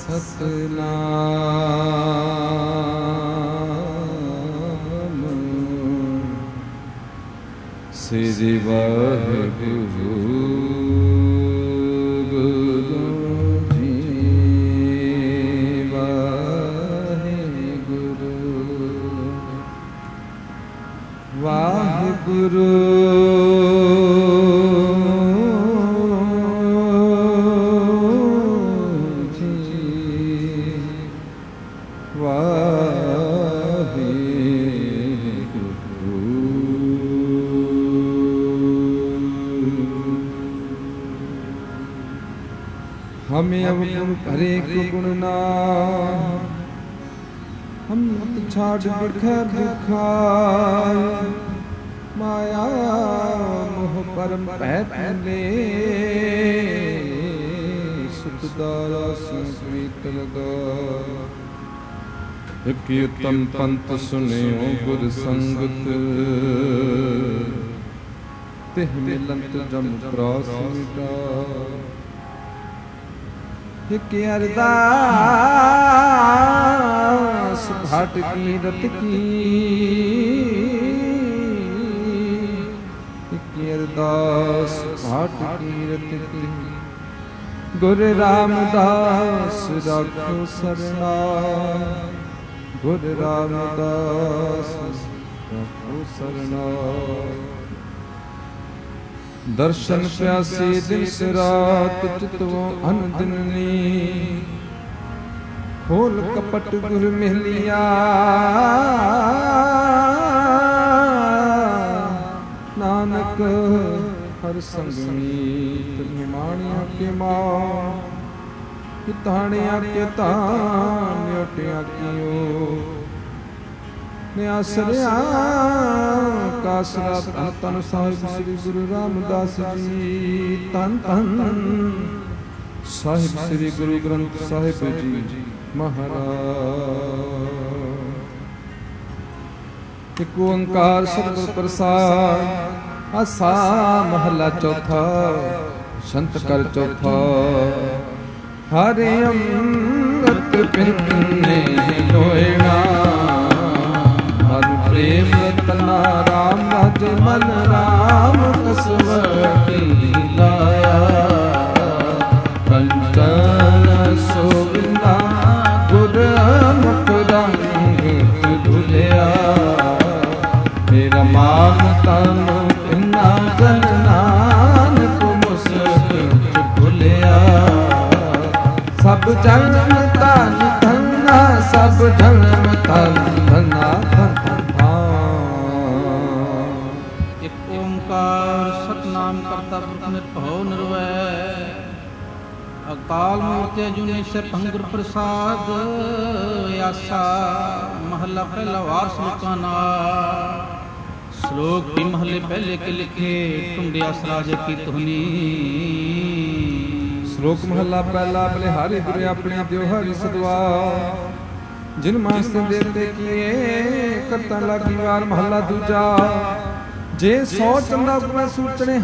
ਸਤਨਾਮ ਸ੍ਰੀ ਵਾਹਿਗੁਰੂ ਗੁਰੂ ਜੀ ਵਾਹਿਗੁਰੂ ਵਾਹਿਗੁਰੂ हमें अवगुण हरे गुण नाम हम छाड़ बिखर बिखाय माया मोह परम पहले सुख दारा संस्कृत लगा एक उत्तम पंथ सुनियो गुर संगत तिह मिलंत जम प्रास मिटा एक अरदास भाट की रत की एक अरदास भाट की रत की गुरु रामदास राखो सरना गुरु रामदास राखो सरना दर्शन प्यासे दिन से रात चितवो अन दिननी खोल कपट गुर महलिया नानक हर संग मीत निमाणिया के मां हिताणिया के तान न्योटिया कियो आसरिया कासरा धन धन साहिब श्री गुरु रामदास जी धन धन साहिब श्री गुरु ग्रंथ साहिब जी महाराज। एक ओंकार सतगुर प्रसाद आसा महला चौथा संत कर चौथा हरे अमृत पिंने लोयना प्रेम रतना राम भज मन राम कसवटी लाया कंचन सोबिना गुर मुख रंग धुलिया मेरा मान तन इन्ना जन नानक मुस्क भुलिया सब जन्म तन धना सब जन्म तन धना सतनाम करता पुरख निर्भव निर्वैर अकाल मूर्ति अजूनी से भंगुर प्रसाद आसा महला पहला वार श्लोकाना श्लोक भी महले पहले के लिखे टुंडे आसराज की धुनी श्लोक महला पहला बलिहारी गुरु अपने दियो हरि सदवा जिन मास देवते किए करता लागी वार महला दूजा जे 100 चंदा गुना सूचने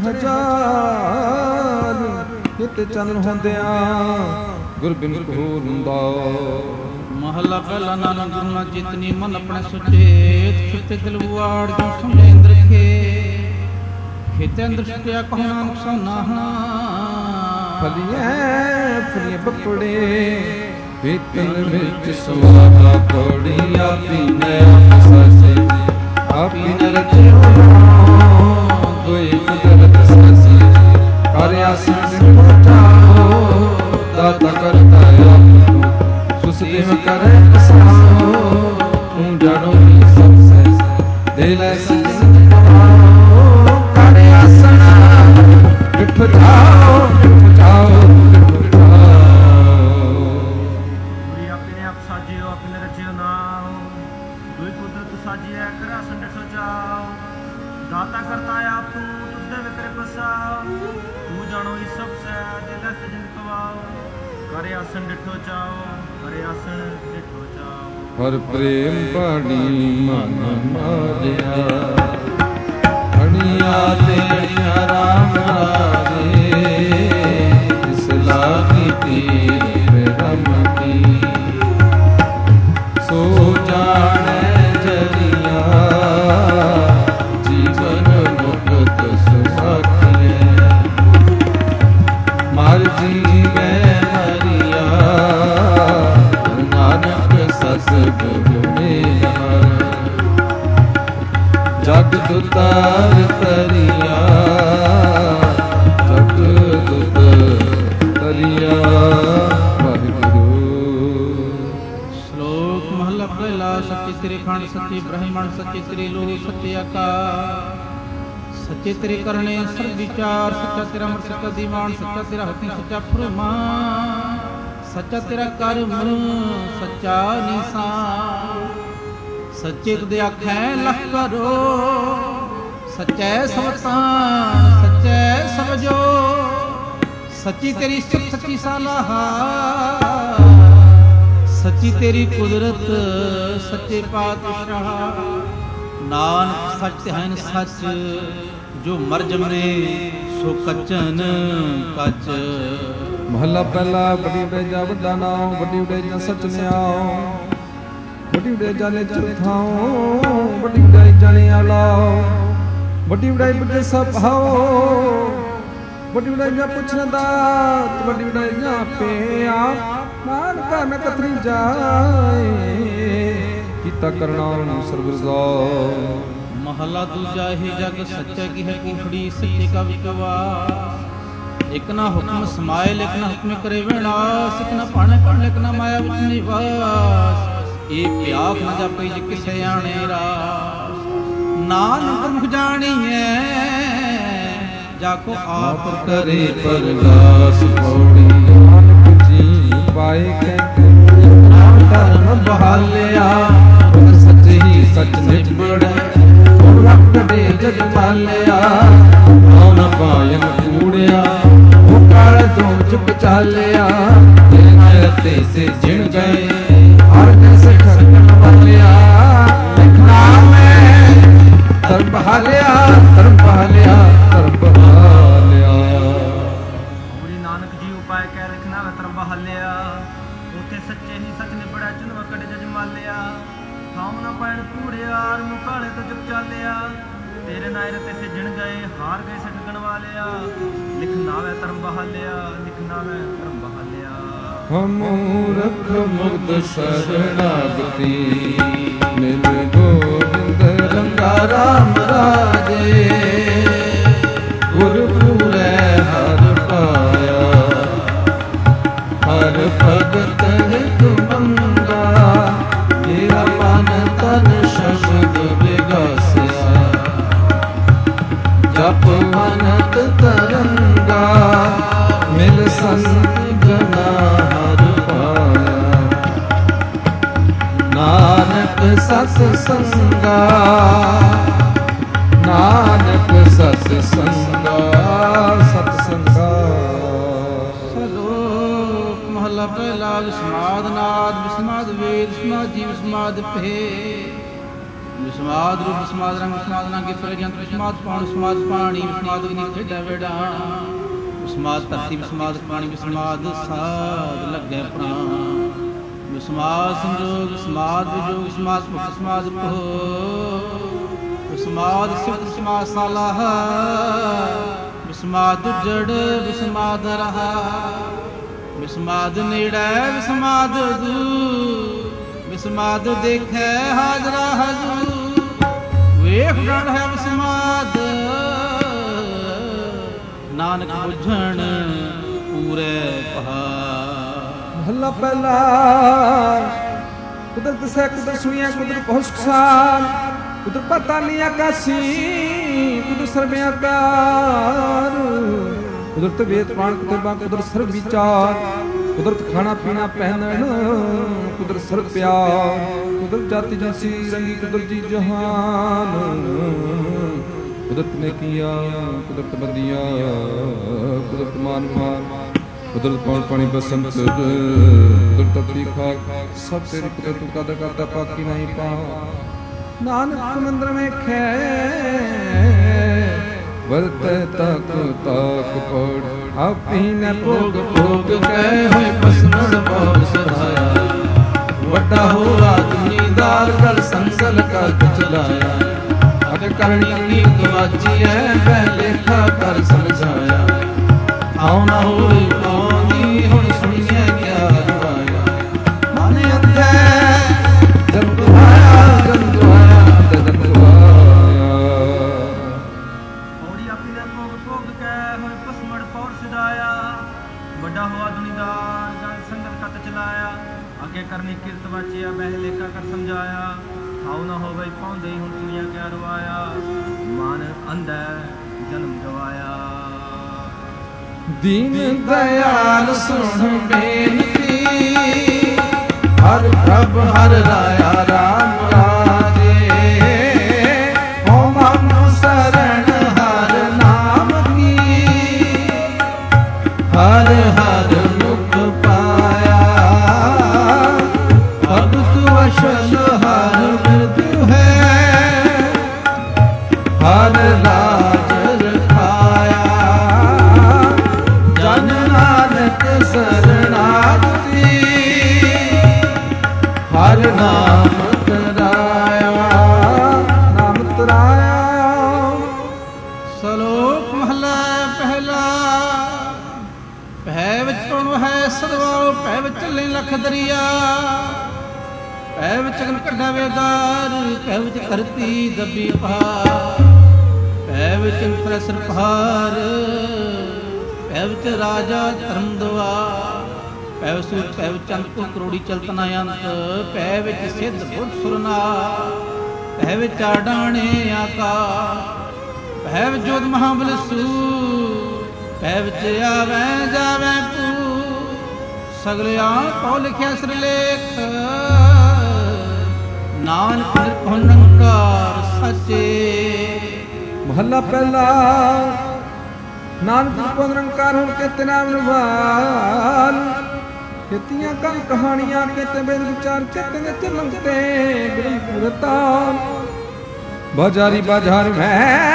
हजार हित चन होंदिया गुर बिन कहोर हुंदा महला पहला नानक गुरु जितनी मन अपने सुचेत खिते दिल वाड़ जो सुमेंद्र खे खिते अंदर सुटिया कहो नानक सोना फलिए बपड़े पीतल विच सुवादा पौड़िया पीने ससे आपी न रचियो कोई कुदरत ससी हर आसन पहुँचाओ दाता करता आप सुसति में करे पसाओ तुम जानो ही सबसे दिल ऐसे करे आसन उठ जाओ दाता करता है आप तू तुझे विक्रे बसाओ तू जानो इस सब से दिल से जिन कवाओ करे आसन डिठो जाओ करे आसन डिठो जाओ हर प्रेम पानी मन मारिया हणिया तेरिया राम राजे इस लागी तीर रम की ਹਰ ਜੀਵੈ ਹਰਿਆ, ਨਾਨਕ ਸਤਿਗੁਰ ਮੇਰਾ। ਜਗ ਦੁਤਾਰ ਤਰਿਆ, ਜਗ ਦੁਤ ਤਰਿਆ। ਵਾਹਿਗੁਰੂ। ਸ਼ਲੋਕ ਮਹਲਾ ਪਹਿਲਾ। ਸੱਚੇ ਤੇਰੇ ਖੰਡ ਸੱਚੇ ਬ੍ਰਹਮਣ, ਸੱਚੇ ਤੇਰੇ ਲੋਕ, ਸੱਚੇ ਆਕਾਸ਼, ਸੱਚੇ ਤੇਰੇ ਕਰਨੇ ਸਰਬ ਵਿਚਾਰ, ਸੱਚਾ ਤੇਰਾ ਅੰਮ੍ਰਿਤ, ਸੱਚਾ ਦੀਵਾਨ, ਸੱਚਾ ਤੇਰਾ ਹੁਕਮ, ਸੱਚਾ ਫਰਮਾਨ, ਸੱਚਾ ਤੇਰਾ ਕਰਮ, ਸੱਚਾ ਨਿਸ਼ਾਨ। ਸੱਚੇ ਤੁਧ ਆਖੈ ਲਖ ਕਰੋ, ਸੱਚੈ ਸਵਤਾਨ, ਸੱਚੈ ਸਭ ਜੋ। ਸੱਚੀ ਤੇਰੀ ਸਿਫਤ, ਸੱਚੀ ਸਲਾਹਾ, ਸੱਚੀ ਤੇਰੀ ਕੁਦਰਤ, ਸੱਚੇ ਪਾਤਸ਼ਾਹ। ਨਾਨਕ ਸੱਚ ਹਨ ਸੱਚ, ਜੋ ਮਰ ਜਮਰੇ ਸੋ ਕੱਚਨ ਕੱਚ। ਮਹਲਾ ਪਹਿਲਾ। ਵੱਡੀ ਉਡੇਜਾ ਵੱਡਾ ਨਾਉ, ਵੱਡੀ ਉਡੇਜਾ ਸਚ ਨਿਆਉ, ਵੱਡੀ ਉਡੇਜਾ ਨੇ ਚਰਥਾਉ, ਵੱਡੀ ਉਡਾਈ ਜਾਣੇ ਆਲਾਉ, ਵੱਡੀ ਉਡਾਈ ਬੁੱਝੇ ਸਭ ਹਾਉ, ਵੱਡੀ ਉਡਾਈ ਜਾਂ ਪੁੱਛਣ ਦਾਤ, ਵੱਡੀ ਉਡਾਈ ਜਾਂ ਪਿਆ। ਨਾਨਕਾ ਮੈਂ ਕਤਰੀ ਜਾਏ, ਕੀਤਾ ਕਰਨਾ ਸਰਬ ਰਜ਼ਾਉ। ਮਹਲਾ ਦੂਜਾ। ਇਹ ਜਗ ਸੱਚਾ ਕੀ ਹੈ ਕੋਠੜੀ, ਸੱਚੇ ਕਾ ਵਿਕਵਾਸ। ਇਕ ਨਾ ਹੁਕਮ ਸਮਾਏ, ਲਿਖ ਨਾ ਹੁਕਮ ਕਰੇ ਵਿਨਾਸ਼। ਇਕ ਨਾ ਭਾਣੇ ਪੜ, ਲਿਖ ਨਾ ਮਾਇਆ ਵਿੱਚ ਨਿਵਾਸ। ਇਹ ਪਿਆਖ ਨਾ ਜਾਪੇ ਜੇ ਕਿਸੇ ਆਣੇ ਰਾਸ। ਨਾਨਕ ਮੁਖ ਜਾਣੀਐ, ਜਾ ਕੋ ਆਪ ਕਰੇ ਪਰਗਾਸ। ਪੌੜੀ। ਨਾਨਕ ਜੀ ਪਾਏ ਕੈ ਧਰਮ ਬਹਾਲਿਆ, ਸੱਚ ਹੀ ਸੱਚ ਨਿਬੜੈ, ਹੁਣ ਰੱਖ ਦੇ ਜਗ ਮਾਲਿਆ। ਆਉ ਨ ਪਾਇਨ ਕੂੜਿਆ, ਉਹ ਕਾਲ ਤੋਂ ਚੁੱਪ ਚਾਲਿਆ। ਤੇਰੇ ਤੇ ਸੇ ਜਿਣ ਗਏ, ਹਰ ਕਿਸ ਖੜਕਣ ਵਾਲਿਆ। ਲਿਖਣਾ ਮੈਂ ਧਰਮ ਬਹਾਲਿਆ, ਧਰਮ ਬਹਾਲਿਆ, ਧਰਮ ਬਹਾਲਿਆ। ਗੁਰੂ ਨਾਨਕ ਜੀ ਉਪਾਇ ਕਹਿ ਲਿਖਣਾ ਵੇ ਧਰਮ ਬਹਾਲਿਆ। ਉੱਥੇ ਸੱਚੇ ਹੀ ਸੱਚ ਨਿਬੜਿਆ, ਚੁਨ ਵਕੜ ਜਜ ਮਾਲਿਆ। ਥਾਮ ਨਾ ਪੈਣ ਕੂੜਿਆ, ਮੂੰਹ ਕਾਲੇ ਤੋਂ ਚੁੱਪ ਚਾਲਿਆ। ਤੇਰੇ ਨਾਇਰ ਤੇ ਸਿਜਣ ਗਏ, ਹਾਰ ਗਏ ਸਟਕਣ ਵਾਲਿਆ। ਲਿਖਣਾ ਵੇ ਧਰਮ ਬਹਾਲਿਆ, ਲਿਖਣਾ ਵੇ ਧਰਮ ਬਹਾਲਿਆ। ਮੂਰਖ ਮੁਕਤ ਸ਼ਰਣਾਗਤੀ, ਮਿਲ ਗੋਬਿੰਦ ਰੰਗਾ ਰਾਮ ਰਾਜੇ। ਗੁਰਪੂਰੈ ਹਰਿ ਪਾਇਆ, ਹਰ ਭਗਤ ਹਿਤ ਮੰਗਾ। ਤੇਰਾ ਮਨ ਤਨ ਸ਼ਬਦ ਵਿਗਾਸਿਆ, ਜਪ ਅਨੰਤ ਤਰੰਗਾ। ਮਿਲ ਸੰਤ ਜਨਾ ਹਰ ਪਾਇਆ, ਨਾਨਕ ਸਤ ਸੰਗਾ, ਨਾਨਕ ਸਤ ਸੰਗਾ, ਸਤ ਸੰਗਾ। ਸ਼ਲੋਕ ਮਹਲਾ ਪਹਿਲਾ। ਵਿਸਮਾਦ ਨਾਦ, ਵਿਸਮਾਦ ਵੇਦ, ਵਿਸਮਾਦ ਜੀ, ਵਿਸਮਾਦ ਭੇ। ਵਿਸਮਾਦ ਰੂਪ, ਵਿਸਮਾਦ ਰੰਗ, ਵਿਸਮਾਦ ਨਾਗੇ ਫਿਰ ਜੰਤ, ਵਿਸਮਾਦ ਪਾਣ, ਵਿਸਮਾਦ ਪਾਣੀ, ਵਿਸਮਾਦ ਅਗਨੀ ਖੇਡਾ ਵੇੜਾਣਾ। ਵਿਸਮਾਦ ਧਰਤੀ, ਵਿਸਮਾਦ ਪਾਣੀ, ਵਿਸਮਾਦ ਸਾਧ ਲੱਗੈ ਪ੍ਰਾਣ। ਵਿਸਮਾਦ ਸੰਜੋਗ, ਵਿਸਮਾਦ ਵਿਜੋਗ, ਵਿਸਮਾਦ ਮੁਖ, ਵਿਸਮਾਦ ਭੋਗ। ਵਿਸਮਾਦ ਸਿਫਤ, ਵਿਸਮਾਦ ਸਾਲਾਹ, ਵਿਸਮਾਦ ਜੜ, ਵਿਸਮਾਦ ਰਹਾ। ਵਿਸਮਾਦ ਨੇੜੈ, ਵਿਸਮਾਦ ਦੂਰ, ਵਿਸਮਾਦ ਦੇਖੈ ਹਾਜ਼ਰਾ ਹਜ਼ੂਰ। ਵੇਖ ਡੰਡ ਹੈ ਵਿਸਮਾਦ, ਨਾਨਕ ਬੁੱਝਣ ਪੂਰੇ ਪਹਾੜ। ਮਹਲਾ ਪਹਿਲਾ। ਕੁਦਰਤ ਸੈ ਕੁਦਰਤ ਸੁਣੀਐ, ਕੁਦਰਤ ਪਹੁੰਚ ਸਾਲ, ਕੁਦਰਤ ਪਤਾਲੀ ਆਕਾਸ਼ੀ, ਕੁਦਰਤ ਸਰਬ ਆਕਾਰ। ਕੁਦਰਤ ਵੇਦ ਪਾਣ ਕਿਤਾਬਾਂ, ਕੁਦਰਤ ਸਰਬ ਵਿਚਾਰ। ਕੁਦਰਤ ਖਾਣਾ ਪੀਣਾ ਪਹਿਨਣ, ਕੁਦਰਤ ਸਰਬ ਪਿਆਰ। ਕੁਦਰਤ ਜਾਤੀ ਜੰਸੀ ਰੰਗੀ, ਕੁਦਰਤ ਜੀ ਜਹਾਨ। ਕੁਦਰਤ ਨੇ ਕੀਆ, ਕੁਦਰਤ ਬੰਦੀਆਂ, ਕੁਦਰਤ ਮਾਨ ਮਾਨ। ਕੁਦਰਤ ਪੌਣ ਪਾਣੀ ਬਸੰਤ, ਕੁਦਰਤ ਤਪੀ ਖਾਕ। ਸਭ ਤੇਰੀ ਕੁਦਰਤ ਕਦਰ ਕਰਦਾ, ਪਾਕੀ ਨਹੀਂ ਪਾ। ਨਾਨਕ ਮੰਦਰ में खे वरत तक ताक पड़। आपी ने भोग भोग कह होए बसमण बहुत सधाया। वड्डा होआ दुनीदार कर संगल कर चलाया। अज करनी नीक वाची है पहले खा कर समझाया। आओ ना होए ਹੁਣ ਸੁਣੀਏ ਕਿਆ ਰਵਾਇਆ। ਮਨ ਅੰਧੇ ਜਨ ਦੁਆਇਆ ਜਨ ਦੁਆਇਆ ਜਨ ਦੁਆਇਆ। ਔੜੀ ਆਪੀ ਦੇ ਭੋਗ ਭੋਗ ਕੇ ਹੋਏ ਪਸਮੜ ਪੌਰ ਸਿਧਾਇਆ। ਵੱਡਾ ਹੋਆ ਦੁਨੀਦਾਰ ਜਨ ਸੰਗਤ ਕਤ ਚਲਾਇਆ। ਅੱਗੇ ਕਰਨੀ ਕਿਰਤ ਵਾਚਿਆ ਬਹਿ ਲੇਖਾ ਕਰ ਸਮਝਾਇਆ। ਆਉ ਨਾ ਹੋਵੇ ਪਾਉਂਦੇ ਹੁਣ ਸੁਣੀਆਂ ਕਿਆ ਰਵਾਇਆ। ਮਨ ਅੰਧੇ ਜਨਮ ਗਵਾਇਆ। ਦੀਨ ਦਇਆਲ ਸੁਣ ਬੇਨਤੀ ਹਰ ਪ੍ਰਭ ਹਰ ਰਾਇਆ ਰਾਮ ਰਾਜੇ। ਹੋ ਮਨ ਸਰਣ ਹਰ ਨਾਮ ਕੀ ਹਰ ਹਰ ਮੁਖ ਪਾਇਆ। ਭਗਤ ਵਸ਼ਲ ਹਰ ਮ੍ਰਿਦੁ ਹੈ ਹਰ ਰਾਜ ਰਖਾਇਆ। ਜਨ ਨਾਨਕ ਸਰਣਾਗਤੀ ਹਰ ਨਾਮ ਤਰਾਇਆ ਨਾਮ ਤਰਾਇਆ। ਸਲੋਕ ਮਹਲਾ ਪਹਿਲਾ। ਭੈ ਵਿੱਚ ਕੌਣ ਹੈ ਸਦਵਾਓ ਭੈ ਵਿੱਚ ਚੱਲੇ ਲਖ ਦਰਿਆ। ਭੈ ਵਿੱਚ ਗਨ ਕੱਢਾ ਵੇਦਾਰ ਭੈ ਵਿੱਚ ਧਰਤੀ ਦੱਬੀ ਪਹਾੜ। ਭੈ ਵਿੱਚ ਅੰਤਰ ਸਿਰ ਪਹਾੜ ਭੈ ਵਿੱਚ ਰਾਜਾ ਧਰਮ ਦੁਆਰ। ਭੈ ਵਿੱਚ ਸੂਰ ਭੈ ਵਿੱਚ ਅੰਤ ਕਰੋੜੀ ਚਲਤਨਾ ਅੰਤ। ਭੈ ਵਿੱਚ ਸਿੱਧ ਬੁੱਧ ਸੁਰਨਾਰ ਭੈ ਵਿੱਚ ਆਡਾਣੇ ਆਕਾਸ਼। ਭੈ ਵਿੱਚ ਜੋਤ ਮਹਾਬਲ ਸੂਰ ਭੈ ਵਿੱਚ ਆਵੈ ਜਾਵੈ ਪੂ। ਸਗਲਿਆ ਕੋ ਲਿਖਿਆ ਸਿਰਲੇਖ ਨਾਨਕ ਨਿਰਭਉ ਨਿਰੰਕਾਰ ਸਾਚੇ। ਮਹੱਲਾ ਪਹਿਲਾ। ਨਾਨਕ ਨਿਰਭਉ ਨਿਰੰਕਾਰ ਹੁਣ ਕੇਤੇ ਨਾਮ ਨਿਵਾਲ। ਕੇਤੀਆਂ ਕੰ ਕਹਾਣੀਆਂ ਕੇਤੇ ਬੇਦ ਵਿਚਾਰ ਕੇਤੇ ਨੇ ਚਲੰਤੇ ਗੁਰੂ ਪੁਰਤਾਨ। ਬਾਜ਼ਾਰੀ ਬਾਜ਼ਾਰ ਮੈਂ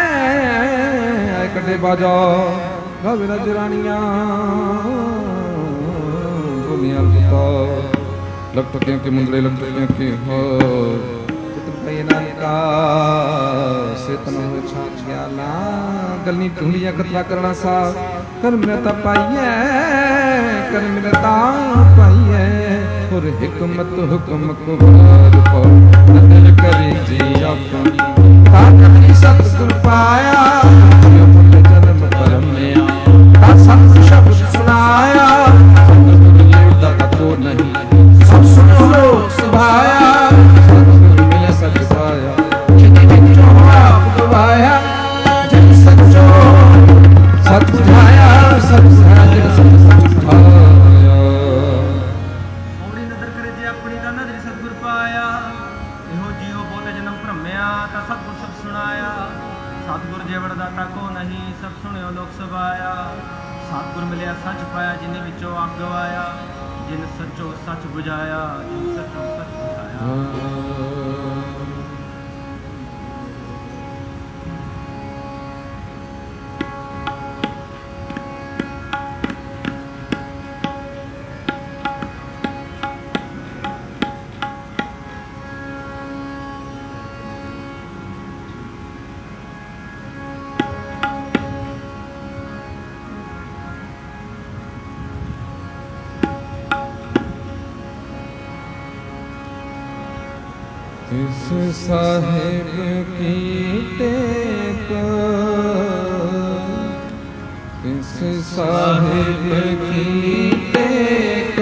ਕੱਢੇ ਬਾਜ਼ਾਰ ਗਾਵੇ ਨਜਰਾਨੀਆਂ ਬੋਲੀਆਂ ਲਤਾ। ਲਟਕਿਆਂ ਕੇ ਮੁੰਦਲੇ ਲਟਕਿਆਂ ਕੇ ਹੋ ਚਿਤਰ ਪਈ ਨਾਨਕਾ। ਸਿਤਨ ਹੋਏ ਛਾਛ ਗਿਆਲਾ ਗਲਨੀ ਢੂੰਡੀਆਂ ਕਥਾ ਕਰਨਾ ਸਾ। ਕਰ ਮਿਲਤਾ ਪਾਈਐ ਕਰ ਮਿਲਤਾ ਪਾਈਐ। ਹੋਰ ਹਕਮਤ ਹੁਕਮ ਕੁਵਾਰ ਪਉ ਨਦਰ ਕਰੀ ਜੀ ਆਪਣੀ। ਤਾਂ ਕਰੀ ਸਤਿਗੁਰ ਪਾਇਆ ਜਨਮ ਪਰਮਿਆ। ਤਾਂ ਸਤ ਸ਼ਬਦ ਸੁਣਾਇਆ ਸਤਿਗੁਰ ਲੇਵਦਾ ਕੋ ਨਹੀਂ। ਸਭ ਸੁਣੋ ਲੋਕ ਸੁਭਾਇਆ ਸਤਿਗੁਰ ਮਿਲੇ ਸਚ ਪਾਇਆ। ਜਿਤੇ ਵਿੱਚੋਂ ਆਪ ਗਵਾਇਆ ਜਨ ਸਚੋ ਸਚ ਬੁਝਾਇਆ। ਸਚ ਸਹਿਜ ਸਚ ਸਚ ਠਾਇਆ। ਔੜੀ ਨਦਰ ਕਰੇ ਜੇ ਆਪਣੀ ਤਾਂ ਨਦਰੀ ਸਤਿਗੁਰ ਪਾਇਆ। ਇਹੋ ਜੀਉ ਬੋਲੇ ਜਨਮ ਭਰਮਿਆ ਤਾਂ ਸਤਿਗੁਰ ਸਭ ਸੁਣਾਇਆ। ਸਤਿਗੁਰ ਜੇਵੜ ਦਾਤਾ ਕੋ ਨਹੀਂ ਸਭ ਸੁਣਿਓ ਲੋਕ ਸਭਾਇਆ। ਸਤਿਗੁਰ ਮਿਲਿਆ ਸੱਚ ਪਾਇਆ ਜਿਨੇ ਵਿੱਚੋਂ ਆਪ ਗਵਾਇਆ। ਜਿਨ ਸੱਚੋ ਸੱਚ ਬੁਝਾਇਆ ਜਿਨ ਸੱਚੋ ਸੱਚ ਬੁਝਾਇਆ। ਇਸ ਸਾਹਿਬ ਕੀ ਟੇਕ ਇਸ ਸਾਹਿਬ ਕੀ ਟੇਕ।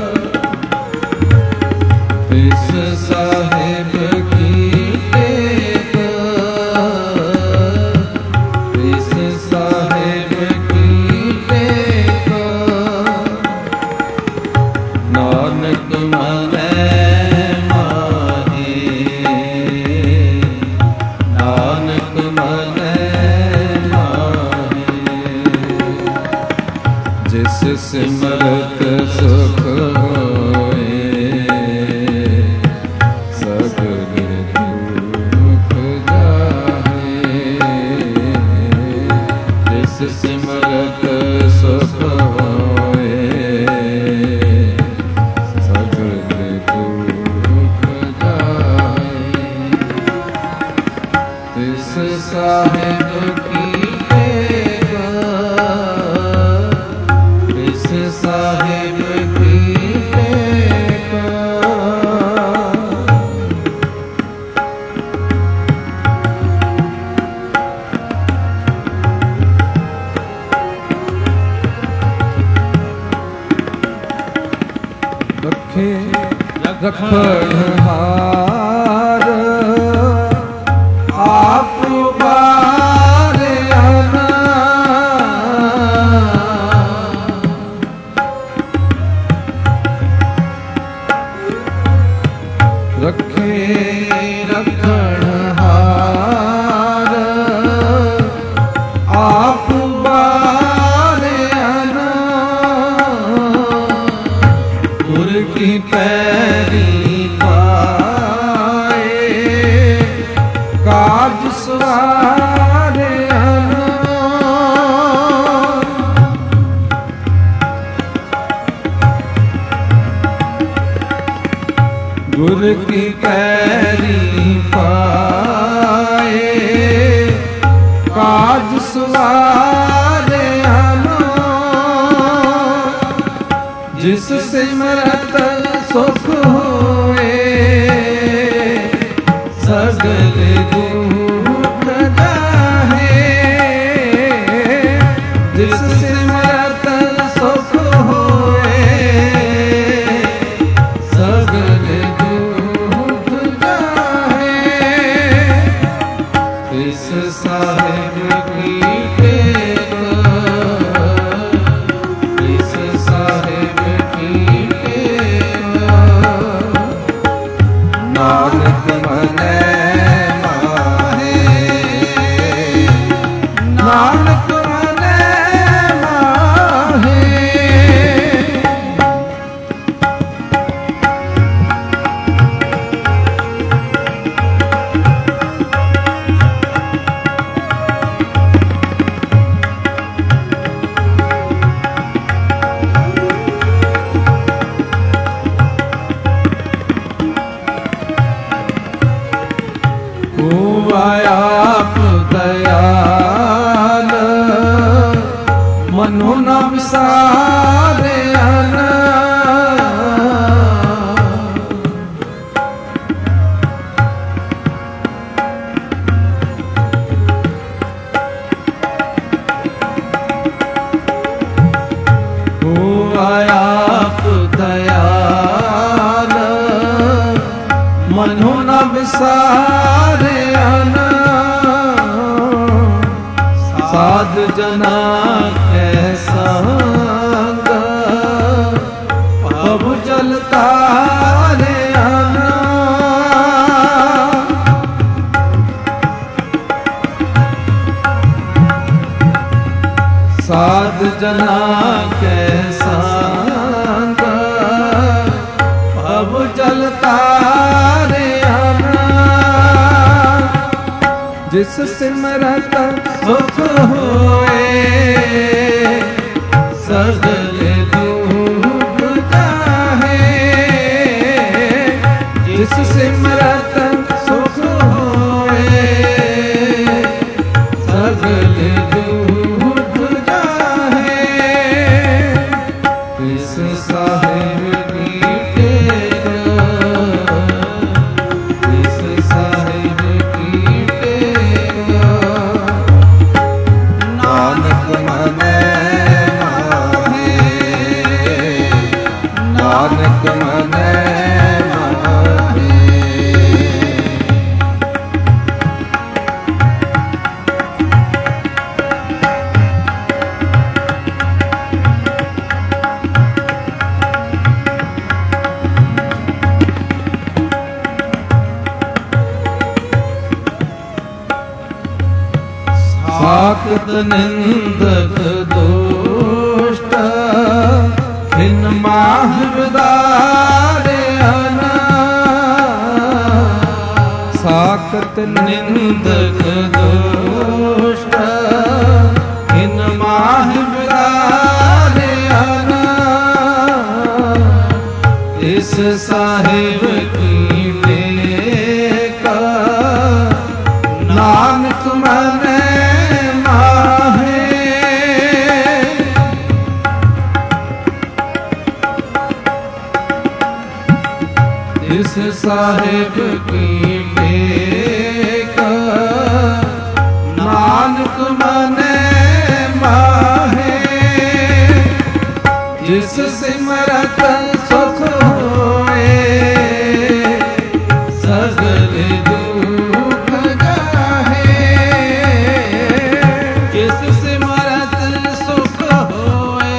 ਇਸ ਸਾਹਿਬ ਕੀ ਟੇਕ ਇਸ ਸਾਹਿਬ ਕੀ ਟੇਕ। ਨਾਨਕ ਮਨੈ ਸਿਮਰਤ ਸੁਖ ਹੋਏ ਸਗਲ ਦੁਖ ਜਾਹੇ। ਜਿਸ ਸਿਮਰਤ ਸੁਖ ਹੋਏ ਸਗਲ ਦੁਖ ਜਾਹੇ। ਤਿਸ ਸਾਹਿਬ ਕੀ ਇਸ ਸਾਹਿਬ ਕੀ ਟੇਕ ਰੱਖੇ ਰਖਣਹਾਰ ਆਪ ਬਾਰਿਆ ਨਾ ਰੱਖੇ ਰਖਣਹਾਰ ਆਪ ਬਾਰਿਆ ਨਾ ਗੁਰ ਕੀ ਪੈਰੀ ਪਾਏ ਕਾਜ ਸਵਾਰਿਆ ਨਾ ਗੁਰ ਕੀ ਪੈਰੀ ਪਾਏ ਕਾਜ ਸਵਾਰਿਆ ਨਾ ਜਿਸ ਸਿਮਰਤ ਸੁਖ ਹੋਏ ਸਗਲ ਦੁਖ ਜਾਹੇ ਜਿਸ ਸਿਮਰਤ ਸੁਖ ਹੋਏ ਸਗਲ ਦੁਖ ਜਾਹੇ ਇਸ ਸਾਹਿਬ ਕੀ ਟੇਕ ਇਸ ਸਾਹਿਬ ਕੀ ਟੇਕ ਨਾਨਕ ਮਨੈ ਮਾਹੇ ਨਾਨਕ ਮਨੈ ਮਾਹੇ ਆਪ ਦਇਆਲ ਮਨੁ ਨ ਵਿਸਾਰਿਆ ਨਾ ਆਪ ਦਇਆਲ ਮਨੁ ਨ ਵਿਸਾਰਿਆ ਨਾ ਸਾਧ ਜਨਾ ਕੈ ਸੰਗ ਭਵ ਜਲ ਤਾਰਿਆ ਨਾ ਸਾਧ ਜਨਾ ਕੈ ਸੰਗ ਭਵ ਜਲ ਤਾਰਿਆ ਨਾ ਜਿਸ ਸਿਮਰਤ ਸੁਖ ਹੋਏ ਸਗਲ ਦੁਖ ਜਾਹੇ ਜਿਸ ਸਿਮਰਤ ਸੁਖ ਹੋਏ ਸਗਲ ਦੁਖ ਜਾਹੇ ਇਸ ਸਾਹਿਬ ਕੀ ਟੇਕ ਇਸ ਸਾਹਿਬ ਕੀ ਟੇਕ ਨਾਨਕ ਮਨੈ ਮਾਹੇ ਨਾਨਕ ਮਨੈ ਮਾਹੇ ਸਾਖਤ ਨਿੰਦਕ ਦੋਸ਼ਟ ਖਿਨ ਮਾਹ ਵਿਦਾਰਿਆ ਨਾ ਸਾਖਤ ਨਿੰਦਕ ਦੋਸ਼ਟ ਖਿਨ ਮਾਹ ਵਿਦਾਰਿਆ ਨਾ ਇਸ ਸਾਹਿਬ ਕੀ ਟੇਕ ਨਾਨਕ ਮਨੈ ਮਾਹੇ जिस साहिब की टेक नानक मने माहे, जिस सिमरत सुख होए सगल दुख जाहे, जिस सिमरत सुख होए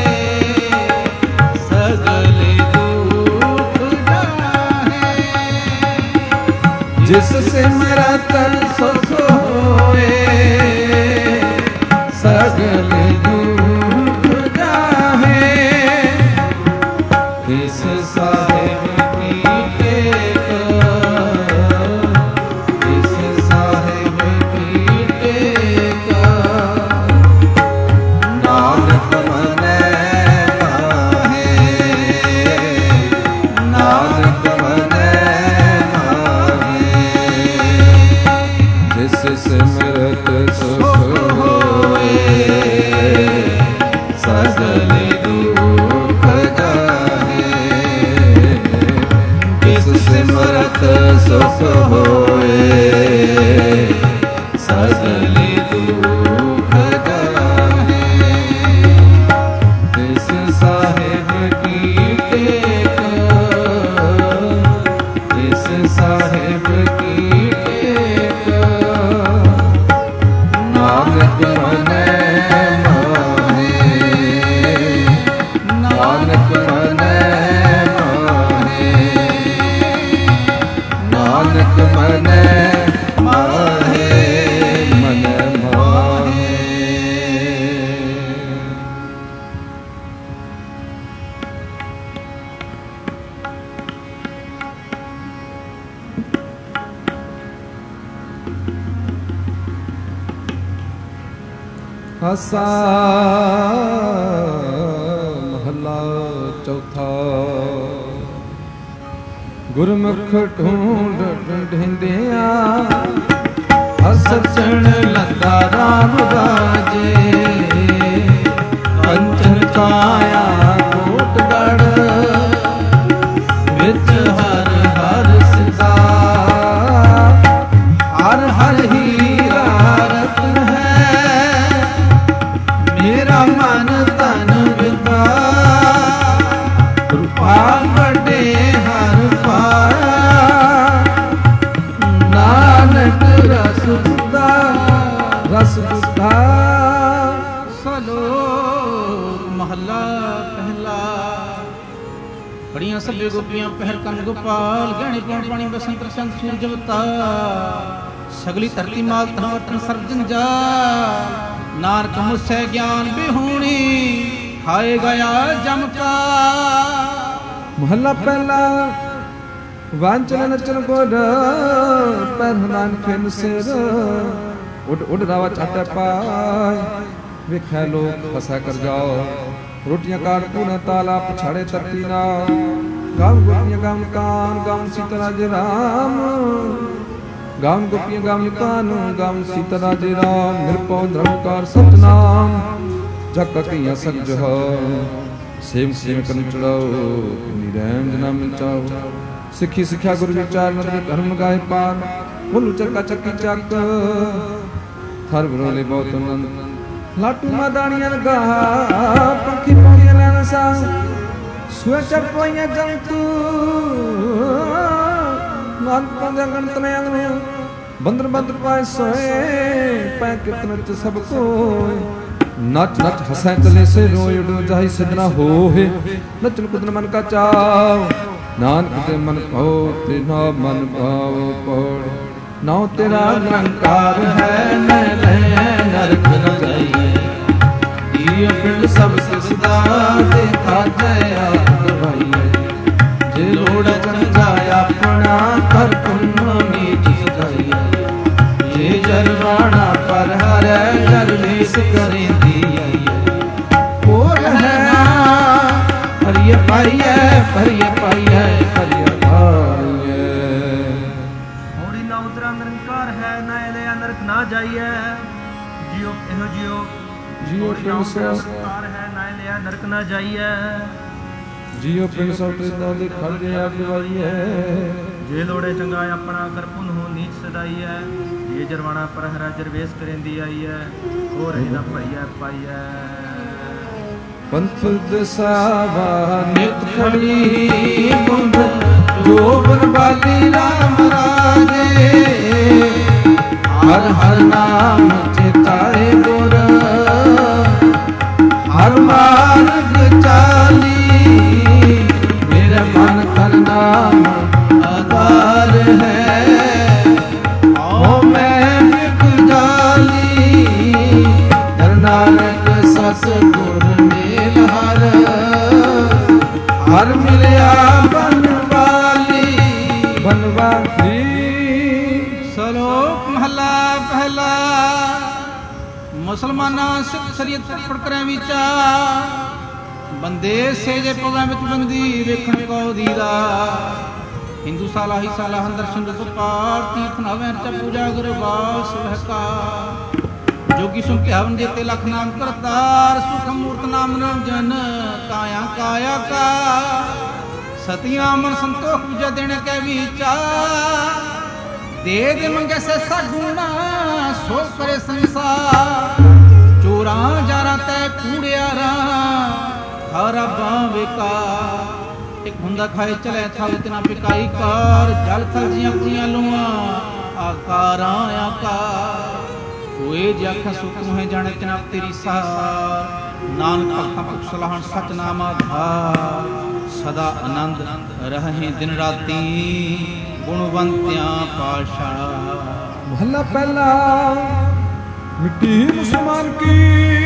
सगल दुख जाहे, जिस सिमरत सुख होए सगल दुख जाहे, इस साहिब की टेक, इस साहिब की टेक नानक मने माहे, नानक मने जिस सिमरत सुख होए सगल दुख जाहे, जिस सिमरत सुख होए सगल दुख जाहे, इस साहिब की टेक, इस साहिब की टेक नानक मने माहे, नानक मने माहे, नानक मने माहे, मने माहे। ਆਸਾ ਮਹਲਾ ਚੌਥਾ। ਗੁਰਮੁਖ ਢੂੰਡ ਢਿੰਦਿਆ ਹਸਚਣ ਲੱਗਾ ਰਾਮ ਰਾਜੇ, ਕੰਚਨ ਕਾਇਆ ਕੋਟਗੜ ਵਿੱਚ ਹਰ ਹਰ ਸਿਤਾ, ਹਰ ਹਰ ਹੀਰਾ ਰਤਨ ਹੈ ਮੇਰਾ ਮਨ ਤਨ ਵਿਦਾ, ਰੂਪਾਲ ਵੱਡੇ ਹਰ ਪਾਇਆ, ਨਾਨਕ ਰਸ ਬੁੱਧਾ ਰਸ ਬੁੱਧਾ। ਸਲੋਕ ਮਹੱਲਾ ਪਹਿਲਾ। ਬੜੀਆਂ ਸਭੇ ਗੋਪੀਆਂ ਪਹਿਲ ਕੰਨ ਗੋਪਾਲ, ਗਹਿਣੇ ਪਾਉਣ ਪਾਣੀ ਬਸੰਤ ਰਸੰਤ ਸੂਰਜ ਅਵਤਾਰ, ਸਗਲੀ ਧਰਤੀ ਮਾਲ ਧਨ ਵਰਤਨ ਸਰਬ ਜੰਜਾਲ, ਨਾਨਕ ਮੁਸੈ ਗਿਆਨ ਬਿਹੂਣੀ ਖਾਏ ਗਿਆ ਜਮ ਕਾ। ਮਹੱਲਾ ਪਹਿਲਾ। ਵਾਂਚਲ ਨਚਨ ਗੋਰ ਪਰ ਨਾਨ ਫਿਨ ਸਿਰ, ਉੱਡ ਉੱਡ ਰਾਵਾ ਚਾਟੇ ਪਾਏ, ਵੇਖੈ ਲੋਕ ਫਸਾ ਕਰ ਜਾਓ, ਰੋਟੀਆਂ ਕਾਟ ਪੂਨੇ ਤਾਲਾ ਪਛਾੜੇ ਤਰਤੀ ਨਾ, ਗਾਮ ਗੋਪੀਆਂ ਗਾਮ ਕਾਨ ਗਾਮ ਸੀਤਾ ਰਾਜੇ ਰਾਮ, ਗਾਮ ਗੋਪੀਆਂ ਗਾਮ ਕਾਨ ਗਾਮ ਸੀਤਾ ਰਾਜੇ ਰਾਮ, ਨਿਰਭਉ ਨਿਰੰਕਾਰ ਸਤਨਾਮ ਜਗ ਕਈਆਂ ਸਗਜ ਹੋ, ਸੇਮ ਸੇਮ ਕਰਨ ਚੜਾਓ ਕਿੰਨੀ ਰਹਿਮ ਜਨਾ ਮਿਲਚਾਓ, ਸਿੱਖੀ ਸਿੱਖਿਆ ਗੁਰੂ ਵਿਚਾਰ ਨਦਰ ਧਰਮ ਗਾਏ ਪਾਰ, ਫੁੱਲ ਚੱਕਾ ਚੱਕੀ ਚੱਕ ਥਰ ਬਰੋਲੇ ਬਹੁਤ ਨੰਦ, ਲਾਟੂ ਮਾਦਾਣੀਆਂ ਲਗਾ ਪੰਖੀ ਪਾਉਂਦੀਆਂ ਲੈਣ ਸਾਂ, ਸੂਏ ਚੱਪੋਈਆਂ ਜੰਤੂ ਨਾਨਕ ਪੰਜਾ ਗਣਤ ਨੇ ਅੰਗ, ਬੰਦਰ ਬੰਦਰ ਪਾਏ ਸੋਏ ਪੈ ਕਿਤਨ ਚ ਸਭ ਕੋਏ, ਨਚ ਨਚ ਹਸੈ ਚਲੇ ਸੇ ਰੋਇ ਉਡੋ ਜਾਈ ਸਜਣਾ ਹੋਏ, ਨਚਨ ਕੁਦਨ ਮਨ ਕਾ ਚਾਉ, ਨਾਨਕ ਤੇ ਮਨ ਪਾਉ ਤੇ ਨਾ ਮਨ ਪਾਉ ਪੌੜ, ਨਾਉ ਤੇਰਾ ਨਿਰੰਕਾਰ ਹੈ ਮੈਂ ਲੈ ਨਰਕ ਨ ਜਾਈਏ, ਇਹ ਪਿੰਡ ਸਭ ਕਿਸ ਦਾ ਤੇ ਖਾਜੈ ਆਪ ਦਵਾਈਏ, ਜੇ ਲੋੜ ਜਨ ਜਾਏ ਆਪਣਾ ਕਰ ਪੁੰਨ ਨੀਚ ਸਦਾਈਏ, ਜੇ ਜਰਵਾਣਾ ਪਰ ਹਰੈ ਜਰਵੇਸ ਕਰੇਂਦੀ ਆਈਏ, ਉਹ ਹੈ ਨਾ ਹਰੀਏ ਪਾਈਏ ਭਰੀਏ ਪਾਈਏ ਭਰੀਏ ਪਾਈਏ। ਹੋੜੀ ਨਾ ਉਤਰਾ ਨਿਰੰਕਾਰ ਹੈ ਨਾ ਲਿਆ ਨਰਕ ਨਾ ਜਾਈਏ, ਜਿਉ ਇਹੋ ਜਿਉ ਜਿਉ ਸੰਸਾਰ ਹੈ ਨਾ ਲਿਆ ਨਰਕ ਨਾ ਜਾਈਏ, ਜੀਉ ਪਿੰਡ ਸਭ ਤੇਦਾਂ ਦੇ ਖੜਦੇ ਆ ਗਵਾਈ ਹੈ। ਜੇ ਲੋੜੇ ਚੰਗਾ ਆਪਣਾ ਕਰ ਪੁਨ ਹੋ ਨੀਚ ਸਦਾਈ ਹੈ। ਜੇ ਜਰਵਾਣਾ ਪਰ ਹਰਾ ਜਰਵੇਸ ਕਰੇਂਦੀ ਆਈ ਹੈ। ਹੋ ਰਹੀ ਨਾ ਭਈਆ ਪਾਈ ਹੈ। ਪੰਥ ਦਸਾਵਾ ਨਿਤ ਖੜੀ ਕੁੰਭ ਜੋ ਬਨਵਾਲੀ ਰਾਮ ਰਾਜੇ। ਹਰ ਹਰ ਨਾਮ ਚਿਤਾਏ ਗੁਰ ਹਰ ਮਾਰਗ ਚਾਲੀ। ਮੇਰੇ ਮਨ ਤਨ ਨਾਮ ਆਧਾਰ ਹੈ। ਓ ਮੈਂ ਵਿਕ ਜਾਲੀ ਦਰ ਨਾਨਕ ਸਸ ਗੁਰ ਮੇਲ ਹਰ। ਹਰ ਮਿਲਿਆ ਬਨਵਾਲੀ ਬਨਵਾਲੀ। ਸ਼ਲੋਕ ਮਹਲਾ ਪਹਿਲਾ। ਮੁਸਲਮਾਨਾਂ ਸਿੱਖ ਸ਼ਰੀਅਤ ਪੜ ਕਰੇ ਵਿਚਾਰ। ਬੰਦੇ ਸੇਜੇ ਪਵਾਂ ਵਿੱਚ ਬੰਦੀ ਵੇਖਣ ਕੋ ਦੀਦਾ। ਹਿੰਦੂ ਸਾਲਾ ਹੀ ਸਾਲਾ ਦਰਸ਼ਨ ਰੂਪ ਪਾਠ ਤੀਰਥ ਨਵੇਂ ਚ ਪੂਜਾ ਗੁਰੂ ਬਾਸ ਵਹਕਾ। ਜੋਗੀ ਸੁਣ ਧਿਆਵਨ ਜੇਤੇ ਲਖ ਨਾਮ ਕਰਤਾਰ। ਸੁਖ ਮੂਰਤ ਨਾਮ ਨਿਰੰਜਨ ਕਾਇਆ ਕਾਇਆ ਕਾ। ਸਤਿਆਂ ਮਨ ਸੰਤੋਖ ਪੂਜਾ ਦੇਣ ਕੈ ਵਿਚਾਰ। ਦੇ ਦੇ ਮੰਗੇ ਸੈਸਾ ਗੁਣਾ ਸੋ ਕਰੇ ਸੰਸਾਰ। ਚੋਰਾਂ ਜਾਰਾਂ ਤੈ ਕੂੜਿਆਰਾਂ ਖਾਰਾ ਬਾਵੇਕਾ। ਇੱਕ ਹੁੰਦਾ ਖਾਏ ਚਲੇ ਥਲ ਤਿਨਾ ਪਿਕਾਈ ਕਾਰ। ਜਲ ਥਲ ਜੀਆਂ ਕੁੜੀਆਂ ਲੂਆਂ ਆਕਾਰਾਂ ਆਕਾਰ। ਹੋਏ ਜੇ ਅੱਖਾਂ ਸੁਤੂ ਹੈ ਜਾਣੇ ਤਿਨਾ ਤੇਰੀ ਸਾਰ। ਨਾਨਕ ਭਗਤਾਂ ਭੁਖ ਸਲਾਹਣ ਸਚ ਨਾਮ ਆਧਾਰ। ਸਦਾ ਆਨੰਦ ਰਹੇ ਦਿਨ ਰਾਤੀ ਗੁਣਵੰਤਿਆਂ ਪਾਸ਼ਾ। ਮਹਲਾ ਪਹਿਲਾ। ਮਿੱਟੀ ਮੁਸਲਮਾਨ ਕੀ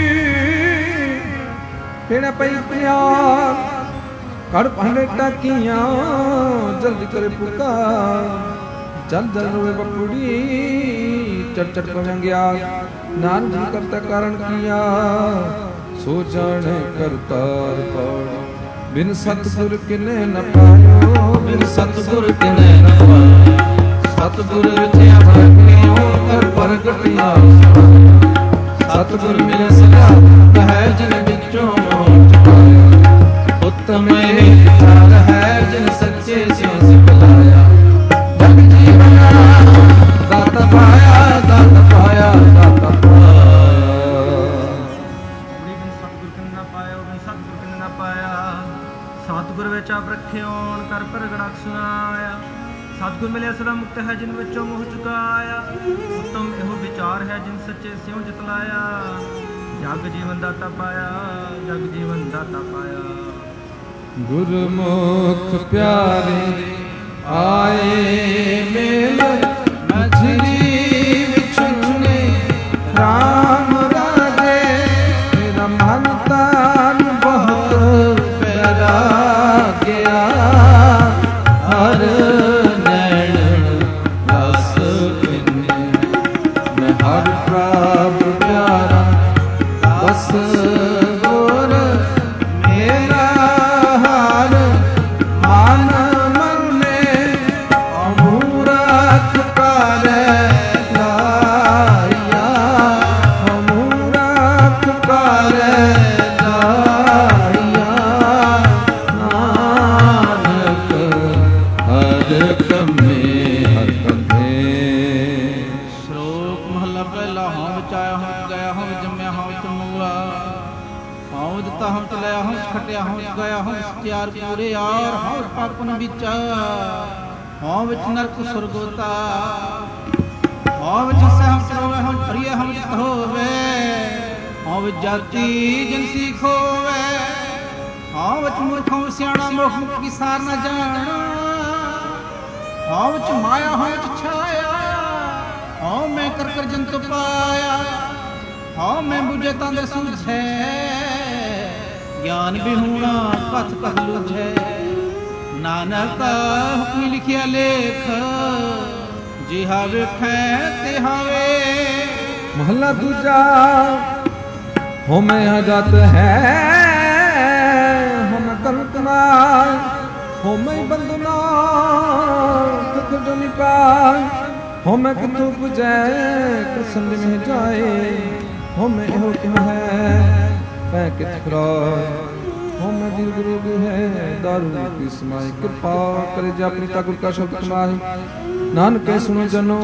ਪੇੜਾ ਪਈ ਪਿਆਰ। ਕੜ ਭਾਂਡੇ ਟਾਕੀਆਂ ਜਲਦੀ ਕਰੇ ਪੁਕਾਰ। ਜਲ ਜਲ ਰੋਏ ਬਪੂੜੀ ਚੜ ਚੜ ਪਵੰਗਿਆ। ਨਾਨਕ ਜੀ ਕਰਤਾ ਕਾਰਨ ਕੀਆ ਸੋ ਜਾਣੇ ਕਰਤਾਰ ਪਾੜ। ਬਿਨ ਸਤਿਗੁਰ ਕਿਨੇ ਨ ਪਾਇਓ ਬਿਨ ਸਤਿਗੁਰ ਕਿਨੇ ਨ ਪਾਇਓ। ਸਤਿਗੁਰ ਵਿਚਿਆ ਭਗਿਓ ਕਰ ਪ੍ਰਗਟਿਆ। ਸਤਿਗੁਰ ਮਿਲੇ ਸਦਾ ਹੈ ਜਿਨ ਵਿੱਚੋਂ ਮੋਹ ਚੁਕਾਇਆ। ਉੱਤਮ ਇਹ ਵਿਚਾਰ ਹੈ ਜਿਨ ਸੱਚੇ ਸਿਉ ਸਿਖਲਾਇਆ। ਜਗ ਜੀਵਨ ਦਾਤਾ ਪਾਇਆ ਦਾਤਾ ਪਾਇਆ ਦਾਤਾ ਪਾਇਆ। ਬਿਨ ਸਤਿਗੁਰ ਕਿਨ ਨਾ ਪਾਇਆ ਬਿਨ ਸਤਿਗੁਰ ਕਿਨ ਨਾ ਪਾਇਆ। ਸਤਿਗੁਰ ਵਿੱਚ ਆਪ ਰੱਖਿਓਣ ਕਰ ਪ੍ਰਗਟ ਸੁਣਾਇਆ। ਸਤਿਗੁਰ ਮਿਲਿਆ ਸਦਾ ਮੁਕਤ ਹੈ ਜਿਨ ਵਿੱਚੋਂ ਮੋਹ ਚੁਕਾਇਆ। ਉੱਤਮ ਇਹੋ ਵਿਚਾਰ ਹੈ ਜਿਨ ਸੱਚੇ ਸਿਉ ਜਿਤਲਾਇਆ। ਜਗ ਜੀਵਨ ਦਾਤਾ ਪਾਇਆ ਜਗ ਜੀਵਨ ਦਾਤਾ ਪਾਇਆ। ਗੁਰਮੁਖ ਪਿਆਰੇ ਆਏ ਮੇਲ ਮਝਲੀ ਵਿਛੁਨੇ। ਰਾਮ ਰਾਜੇ ਮੇਰਾ ਮਨ ਤਨ ਬਹੁਤ ਬੈਰਾਗਿਆ। ਹਰ ਨੈਣ ਰਸ ਪਿੰਨੇ ਮੈਂ ਹਰ ਪ੍ਰਭ ਪਿਆਰਾ। ਬਸ ਗੁਰ ਮੇਰਾ ਹਰ ਮਨ ਮੰਨੇ। ਅਮੂਰਤ ਕਰੇ ਲਾਇਆ ਅਮੂਰਤ ਕਰੇ ਲਾਇਆ। ਨਾਨਕ ਹਰ ਕੰਮੇ ਹਰ ਕੰਮੇ। ਸ਼ਲੋਕ ਮਹਲਾ ਪਹਿਲਾ। ਹਉ ਵਿੱਚ ਆਇਆ ਹਉ ਗਿਆ ਹਉ ਜੰਮਿਆ ਹਉ ਚਮੂਆ। ਹਉ ਦਿੱਤਾ ਹਉ ਚਲਾਇਆ ਹਉ ਖਟਿਆ ਹਉ ਗਿਆ ਹਉ ਸਤਿਆਰ ਪੂਰੇ ਯਾਰ। ਹਉ ਪਾਪਨ ਵਿਚਾਰ ਹਉ ਵਿੱਚ ਨਰਕ ਸੁਰਗੋਤਾ। ਹਉ ਵਿੱਚ ਹੱਸੇ ਹਉ ਸਰੋਵੇ ਹਉ ਪ੍ਰਿਯ ਹਉ ਜਿਤ ਹੋਵੇ। ਹਉ ਵਿੱਚ ਜਾਤੀ ਜਿਨਸੀ ਖੋਵੇ। ਹਉ ਵਿੱਚ ਮੂਰਖ ਹਉ ਸਿਆਣਾ ਮੋਖ ਮੁਖ ਕੀ ਸਾਰ ਨਾ ਜਾਣਾ। ਹਉ ਵਿੱਚ ਮਾਇਆ ਹਉ ਵਿੱਚ ਛਾਇਆ। ਹਉ ਮੈਂ ਕਰ ਕਰ ਜੰਤ ਪਾਇਆ। ਹਉ ਮੈਂ ਬੁਝੇ ਤੰਦਰ ਸੁਝੈ। ਗਿਆਨ ਬਿਹੂਣਾ ਕਥ ਕਥ ਲੁਝੈ। ਨਾਨਕ ਹੁਕਮੀ ਲਿਖਿਆ ਲੇਖ। ਜਿਹਾ ਵੇਖੈ ਤਿਹਾ ਵੇ। ਮਹਲਾ ਦੂਜਾ। ਹੋਮੈ ਆਜਾਤ ਹੈ ਹੋਮੈ ਕਲਪਨਾ। ਹੋਮੈ ਬੰਦਨਾ ਕਿਤੁ ਨੀ ਪਾਇ। ਹੋਮੈ ਕਿਤੁ ਪੁਜੈ ਕਸੰਦ ਮਹਿ ਜਾਏ। ਹੋਮੈ ਇਹੋ ਕਿਉ ਹੈ ਪੈ ਕਿਤ ਕਰਾਇ। ਹੋਮੈ दीर्घ रोग है दारू की समाई कृपा करे जा अपनी ता गुर का शब्द कमाई नानक सुनो जनो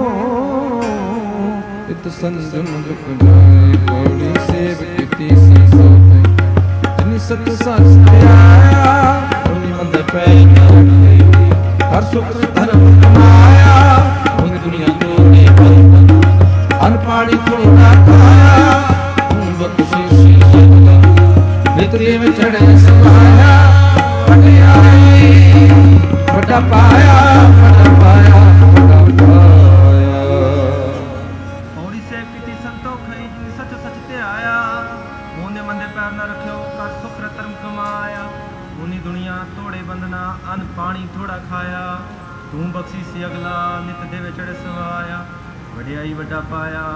इत संजन दुख जाए पौड़ी सेव कीती सी जिनी सत सच आया उन्हीं मंद पै हर सुख धर्म कमाया उन दुनिया तोड़े अन पानी थोड़ा खाया बख्शी मित्री में चढ़े समाया बड़ा पाया बड़ा पाया बड़ा पाया पौड़ी से पीती संतोख है जिन सच सच ते आया मोने मंदे पैर न रखियो कर सुख धर्म कमाया उन्हीं दुनिया तोड़े बंधना अन पानी थोड़ा खाया तू बख्शी सी अगला नित देवे चढ़े सवाया वडियाई वड्डा पाया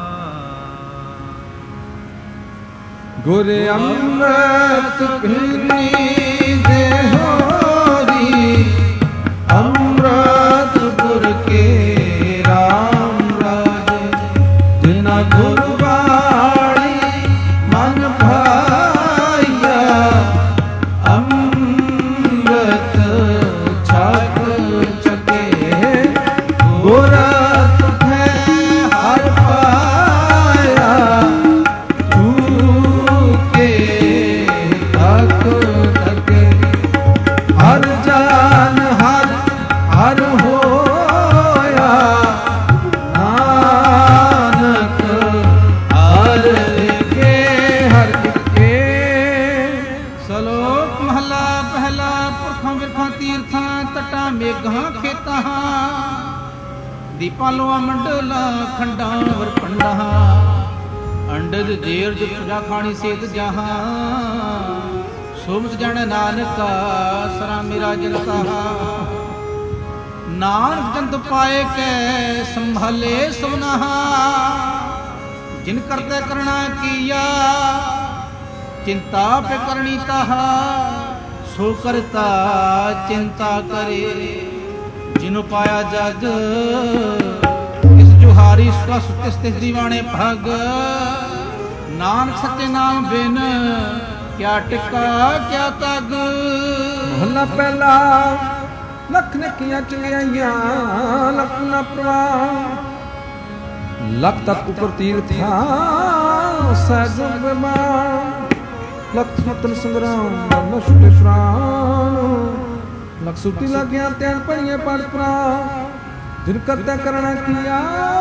गुर अमृत पीनी दे होरी अमृत गुर के राम राज जिना गुरबाणी मन भाया अमृत छक चके गुर दीपालोआ मंडला खंडा वर पंडा अंडज जेर जुजा खानी सेत जहां सोमत जन नानका सरा मेरा जनता नानक जंत पाए कै संभाले सुनहा जिन करते करना किया चिंता पे करनी ताहा सो करता चिंता करे जिनु पाया जग इस जुहारी स्वस तिस तिस दीवाने भग नानक सच्चे नाम बिन क्या टिका क्या तग महला पहला लख ने किया चलिया लख न प्रवाह लख तक ऊपर तीर्था सहज बेमान लख स्वतन संग्राम न छुटे प्राण लख सुती लग गया त्यान पढ़िए पढ़ प्रा जिन करते करना किया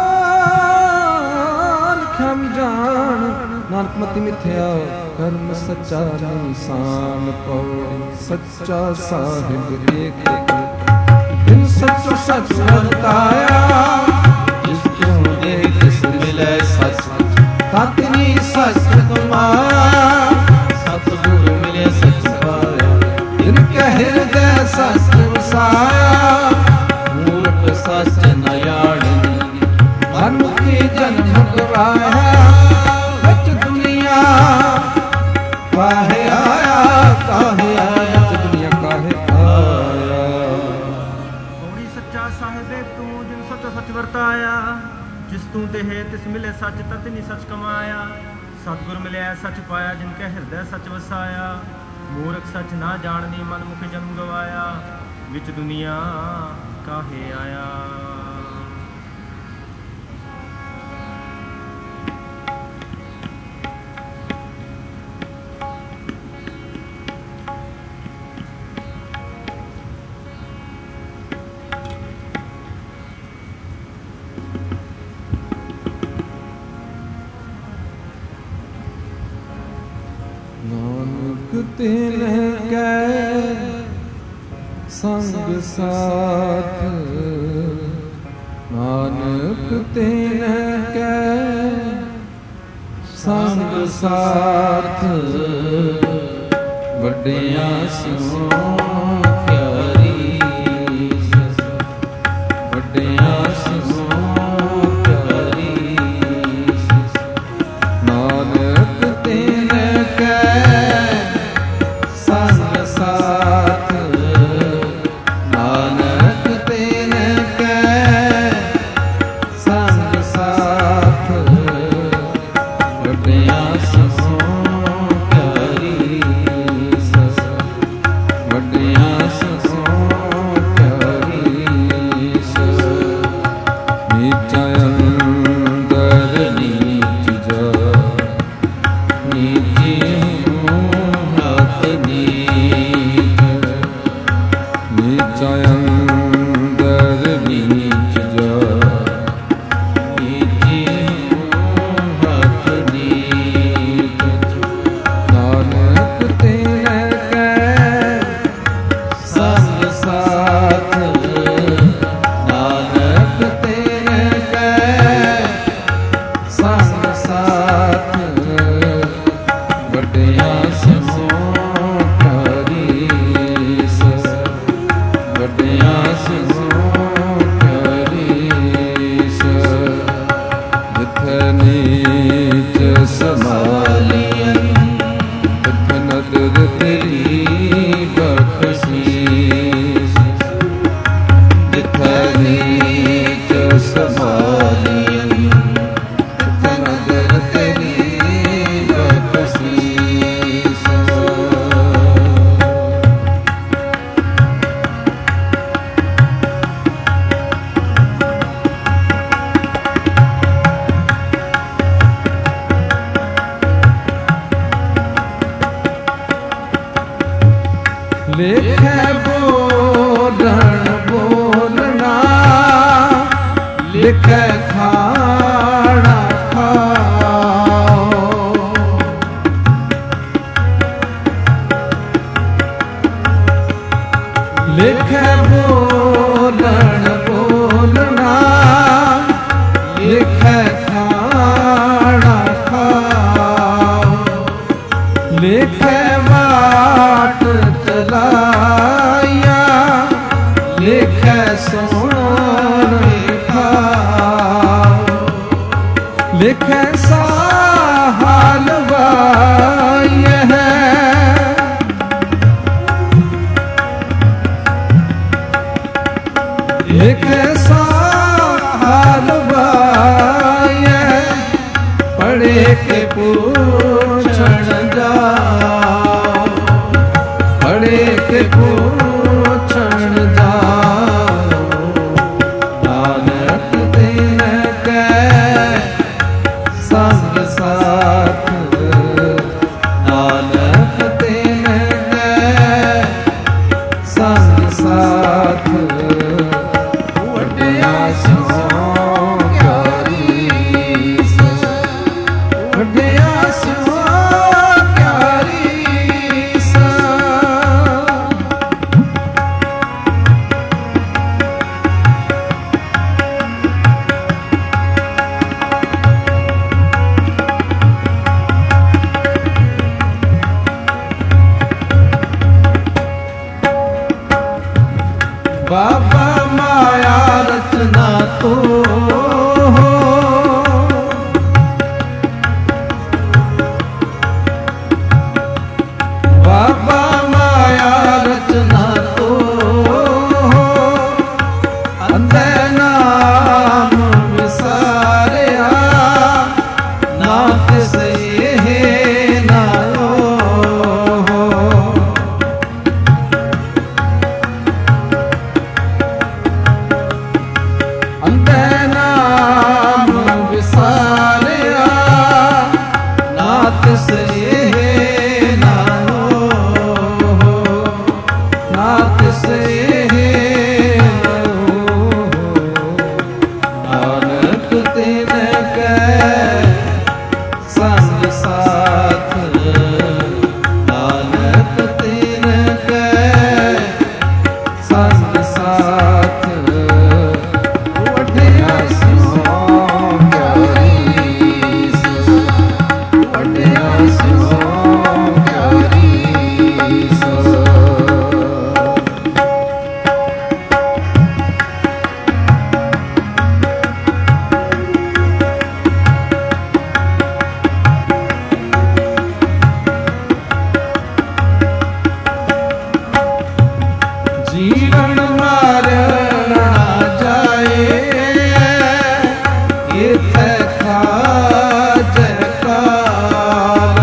लिखम जान नानक मति मिथ्या कर्म सच्चा निशान पौड़ी सच्चा साहिब एक दिन सच सच बताया जिसको देख मिले सच तातनी सच तुम्हारा सतगुरु मिले सच पाया इनके हृदय सच वसाया मूर्ख सच नयाणी मनमुखी जन्म गवाया बच दुनिया काहे आया काहे आया दुनिया काहे आया पौड़ी सच्चा साहिब तू जिन सच सच वरताया जिस तू ते है तिस मिले सच ततनी सच कमाया सतगुर मिले सच पाया जिनके हृदय सच वसाया मूर्ख सच ना जाननी मन मुख जन्म गवाया विच दुनिया काहे आया तिन कै संग साथ नानक तिन कै संग साथ वड्डियां सिओ प्यारी वड्डियां सिओ प्यारी नानक तिन कै सस ਬਖਸ਼ੀਸ਼ ਜਿੱਥੈ ਨੀਚ ਸਮਾਲੀਨ ਤਿੱਥੈ ਨਦਰ ਤੇਰੀ ਬਖਸ਼ੀਸ਼। ਲਿਖੈ ਬੋਲਣ ਬੋਲਣਾ ਲਿਖੈ ਖਾਣਾ ਖਾਓ ਲਿਖੈ ਬੋਲਣ ਬੋਲਣਾ ਲਿਖੈ ਖਾਣਾ ਖਾਓ ਲਿਖੈ ਵਾਟ ਚਲਾਇਆ ਲਿਖੈ ਸੋਣ ਖਾਓ ਲਿਖੈ ਸਾਹਲ ਵਾਇਹ ਲਿਖੈ ਸਾਹਲ ਵਾਇਹ ਪੜ੍ਹੇ ਕੇ ਪੁੱਛਣ ਜਾਓ ਪੜ੍ਹੇ ਕੇ ਪੁੱਛਣ ਜਾਓ ਨਾਨਕ ਦਿਨ ਕੈ ਸੰਗ ਸਾਥ ਨਾਨਕ ਦਿਨ ਕੈ ਸੰਗ ਸਾਥ ਵੱਡਿਆ ਸੋ ਪਿਆਰੀ ਵੱਡਿਆ ਸੋ ਬਾਬਾ ਮਾਇਆ ਰਚਨਾ ਤੋ ਬਾਬਾ ਮਾਇਆ ਰਚਨਾ ਤੋ ਅੰਧੇ ਨਾਮ ਵਿਸਾਰਿਆ ਨਾ ਕਿਸੇ ਨਾਓ ਅੰਧੇ ਨਾਮ ਵਿਸਾਰਿਆ ਨਾ ਤਿਸੇ ਨਾਓ ਨਾ ਤਿਸੇ ਨਾਨਕ ਤਿਨ ਕੈ ਸੰਗ ਸਾਥ ਨਾਨਕ ਤਿਨ ਕੈ ਸੰਗ ਸਾਥ ਵੱਡਿਆ ਸੋ ਪਿਆਰੀ ਵੱਡਿਆ ਸੋ ਪਿਆਰੀ ਜੀਵਨ ਮਾਰਨ ਨਾ ਜਾਏ ਇਥੈ ਖਾਜ ਕਾਲ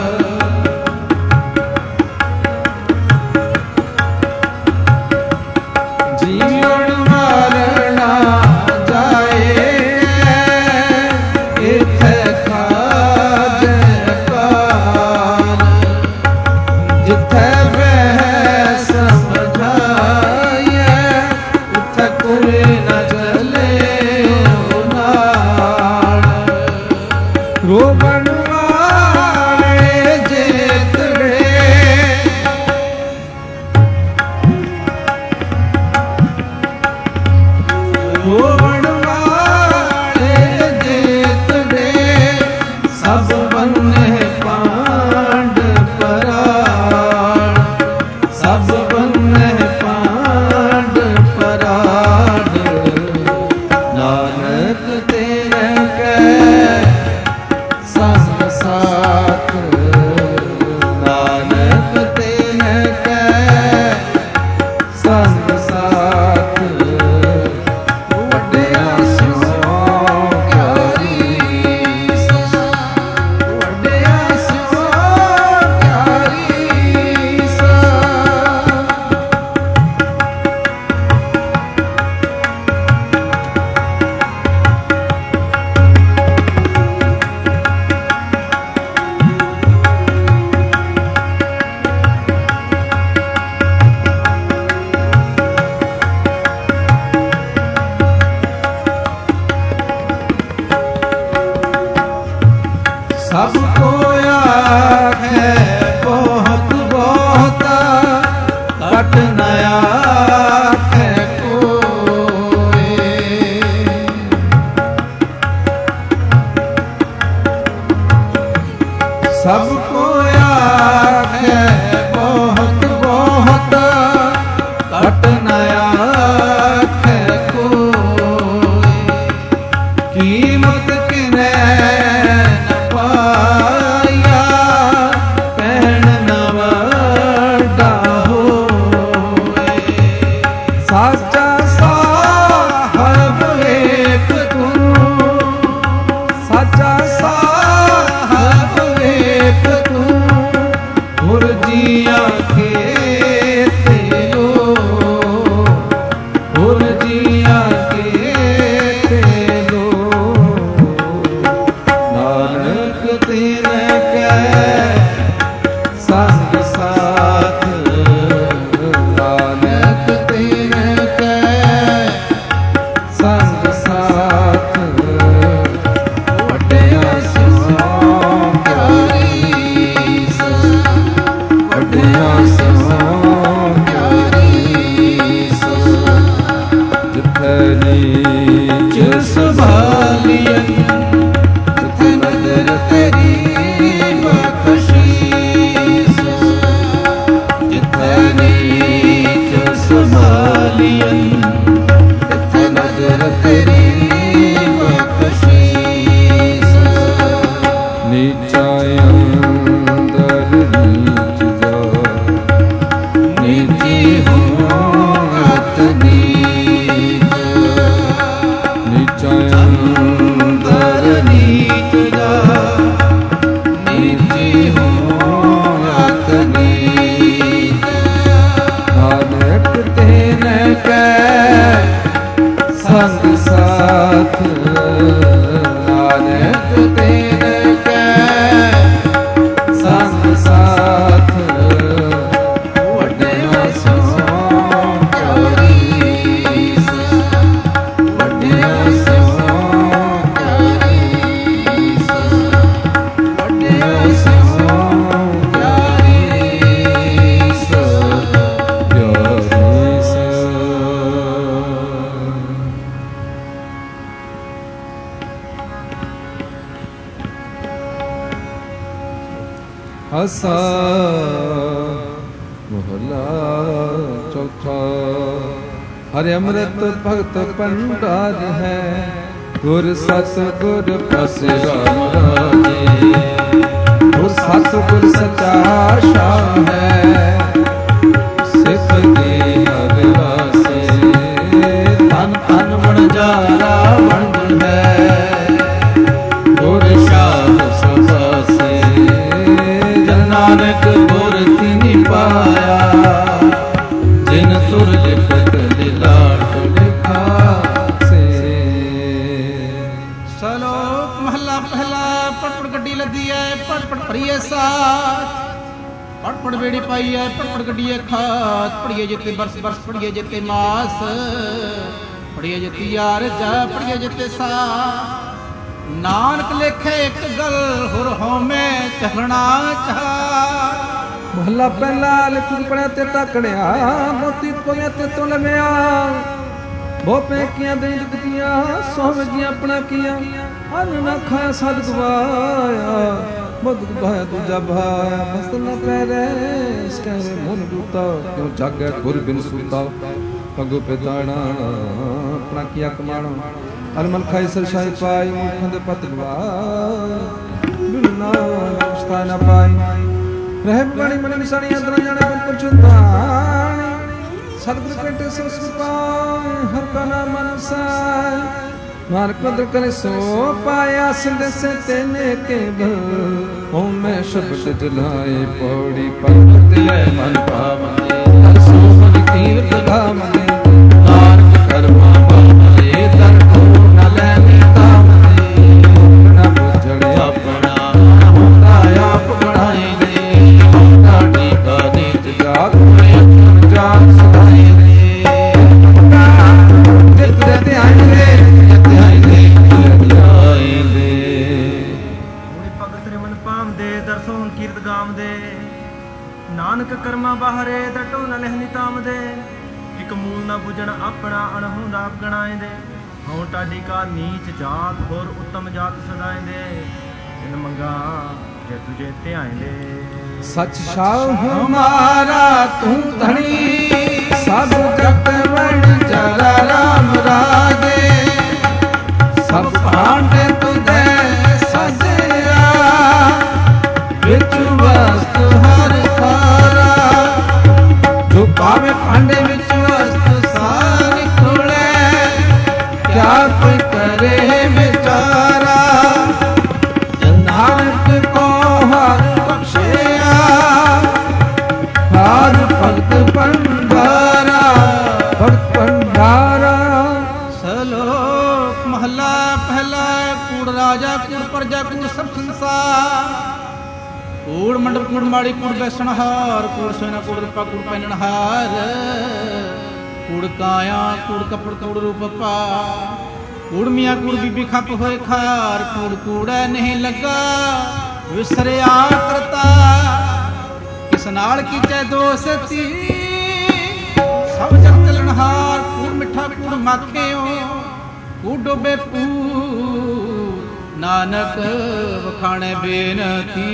ਜੀਵਨ ਮਾਰਨ ਨਾ ਜਾਏ ਇਥੈ ਖਾਜ ਕਾਲ ਜਿਥੈ ਬਹਿ ਸਮਝਾਇਆ तेन कै संग साथ नानक तेन कै संग साथ वड्डिया सो रीस वड्डिया सो रीस वड्डिया सो आसा मोहला चौथा हरि अमृत भगत भंडार है गुर सत गुर प्रसिद्ध गुर सत गुर सचा शाह है सिख दीन विलासे तन तन बणजारा बंद है गुर शाह सबासे नानक गुर तिनि पाया जिन तुर लिखत लिलाट लिखा से। सलोक महला पहला पटपट गड्डी लदी है पटपट भरिए साथ पटपट बेड़ी पाई है पटपट गड्डी खात पढ़िए जिते बरस बरस पढ़िए जिते मास पढ़िए जिते यार जा पढ़िए जिते सा नानक लेखे एक गल हुर होमे चलना चाह। मोहल्ला पहला लिख पड़े ते तकड़िया मोती पवे ते तो लमिया भोपे किया दे दिखतियां सोवजियां अपना किया अन ना खाया सद गवाया बुध गवाया दूजा भाया मस्त न पैरे इसके मुन दूता क्यों जागे गुर बिन सूता पगु पे ताना अपना किया कमाना अलमल खाई सरशाही पाई मुखंद पतवा बिना नमस्ता न पाई रह बड़ी मन निशानी अंदर जाने बिल्कुल चुंदानी सतगुरु कंटे सो पाए हर का नाम अनुसार नानक पद करे सो पाया सिंध से तेने के बल ओ मैं शब्द जलाए पौड़ी पंथ दिले मन पावने हर सो मन तीर्थ धामने नानक कर्मा बाले दर को न लेने तामने न बुझड़े अपना होता आप बढ़ाए दे होता टीका नीच जात में अचन जात सदाए दे जित देते आएंगे नानक कर्मा बाहरे दटो न लहनी ताम दे एक मूल न बुझण अपना अणहुंद आप गणाए दे हों टाडी का नीच जात होर उत्तम जात सदाए दे इन मंगा जे तुझे ध्याए दे सच शाह हमारा तू धनी सब जगत वण जरा राम रागे सब भांडे तुझे सजया विच वस्तु हर खारा जो पावे भांडे विच वस्तु सारी खोले क्या कोई करे बेचारा नानक को हर बख्शिया हार भगत भंडारा भगत भंडारा। सलोक महला पहला कूड़ राजा कूड़ प्रजा कूड़ सब संसार कूड़ मंडप कूड़ माड़ी कूड़ बैसनहार कूड़ सोना कूड़ रूपा कूड़ पहननहार कूड़ काया कूड़ कपड़ कूड़ रूप पा कूड़ मियाँ कूड़ बीबी खप होए खार कूड़ कूड़ा नहीं लगा विसरिया करता किस नाल की चे दोस्ती सब जग चलनहार कूड़ मिठा कूड़ माखियो कूड़ डोबे पू नानक वखाणे बेनती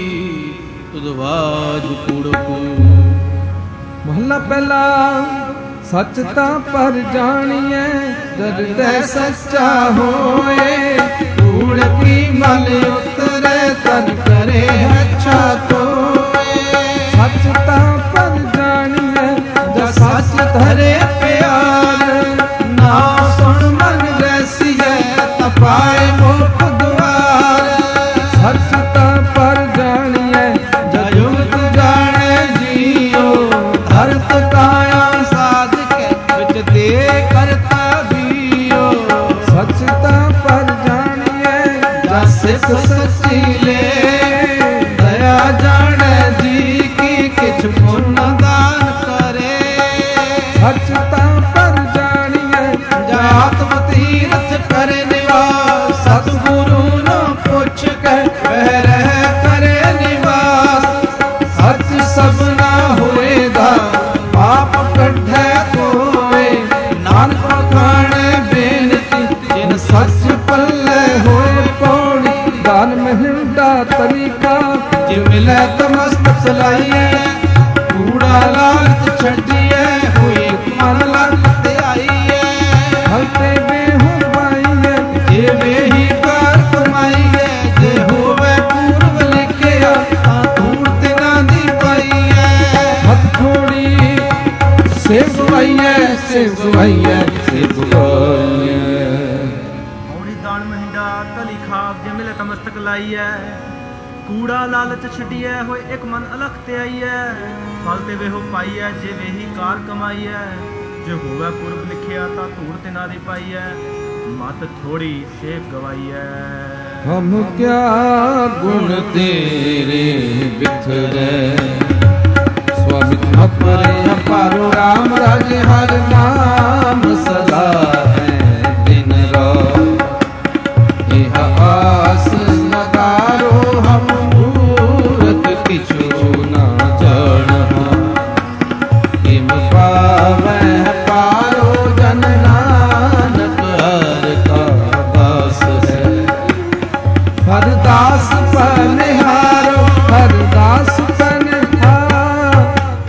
तुदवाज कूड़ को। मोहल्ला पहला सच ता पर जानिए जद ते सच्चा होए कूड़ की मल उतरे तन करे अच्छा कोए सच ता पर जानिए जद सच धरे प्यार ना सुन मन रसिए तपाए मुख द्वार सच ता पर जानिए जद युक्त जाने जियो धरत काया साध के के करता बियो सचता पर जानिए जस सिख सच्ची ले दया जाने जी की किछ पुण्य दान करे सचता पर जानिए जात तीरथ करे निवास सतगुरु न पुछ के वह रह करे निवास सच सबना होएगा पाप कढ़े कोए नानक खाने बेनती जिन सच पल्ले होए पौड़ी दान महिंदा तरीका जे मिले तमस्तक सलाइए कूड़ा लालच छड़िए हुए मन लग आइए हलते बेहू पाइए जे बेही कार कमाइए जे होवे पूर्व लिखिया धूड़ तिना दी पाइए हथ छोड़ी से सुवाइए से सुवाइए से सुवाइए ਔੜੀ ਦਾਨ ਮਹਿੰਦਾ ਤਲੀ ਖਾਬ ਜੇ ਮਿਲੇ ਤਮਸਤਕ ਲਾਈਐ ਕੂੜਾ ਲਾਲਚ ਛੱਡੀਐ ਹੋਏ ਇੱਕ ਮਨ ਅਲਖ ਤੇ ਆਈਐ ਫਲ ਤੇ ਵੇਹੋ ਪਾਈਐ ਜੇ ਵੇਹੀ ਕਾਰ ਕਮਾਈਐ ਜੇ ਹੋਵੇ ਪੁਰਬ ਲਿਖਿਆ ਤਾਂ ਧੂੜ ਤੇ ਨਾ ਦੀ ਪਾਈਐ ਮਤ ਥੋੜੀ ਸੇਵ ਗਵਾਈਐ हम क्या गुण तेरे बिखरे स्वामी अपरे अपारो राम राज हर नाम सदा है दिन रात यह आस नगारो हम मूरत किछु न जान किम पावे पारो जन नानक हर का दास है हरदास पनिहारो हरदास पनिहारो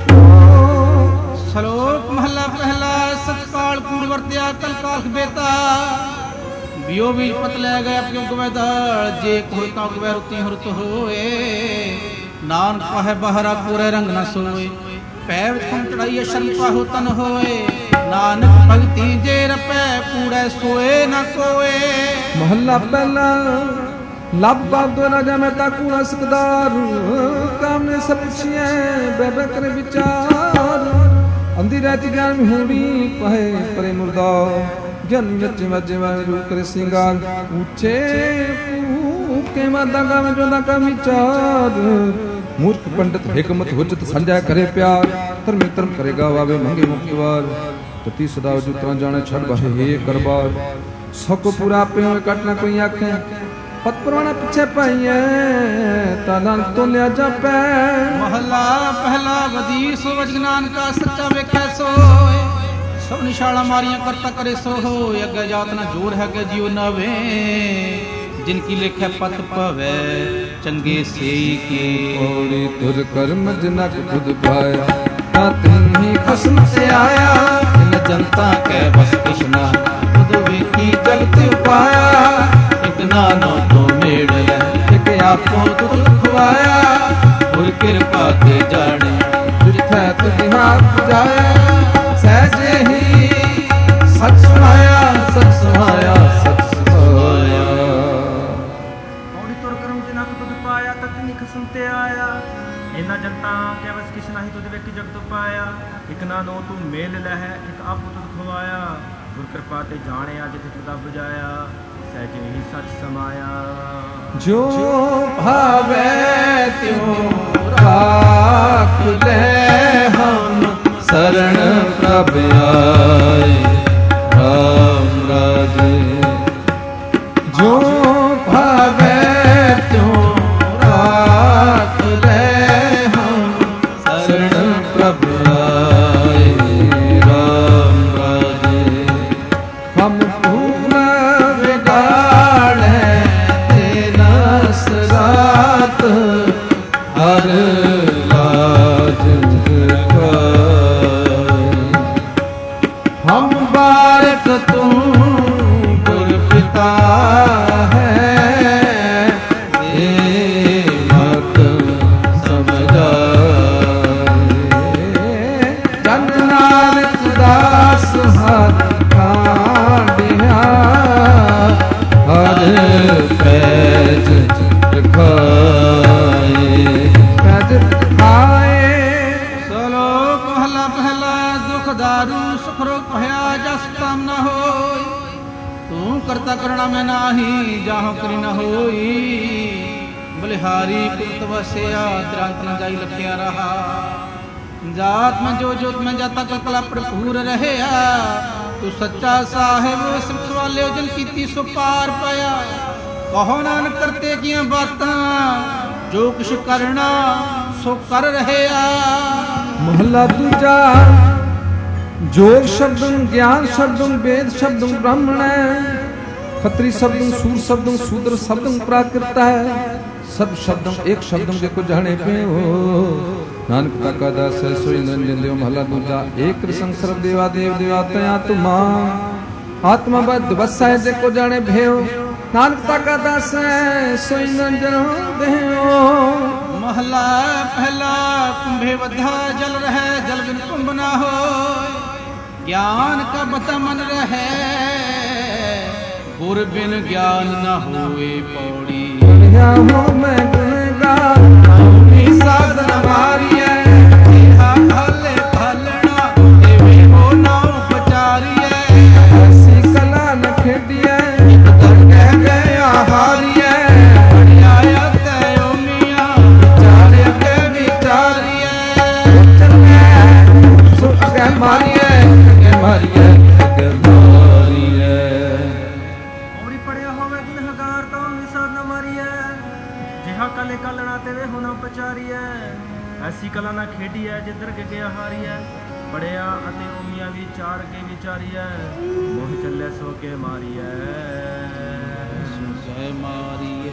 ਸ਼ਲੋਕ ਮਹਲਾ ਪਹਿਲਾ ਸਤਕਾਲ ਕੂੜ ਵਰਤਿਆ ਕਲ ਕਾਖ ਬੇਤਾ ਬਿਓ ਵੀ ਪਤ ਲੈ ਗਏ ਆਪਿਓ ਗਵੈ ਦਾਲ ਜੇ ਕੋਈ ਤਾਂ ਗਵੈ ਰੁਤੀ ਹੁਰਤ ਹੋਏ ਨਾਨਕ ਪਾਹੇ ਬਹਰਾ ਪੂਰੇ ਰੰਗ ਨ ਸੋਏ ਪੈ ਵਿੱਚ ਖਮ ਚੜਾਈਏ ਸ਼ਰਮ ਪਾਹੋ ਤਨ ਹੋਏ ਨਾਨਕ ਭਗਤੀ ਜੇ ਰਪੈ ਕੂੜੈ ਸੋਏ ਨ ਕੋਏ महला पहला लब बाप दो राजा मेहता कूड़ा सकदार काम ने सब छिए बेबे करे विचार अंधी रहती ज्ञान में होड़ी पहे परे मुर्दा ज्ञान जच्चे मजे में रू करे सिंगार ऊंचे के मादा का में जोदा का विचार मूर्ख पंडित हिकमत हुज्जत संजय करे प्यार धर्म धर्म करेगा वावे मंगे मुक्तवार तती सदा जुतरा जाने छड़ बहे हे करबार सको पूरा पे कट ना कोई आखे पत परवाना पिछे पाइए तालन तो लिया जापे ਮਹਲਾ ਪਹਿਲਾ ਵਦੀ ਸੋ ਵਜਨਾਨ ਕਾ ਸੱਚਾ ਵੇਖੈ ਸੋਏ ਸਭ ਨਿਸ਼ਾਲਾ ਮਾਰੀਆਂ ਕਰਤਾ ਕਰੇ ਸੋ ਹੋਏ ਅੱਗੇ ਜਾਤ ਨਾ ਜੋਰ ਹੈ ਕਿ ਜਿਉ ਨਵੇ ਜਿਨ ਕੀ ਲਿਖੈ ਪਤ ਭਵੈ ਚੰਗੇ ਸੇਈ ਕੀ पौड़ी तुर कर्म जनक खुद पाया तिन्ही खसम से आया इन जनता के बस कृष्णा खुद ਵੇਖੀ ਜਗਤ ਉਪਾਇਆ ਇਕ ਨਾਨੋ ਤੋਂ ਮੇੜ ਲੈ ਇਕ ਆਪੋ ਦੁਖ ਖਵਾਇਆ ਗੁਰ ਕਿਰਪਾ ਤੇ ਜਾਣੇ जिथे तुझ हाथ जाया सहजे ही सच सुनाया सच सुनाया सच सुनाया ਔੜੀ ਤੁਰ ਕਰਮ ਤੇ ਨਕ ਤੁਧ ਪਾਇਆ ਤਤ ਨਿਖ ਸੁਨਤੇ ਆਇਆ ਇਨਾ ਜਨਤਾ ਕੇ ਵਸ ਕਿਛ ਨਹੀਂ ਤੁਧ ਵੇਖੀ ਜਗਤ ਪਾਇਆ ਇਕ ਨਾ ਨੋ ਤੂੰ ਮੇਲ ਲੈ ਹੈ ਇਕ ਆਪੋ ਤੁਧ ਖਵਾਇਆ ਗੁਰ ਕਿਰਪਾ ਤੇ ਜਾਣਿਆ ਜਿਤ ਤੁਦਾ ਬੁਝਾਇਆ ਸਹਿਜ ਹੀ ਸਚ ਸਮਾਇਆ जो भावे त्यों राख ले हम शरण प्रभ आए राम राजे जो भावे त्यों राख ले हम शरण प्रभ आए राम राजे हम पूर्ण बिगाड़े रात हर लाज हम बारक तुम गुर पिता है मत समझाए जन नानक दास हर कांडिया हर पैज खाए पैज खाए ਸਲੋਕ ਮਹਲਾ ਪਹਿਲਾ ਦੁਖ ਦਾਰੂ ਸੁਖ ਰੋਗ ਭਇਆ ਜਸ ਤਾਮ ਨ ਹੋਈ। ਤੂੰ ਕਰਤਾ ਕਰਣਾ ਮੈਂ ਨਾਹੀ ਜਾਹੋ ਕਰੀ ਨ ਹੋਈ। ਬਲਿਹਾਰੀ ਕੁਲਤ ਵਸਿਆ ਦਰੰਤ ਨ ਜਾਈ ਲਖਿਆ ਰਹਾ। ਜਾਤ ਮੈਂ ਜੋ ਜੋਤ ਮੈਂ ਜਾਤਾ ਕਲਕਲਾ ਭਰਪੂਰ ਰਹਿਆ। ਤੂੰ ਸੱਚਾ ਸਾਹਿਬ ਸਿਫਤ ਵਾਲਿਓ ਜਨ ਕੀਤੀ ਸੋ ਪਾਰ ਪਾਇਆ। ਕਹੋ ਨਾਨਕ ਕਰਤੇ ਕੀਆਂ ਬਾਤਾਂ ਜੋ ਕੁਛ ਕਰਨਾ ਸੋ ਕਰ ਰਹਿਆ। ਮਹਲਾ ਦੂਜਾ। ਜੋਗ ਸ਼ਬਦੰ ਗਿਆਨ ਸ਼ਬਦੰ ਵੇਦ ਸ਼ਬਦੰ ਬ੍ਰਾਹਮਣ ਖੱਤਰੀ ਸ਼ਬਦੰ ਸੂਰ ਸ਼ਬਦੰ ਸ਼ੂਦਰ ਸ਼ਬਦੰ ਪ੍ਰਾਕ੍ਰਿਤ ਹੈ। ਸਭ ਸ਼ਬਦੰ ਇੱਕ ਸ਼ਬਦੰ ਜੇ ਕੋ ਜਾਣੇ ਪਿਓ। ਨਾਨਕ ਤਾਕਾ ਦਾਸ ਸੋਈ ਨਿਰੰਜਨ ਦਿਓ। ਮਹਲਾ ਦੂਜਾ। ਏਕ ਰਸੰਗ ਸਰਬ ਦੇਵਾ ਦੇਵ ਦੇਵਾਤਿ ਆਤਮਾ ਆਤਮਾ ਬਦ ਵਸੈ ਜੇ ਕੋ ਜਾਣੇ ਭਿਓ। ਨਾਨਕ ਤਾਕਾ ਦਾਸ ਸੋਈ ਨਿਰੰਜਨ ਦਿਓ। ਮਹਲਾ ਪਹਿਲਾ। ਕੁੰਭੇ ਵਧਾ ਜਲ ਰਹਿ ਜਲ ਬਿਨ ਕੁੰਭ ਨਾ ਹੋਇ। ਗਿਆਨ ਕਾ ਬਤਾ ਮਨ ਰਹਿ ਗੁਰ ਬਿਨ ਗਿਆਨ ਨਾ ਹੋਏ ਪੌੜੀ। ਬਣਿਆ ਹੋ ਮੈਂ ਗੁਣਗਾਨ ਆਪਣੀ ਸਾਧਨ ਮਾਰੀਐ। ਇਹਾ ਹਾਲੇ ਭਾਲਣਾ ਐਵੇਂ ਹੋ ਨਾ ਉਪਚਾਰੀਐ। ਐਸੀ ਕਲਾ ਨ ਖੇਡੀਐ ਦਰ ਕਹਿ ਗਿਆ ਹਾਰੀਐ। ਬੜਿਆ ਤੈ ਓਮੀਆਂ ਵਿਚਾਰਿਆ ਕੇ ਵਿਚਾਰੀਐ। ਚੱਲੈ ਸੁਖ ਕੇ ਮਾਰੀਐ ਕੇ ਮਾਰੀਐ ਕੇ ਮਾਰੀਐ। ਔਰੀ ਪੜਿਆ ਹੋਵੇ ਗੁਨਹਗਾਰ ਤਾਂ ਵਿਸਾਰ ਨ ਮਾਰੀਐ। ਜਿਹਾ ਕਲੇ ਕਲਣਾ ਤੇ ਵੇ ਹੁਣਾ ਪਚਾਰੀਐ। ਐਸੀ ਕਲਾ ਨਾ ਖੇਡੀਐ ਜਿੱਧਰ ਕੇ ਗਿਆ ਹਾਰੀਐ। ਪੜਿਆ ਅਤੇ ਓਮੀਆਂ ਵਿਚਾਰ ਕੇ ਵਿਚਾਰੀਐ। ਮੋਹ ਚੱਲੇ ਸੋ ਕੇ ਮਾਰੀਐ। ਜੈ ਮਾਰੀਐ।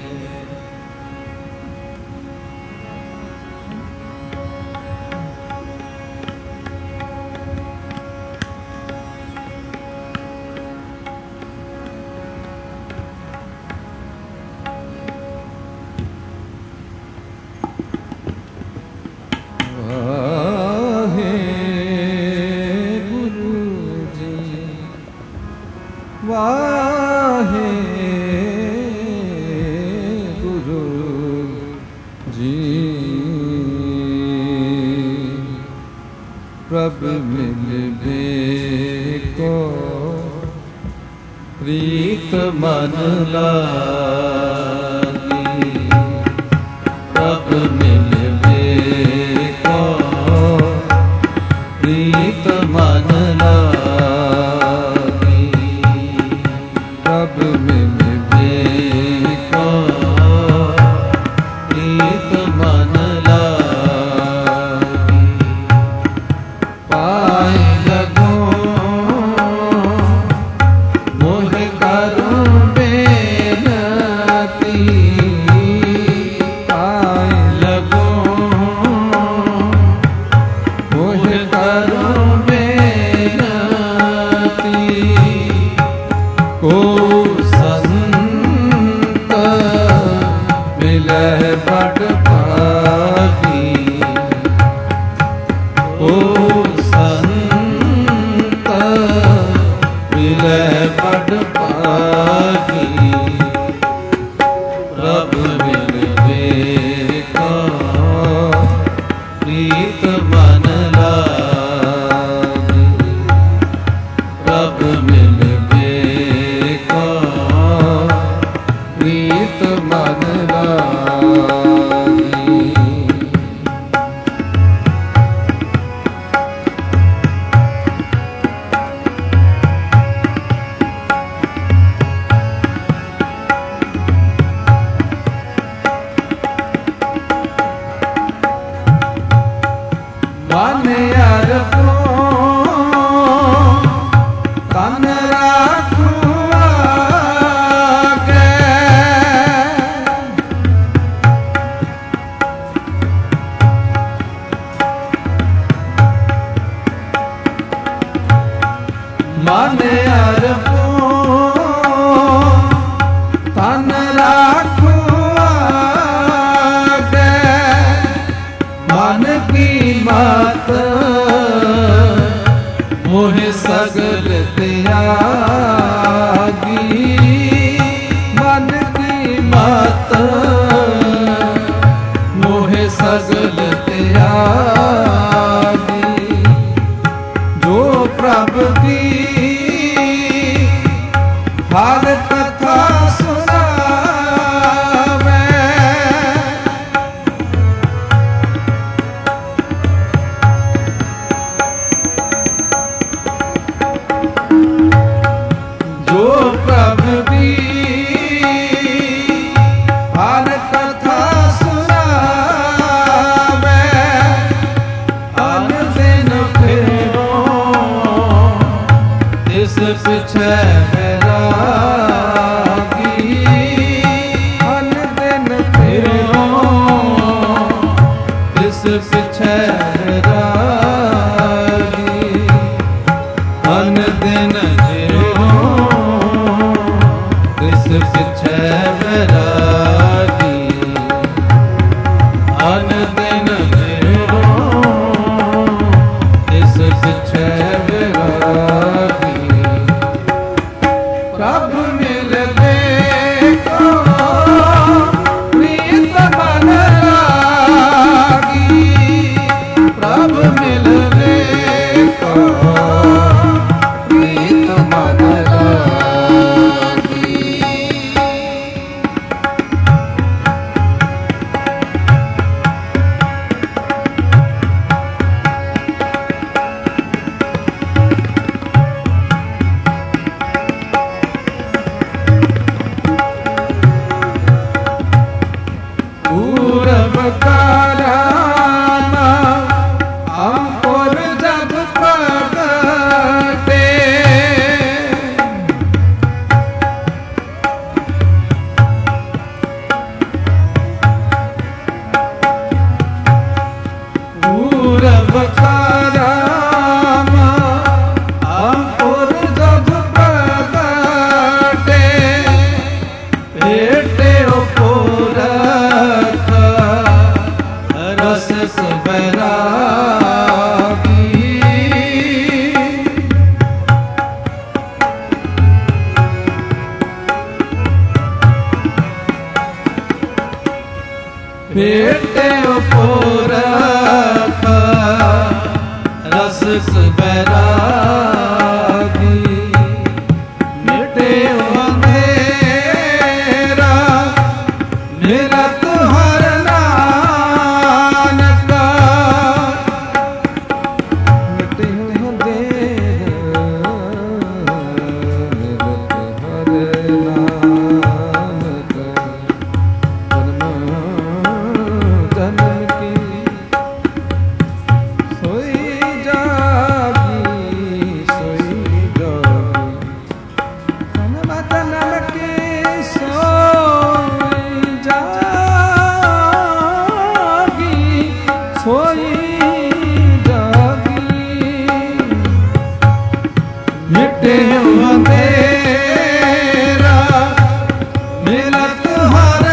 ਪ੍ਰਭ ਮਿਲਵੇ ਕੋ ਪ੍ਰੀਤ ਮਨ ਲਾਗੀ। ਪ੍ਰਭ ਮਿਲਵੇ ਕੋ ਪ੍ਰੀਤ ਮਨ ਲਾਗੀ। ਪ੍ਰਭ ਮਿਲਵੇ ਕੋ ਪ੍ਰੀਤ ਮਨ ਲਾਗੀ। ਪਾਏ ਲਗੋ ਮੋਹ ਕਰੂੰ ਬੇਨਤੀ। ਪਾਏ ਲਗੋ ਮੋਹ ਕਰੂੰ ਬੇਨਤੀ। ਕੋ ਸੰਤ ਮਿਲੈ ਬੜ ਭਾਗੀ। ਕੋ ਸੰਤ ਮਿਲੈ ਬੜ ਭਾਗੀ। ਪ੍ਰਭ ਮਿਲਵੇ ਕੋ ਪ੍ਰੀਤ ਮਨ ਲਾਗੀ। ਪ੍ਰਭ ਮਿਲਵੇ ਕੋ ਪ੍ਰੀਤ ਮਨ ਲਾਗੀ। ਮਨ ਅਰਪੋ ਤਨ ਰਾਖੁ ਆਗੇ। ਮਨ ਅਰਪੋ ਤਨ ਰਾਖੁ ਆਗੇ। ਮਨ ਕੀ ਮਤ ਮੋਹ ਸਗਲ ਤਿਆਗੀ। ਮਨ ਕੀ ਮਤ ਮੋਹ ਸਗਲ ਤਿਆਗੀ। जो प्रभु की हर कथा सुनावे, जो प्रभु की हर कथा सुनावे, अनदिन फेरो इस पिछे बैरागी, अनदिन फेरो इस पिछे बैरागी, अनदिन फेरो इस पिछे बैरागी, अनदिन फेरो इस पिछे बैरागी। प्रभु मिलने को प्रीत मन लागी, प्रभु मिलने को प्रीत मन लागी। पूरब का राम अंकुर जब प्रगटे, पूरब का राम अंकुर जब प्रगटे, भेटे पुरख रस बैरागी, भेटे पुरख रस बैरागी, मिटे अंधेरा मिलत हर नानका, मिटे अंधेरा मिलत हर नानका, जन्म की सोई जागी, सोई जागी, जन्म की सोई जागी, सोई जागी, मिटे अंधेरा मिलत हर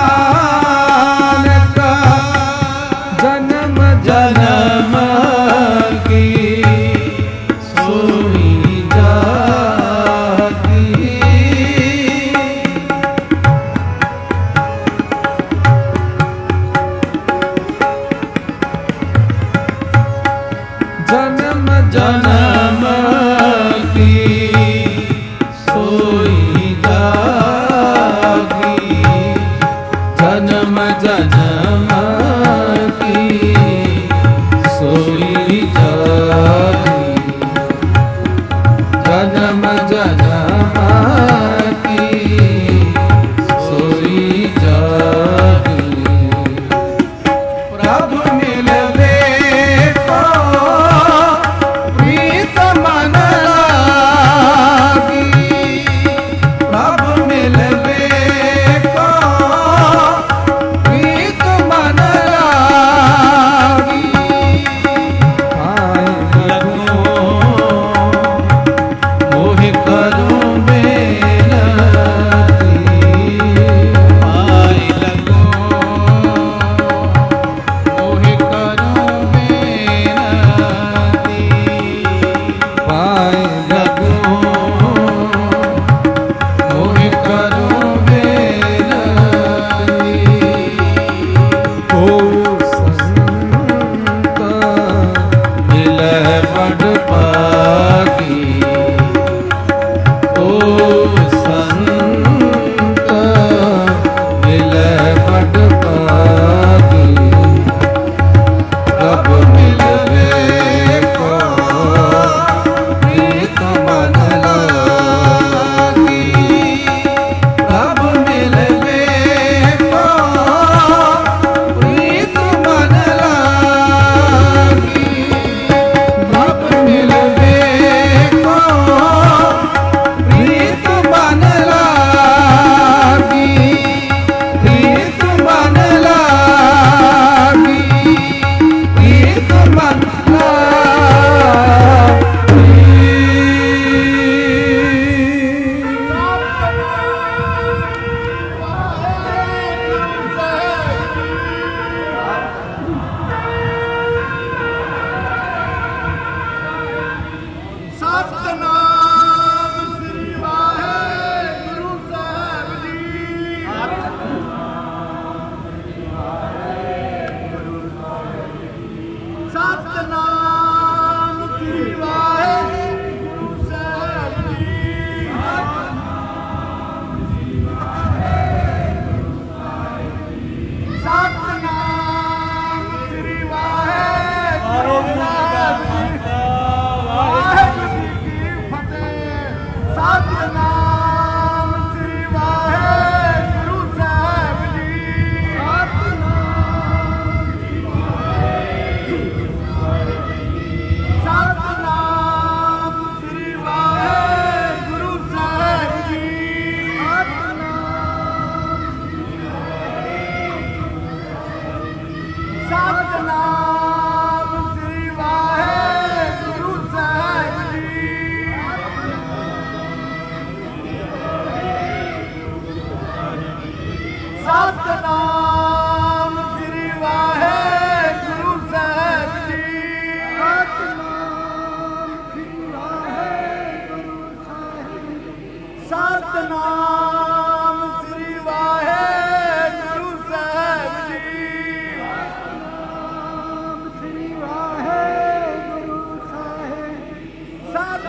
नानका, जन्म जन्म की सोई जागी। जन्म जन्म की सोई जागी, जन्म जन्म की सोई जागी, जन्म जन्म की सोई जागी। प्रभु मिलने को प्रीत मन लागी, प्रभु मिलने को प्रीत मन लागी, आए लगो मोहि करूं में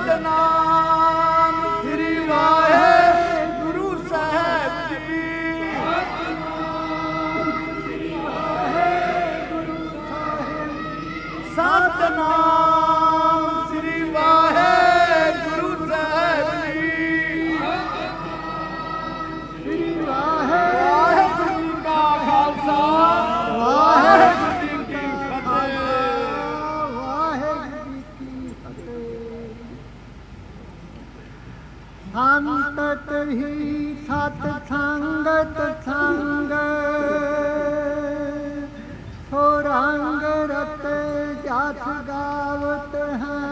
ਸਤਨਾਮ ਸ੍ਰੀ ਵਾਹਿਗੁਰੂ ਸਾਹਿਬ ਜੀ। ਸਤਨਾਮ ਸ੍ਰੀ ਵਾਹਿਗੁਰੂ ਸਾਹਿਬ ਜੀ। ਸ੍ਰੀ ਵਾਹਿਗੁਰੂ ਜੀ ਕਾ ਖਾਲਸਾ ਵਾਹਿਗੁਰੂ ਜੀ ਕੀ ਫਤਿਹ। ਵਾਹਿਗੁਰੂ ਜੀ ਕੀ ਫਤਿਹ। ਸੰਤਤ ਹੀ ਸਤ ਸੰਗਤ ਸੰਗ ਸੋ ਰੰਗ ਰਤ ਜਸ ਗਾਵਤ ਹੈ।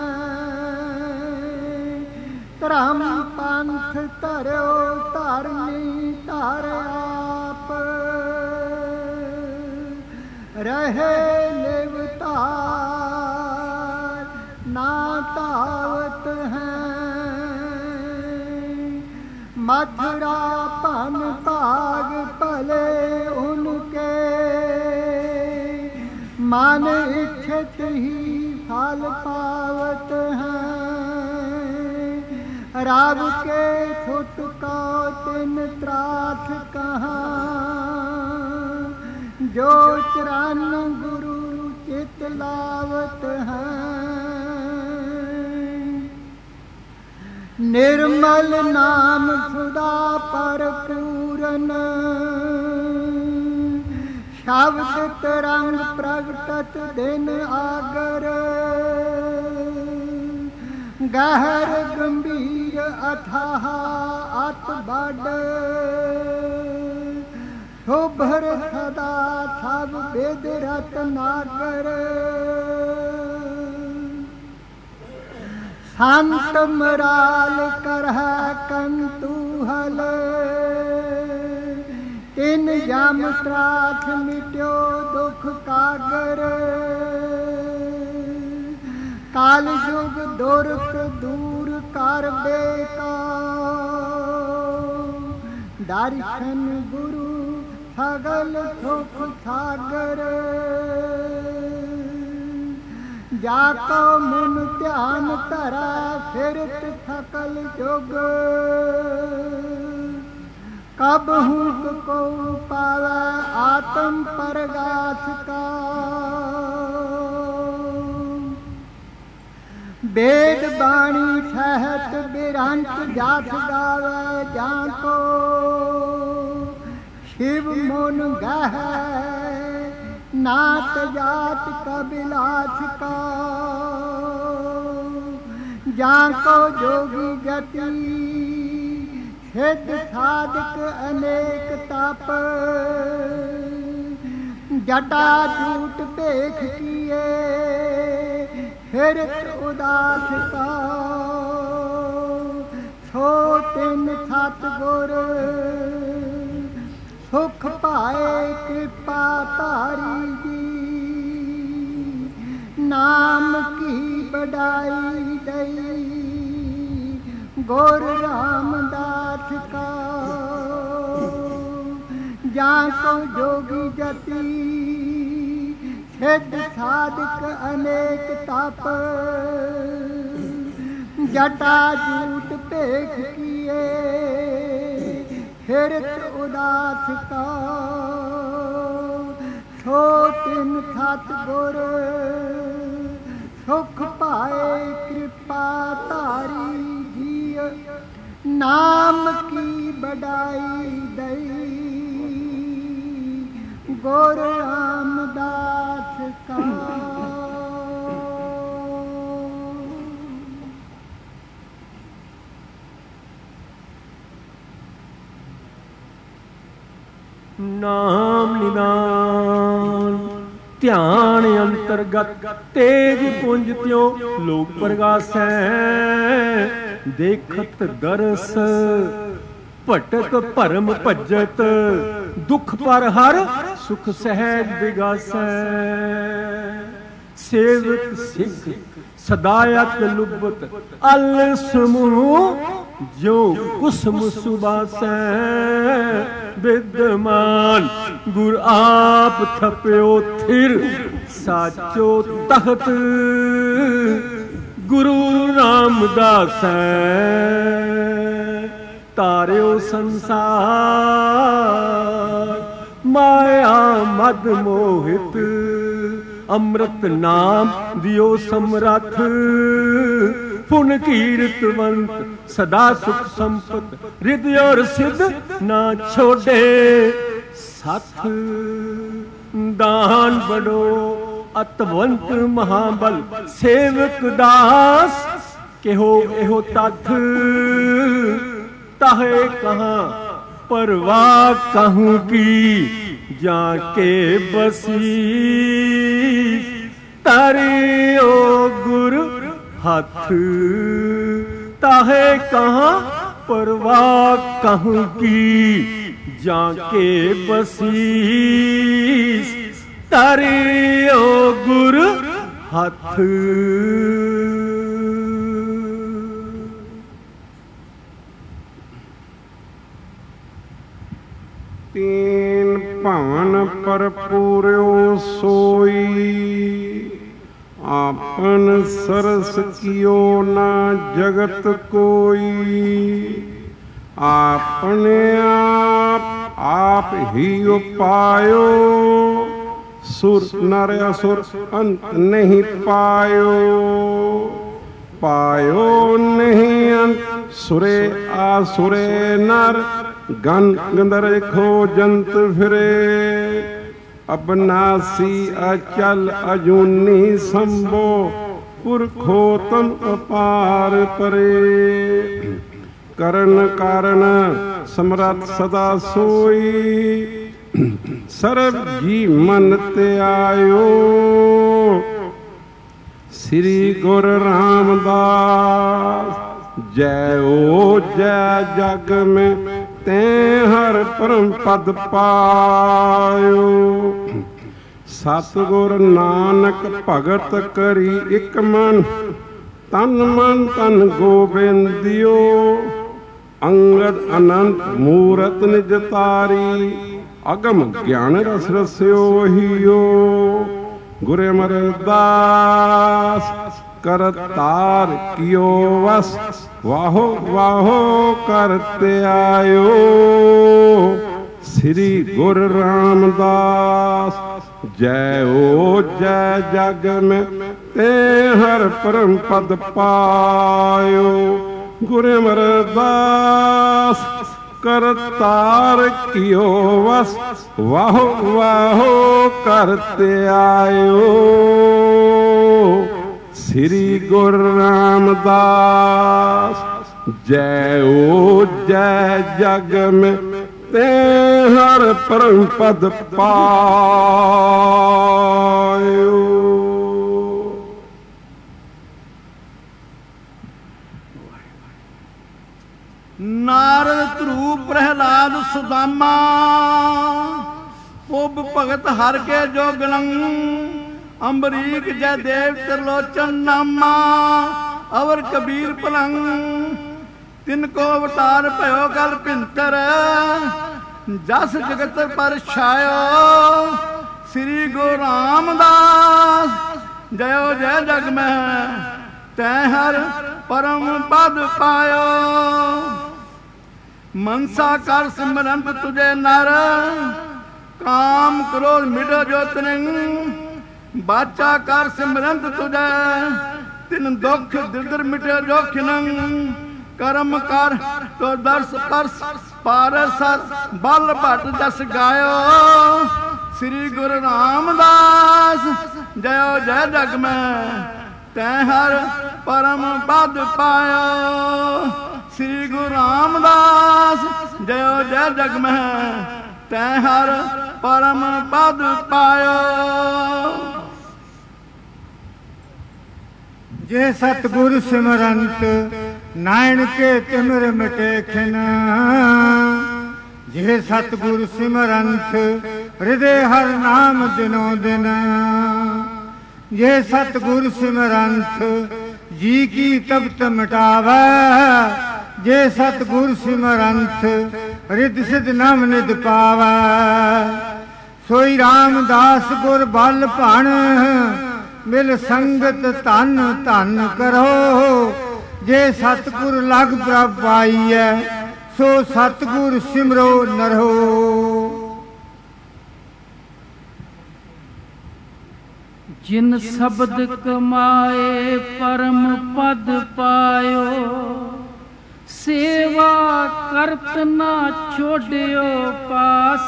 ਧਰਮ ਪੰਥ ਧਰਿਓ ਧਰਨੀ ਧਰ ਆਪ ਰਹੇ ਲਿਵਤਾਰ ਨਾ ਧਾਵਤ ਹੈ। मथुरा पन भाग भले उनके मन इच्छित ही फल पावत हैं। रब के सुत को तिन त्रास कहाँ जो चरण गुरु चित लावत हैं। निर्मल नाम सुधा पर पूरन शब्द तरंग प्रगटत दिन आगर। गहर गंभीर अथाह अत बड़ शोभर सदा सब वेद रत्नाकर। संत मराल करह कंतूहल तिन जम त्रास मिट्यो दुख कागर। काल युग दुर्क दूर कर बेका दर्शन गुरु सगल सुख सागर। जाको मुन ध्यान धरा फिरत सकल जुग कब हुक को पावै आत्म परगास का। वेद बाणी सहत बिरंत जास गावै जाको शिव मुन गह नात जात कबिलास का। जाको जोगी गति सिद्ध साधक अनेक तप जटा झूठ पेख किए फिरत उदास का। सो तिन सतगुर सुख पाए कृपा तारी जी। नाम की बड़ाई दई गुर रामदास का। जाको जोगी जति सिद्ध साधक अनेक तप जटा झूठ पेख किए फिरत उदास का। सो तिन सतगुर सुख पाए कृपा तारी जी। नाम की बड़ाई दई गुर रामदास का। नाम निदान ध्यान अंतर्गत तेज पुंज त्यों लोक प्रगासै। देखत दरस भटक भरम भजत दुख पर हर सुख सहज बिगासै। सेवक सिख सदायत लुबत अल समूह जो कुसुम सुबासै। विद्यमान गुर आप थप्यो थिर साचो तख्त गुरु राम ਰਾਮਦਾਸ ਤਾਰਿਓ ਸੰਸਾਰ ਮਾਇਆ ਮਦ ਮੋਹਿਤ ਅੰਮ੍ਰਿਤ ਨਾਮ ਦਿਓ ਸਮਰੱਥ ਪੁਨ ਕੀਰਤਵੰਤ ਸਦਾ ਸੁਖ ਸੰਪਤ ਰਿਦ ਔਰ ਸਿਧ ਨਾ ਛੋੜੇ ਸੱਥ ਦਾਨ ਬੜੋ ਅਤਵੰਤ ਮਹਾਬਲ ਸੇਵਕ ਦਾਸ ਕਿਹੋ ਇਹੋ ਤਥ ਤਾਹੇ ਕਹਾਂ परवाह कहूँ की जाके बसी तारे ओ गुरु हाथ ताहे कहाँ परवाह कहूँ की जाके बसी तारे ओ गुरु हाथ। तीन भवन पर पूर्यो सोई आपन सरस कियो ना जगत कोई आपने आप ही उपायो सुर नर असुर अंत नहीं पायो पायो नहीं अंत सुरे आसुरे नर गन गंधर्व खोजंत फिरे अबनासी अचल अजूनी संभो पुरखोतम अपार परे करण कारण समरथ सदा सोई सर्व जी मन ते आयो श्री गुरु रामदास जय ओ जय जग में ते हर परम पद पायो सतगुर नानक भगत करी इक मन तन गोबिंदियो अंगद अनंत मूरत निज तारी अगम ज्ञान रस रस्यो हियो गुर अमरदास करतार कियो वस वाहो वाहो करते आयो श्री गुरु रामदास जय ओ जय जग में ते हर परम पद पायो गुरु अमरदास करतार कियो वस वाहो वाहो करते आयो श्री गुरु रामदास जय ओ जय जग में ते हर परम पद पायो। नारद ध्रुव प्रहलाद सुदामा पुब भगत हर के जोगलंग अम्बरीक जय देव त्रिलोचन नामा अवर कबीर पलंग तिनको अवतार भयो कल पिंतर जस जगत पर छायो श्री गुरु रामदास जयो जय जग में तै हर परम पद पायो मनसा कर सिमरंत तुझे नर काम क्रोध मिटो जो तिन बाचा कर सिमरंत तुझे तिन दुख दिदर मिटे जो खिनंग कर्म कर तो दर्श परस पारसर बल भट जस गायो श्री गुरु रामदास जयो जय जग में तै हर परम पद पायो श्री गुरु रामदास जयो जय जग में तै हर परम पद पायो। जे सतगुरु सिमरंत नायण के तिमिर मिटे खिन जे सतगुरु सिमरंत हृदय हर नाम दिनो दिन जे सतगुरु सिमरंत जी की तपत मिटावै जे सतगुरु सिमरंत रिद सिद्ध नम निध पावै सोई रामदास गुर बल भण मिल संगत धन धन करो ਜੇ ਸਤਿਗੁਰ ਲਗ ਪ੍ਰਭ ਪਾਈਐ ਸੋ ਸਤਿਗੁਰ ਸਿਮਰੋ ਨਰੋ। ਜਿਨ ਸ਼ਬਦ ਕਮਾਏ ਪਰਮ ਪਦ ਪਾਇਓ, ਸੇਵਾ ਕਰਤ ਨਾ ਛੋੜਿਓ ਪਾਸ।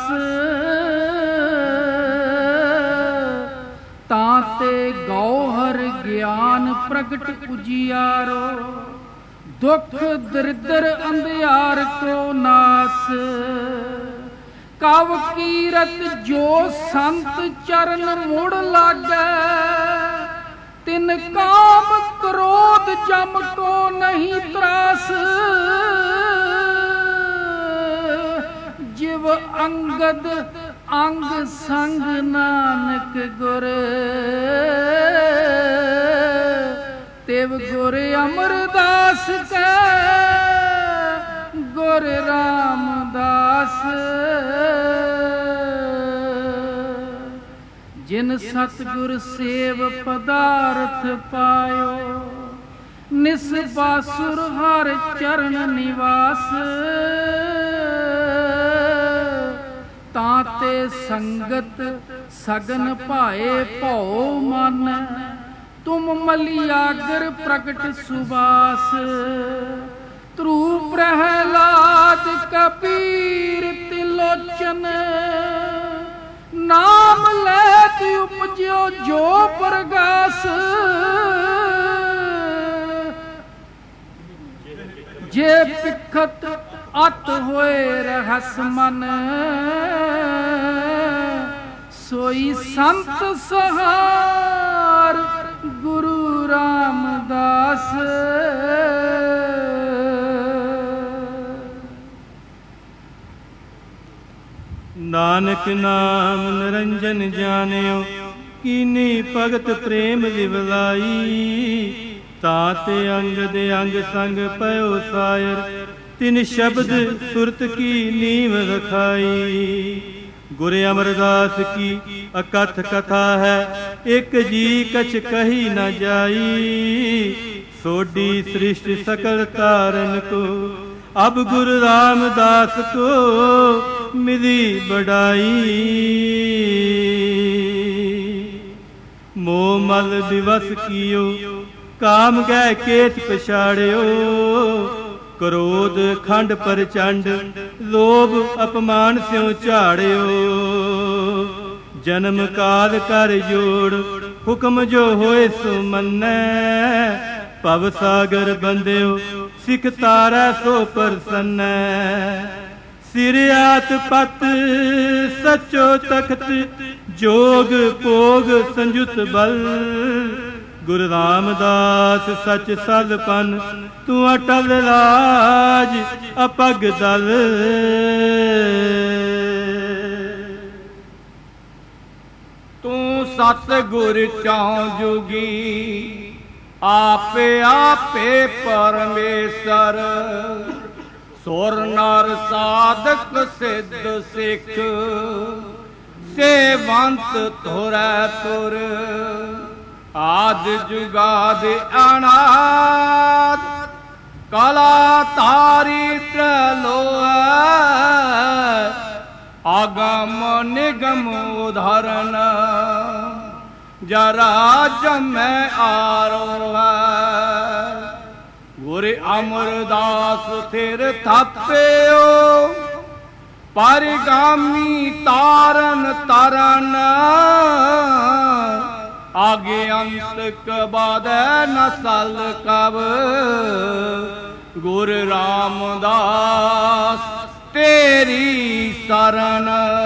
ਤਾਂ ਤੇ ਗੌਹਰ ਗਿਆਨ ਪ੍ਰਗਟ ਉਜਿਆਰੋ, ਦੁਖ ਦਰਿਦਰ ਅੰਧਿਆਰ ਕੋ ਨਾਸ। ਕਵ ਕੀਰਤ ਜੋ ਸੰਤ ਚਰਨ ਮੁੜ ਲਾਗੈ, ਤਿਨ ਕਾਮ ਕ੍ਰੋਧ ਜਮ ਕੋ ਨਹੀਂ ਤਰਾਸ। ਜਿਵ ਅੰਗਦ ਅੰਗ ਸੰਗ ਨਾਨਕ ਗੁਰ, ਤਿਵ ਗੁਰ ਅਮਰਦਾਸ ਕੈ ਗੁਰ ਰਾਮਦਾਸ। ਜਿਨ ਸਤਿਗੁਰ ਸੇਵ ਪਦਾਰਥ ਪਾਇਓ, ਨਿਸਬਾਸੁਰ ਹਰ ਚਰਨ ਨਿਵਾਸ। ਤਾਂ ਤੇ ਸੰਗਤ ਸਗਨ ਭਾਏ ਭਉ ਮਨ, ਤੁਮ ਮਲਿਆਗਰ ਪ੍ਰਗਟ ਸੁਬਾਸ। ਧਰੂ ਪ੍ਰਹਿਲਾਦ ਕਬੀਰ ਤਿਲੋਚਨ, ਨਾਮ ਲੈਤ ਉਪਜਿਓ ਜੋ ਪ੍ਰਗਾਸ। ਜੇ ਪਿਖਤ ਅਤ ਹੋਏ ਰਹਸ ਮਨ, ਸੋਈ ਸੰਤ ਸਹਾਰ ਗੁਰੂ ਰਾਮਦਾਸ। ਨਾਨਕ ਨਾਮ ਨਿਰੰਜਨ ਜਾਣਿਓ, ਕੀਨੀ ਭਗਤ ਪ੍ਰੇਮ ਲਿਵਲਾਈ। ਤਾਂ ਤੇ ਅੰਗਦ ਅੰਗ ਸੰਗ ਪਇਓ ਸਾਇਰ, ਤਿਨ ਸ਼ਬਦ ਸੁਰਤ ਕੀ ਨੀਵ ਰਖਾਈ। ਗੁਰ ਅਮਰਦਾਸ ਕੀ ਅਕਥ ਕਥਾ ਹੈ, ਇਕ ਜੀ ਕਛ ਕਹੀ ਨ ਜਾਈ। ਸੋਢੀ ਸ੍ਰਿਸ਼ਟ ਸਕਲ ਤਾਰਨ ਕੋ, ਅਬ ਗੁਰੂ ਰਾਮਦਾਸ को मिली बढ़ाई। मोह मल दिवस कियो, काम गए केत पछाड़ियो। क्रोध खंड प्रचंड, लोभ अपमान स्यों झाड़ियो। जन्म काल कर जोड़, हुक्म जो होए सो मन्नै। भव सागर बंदियो, सिख तारै सो प्रसन्न। सिरयात पत सचो तख्त, जोग भोग संयुत बल। गुरु रामदास सच सलपन, तू अटल राज अपग दल। तू सतगुर चौं जुगी, आपे आपे परमेश्वर। सुर नर साधक सिद्ध सिख, सेवंत तुरै तुर। आद जुगाद अनाद, कला तारी त्रलोय। आगम निगम उदाहरण, जरा जमै आरोह। गुर अमरदास थिर थाप्यो, परिगामी तारन तरन। आगे अंत कबाद नसल कब, गुर रामदास तेरी शरण।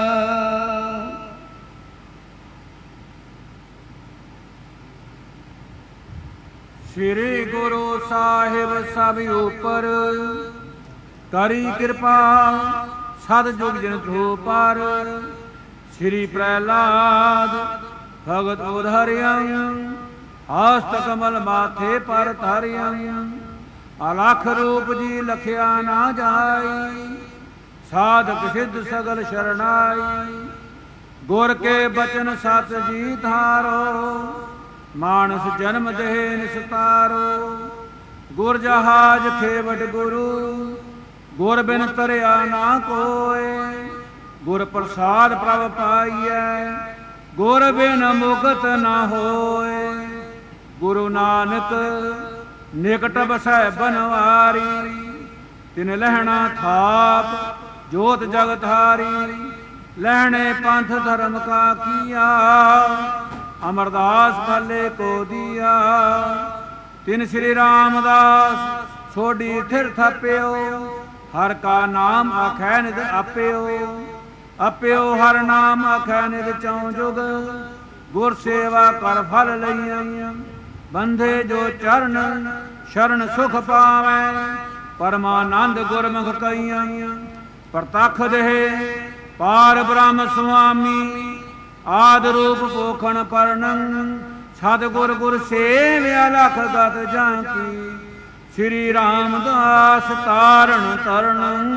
श्री गुरु साहिब सब ऊपर, करी कृपा सद जुग जिन पर। श्री प्रहलाद भगत उधरियं, हस्त कमल माथे पर धरियं। अलख रूप जी लखिया ना जाई, साधक सिद्ध सगल शरणाई। गुर के बचन सत जी धारो, मानस जन्म देह निस्तारो। ਗੁਰ ਜਹਾਜ ਖੇਵਟ ਗੁਰੂ, ਗੁਰ ਬਿਨ ਤਰਿਆ ਨਾ ਕੋਇ। ਗੁਰ ਪ੍ਰਸਾਦ ਪ੍ਰਭ ਪਾਈਐ, ਗੁਰ ਬਿਨ ਮੁਕਤ ਨਾ ਹੋਏ। ਗੁਰੂ ਨਾਨਕ ਨਿਕਟ ਬਸੈ ਬਨਵਾਰੀ, ਤਿਨ ਲਹਿਣਾ ਥਾਪ ਜੋਤ ਜਗਤ ਹਾਰੀ। ਲਹਿਣੇ ਪੰਥ ਧਰਮ ਕਾ ਕੀਆ, ਅਮਰਦਾਸ ਪਾਲੇ ਕੋ ਦੀਆ। ਤਿਨ ਸ੍ਰੀ ਰਾਮਦਾਸ ਛੋਡੀ ਥਿਰ ਥਾਪਿਓ, ਹਰ ਕਾ ਨਾਮ ਆਖੈ ਨਿਦ ਆਪਿਓ। ਆਪਿਓ ਹਰ ਨਾਮ ਆਖੈ ਨਿਦ ਚਉ ਜੁਗ, ਗੁਰ ਸੇਵਾ ਕਰ ਫਲ ਲਈਆਂ। ਬੰਧੇ ਜੋ ਚਰਨ ਸ਼ਰਨ ਸੁਖ ਪਾਵੈ, ਪਰਮਾਨੰਦ ਗੁਰਮੁਖ ਕਈਆਂ। ਪ੍ਰਤੱਖ ਦੇਹ ਪਾਰ ਬ੍ਰਹਮ ਸੁਆਮੀ, ਆਦ ਰੂਪ ਪੋਖਣ ਪਰਨੰ। ਸਤਿਗੁਰ ਗੁਰ ਸੇਵਿਆ ਲਖ ਗਤ ਜਾਂਕੀ, ਸ੍ਰੀ ਰਾਮਦਾਸ ਤਾਰਨ ਤਰਣ।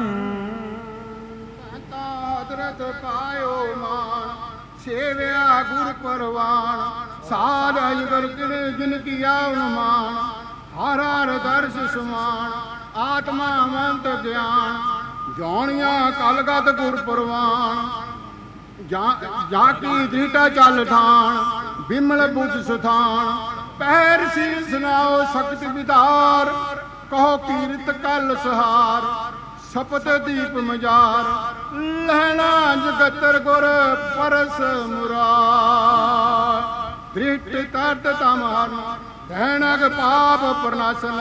ਤਾਦਰਤ ਪਾਇਓ ਮਾਨ, ਸੇਵਿਆ ਗੁਰ ਪਰਵਾਨ। ਸਾਧ ਅਜਗਰ ਕਿਨ ਜਿਨ ਕੀਆ ਉਨਮਾਨ, ਹਰ ਹਰ ਦਰਸ ਸਮਾਨ। ਆਤਮਾ ਮੰਤ ਗਿਆਨ, ਜੋਣੀਆਂ ਕਲਗਤ ਗੁਰ ਪਰਵਾਨ। ਜਾ ਕੀ ਦ੍ਰਿਟਾ ਚੱਲ ਠਾਣ, ਬਿਮਲ ਬੁਝ ਸੁਥਾਨ। ਪਹਿਰ ਸੀ ਸੁਨਾਓ ਸਖਤ ਵਿਧਾਰ, ਕਹੋ ਕੀਰਤ ਕਲ ਸਹਾਰ। ਸਪਤ ਦੀਪ ਮਜਾਰ, ਲਹਿਣਾ ਜਗਤਰ ਗੁਰ ਪਰਸ ਮੁਰਾਰ। ਦ੍ਰਿਟ ਤਰਤ ਤਮਹਰਨ, ਦੈਣਕ ਪਾਪ ਪ੍ਰਨਾਸ਼ਨ।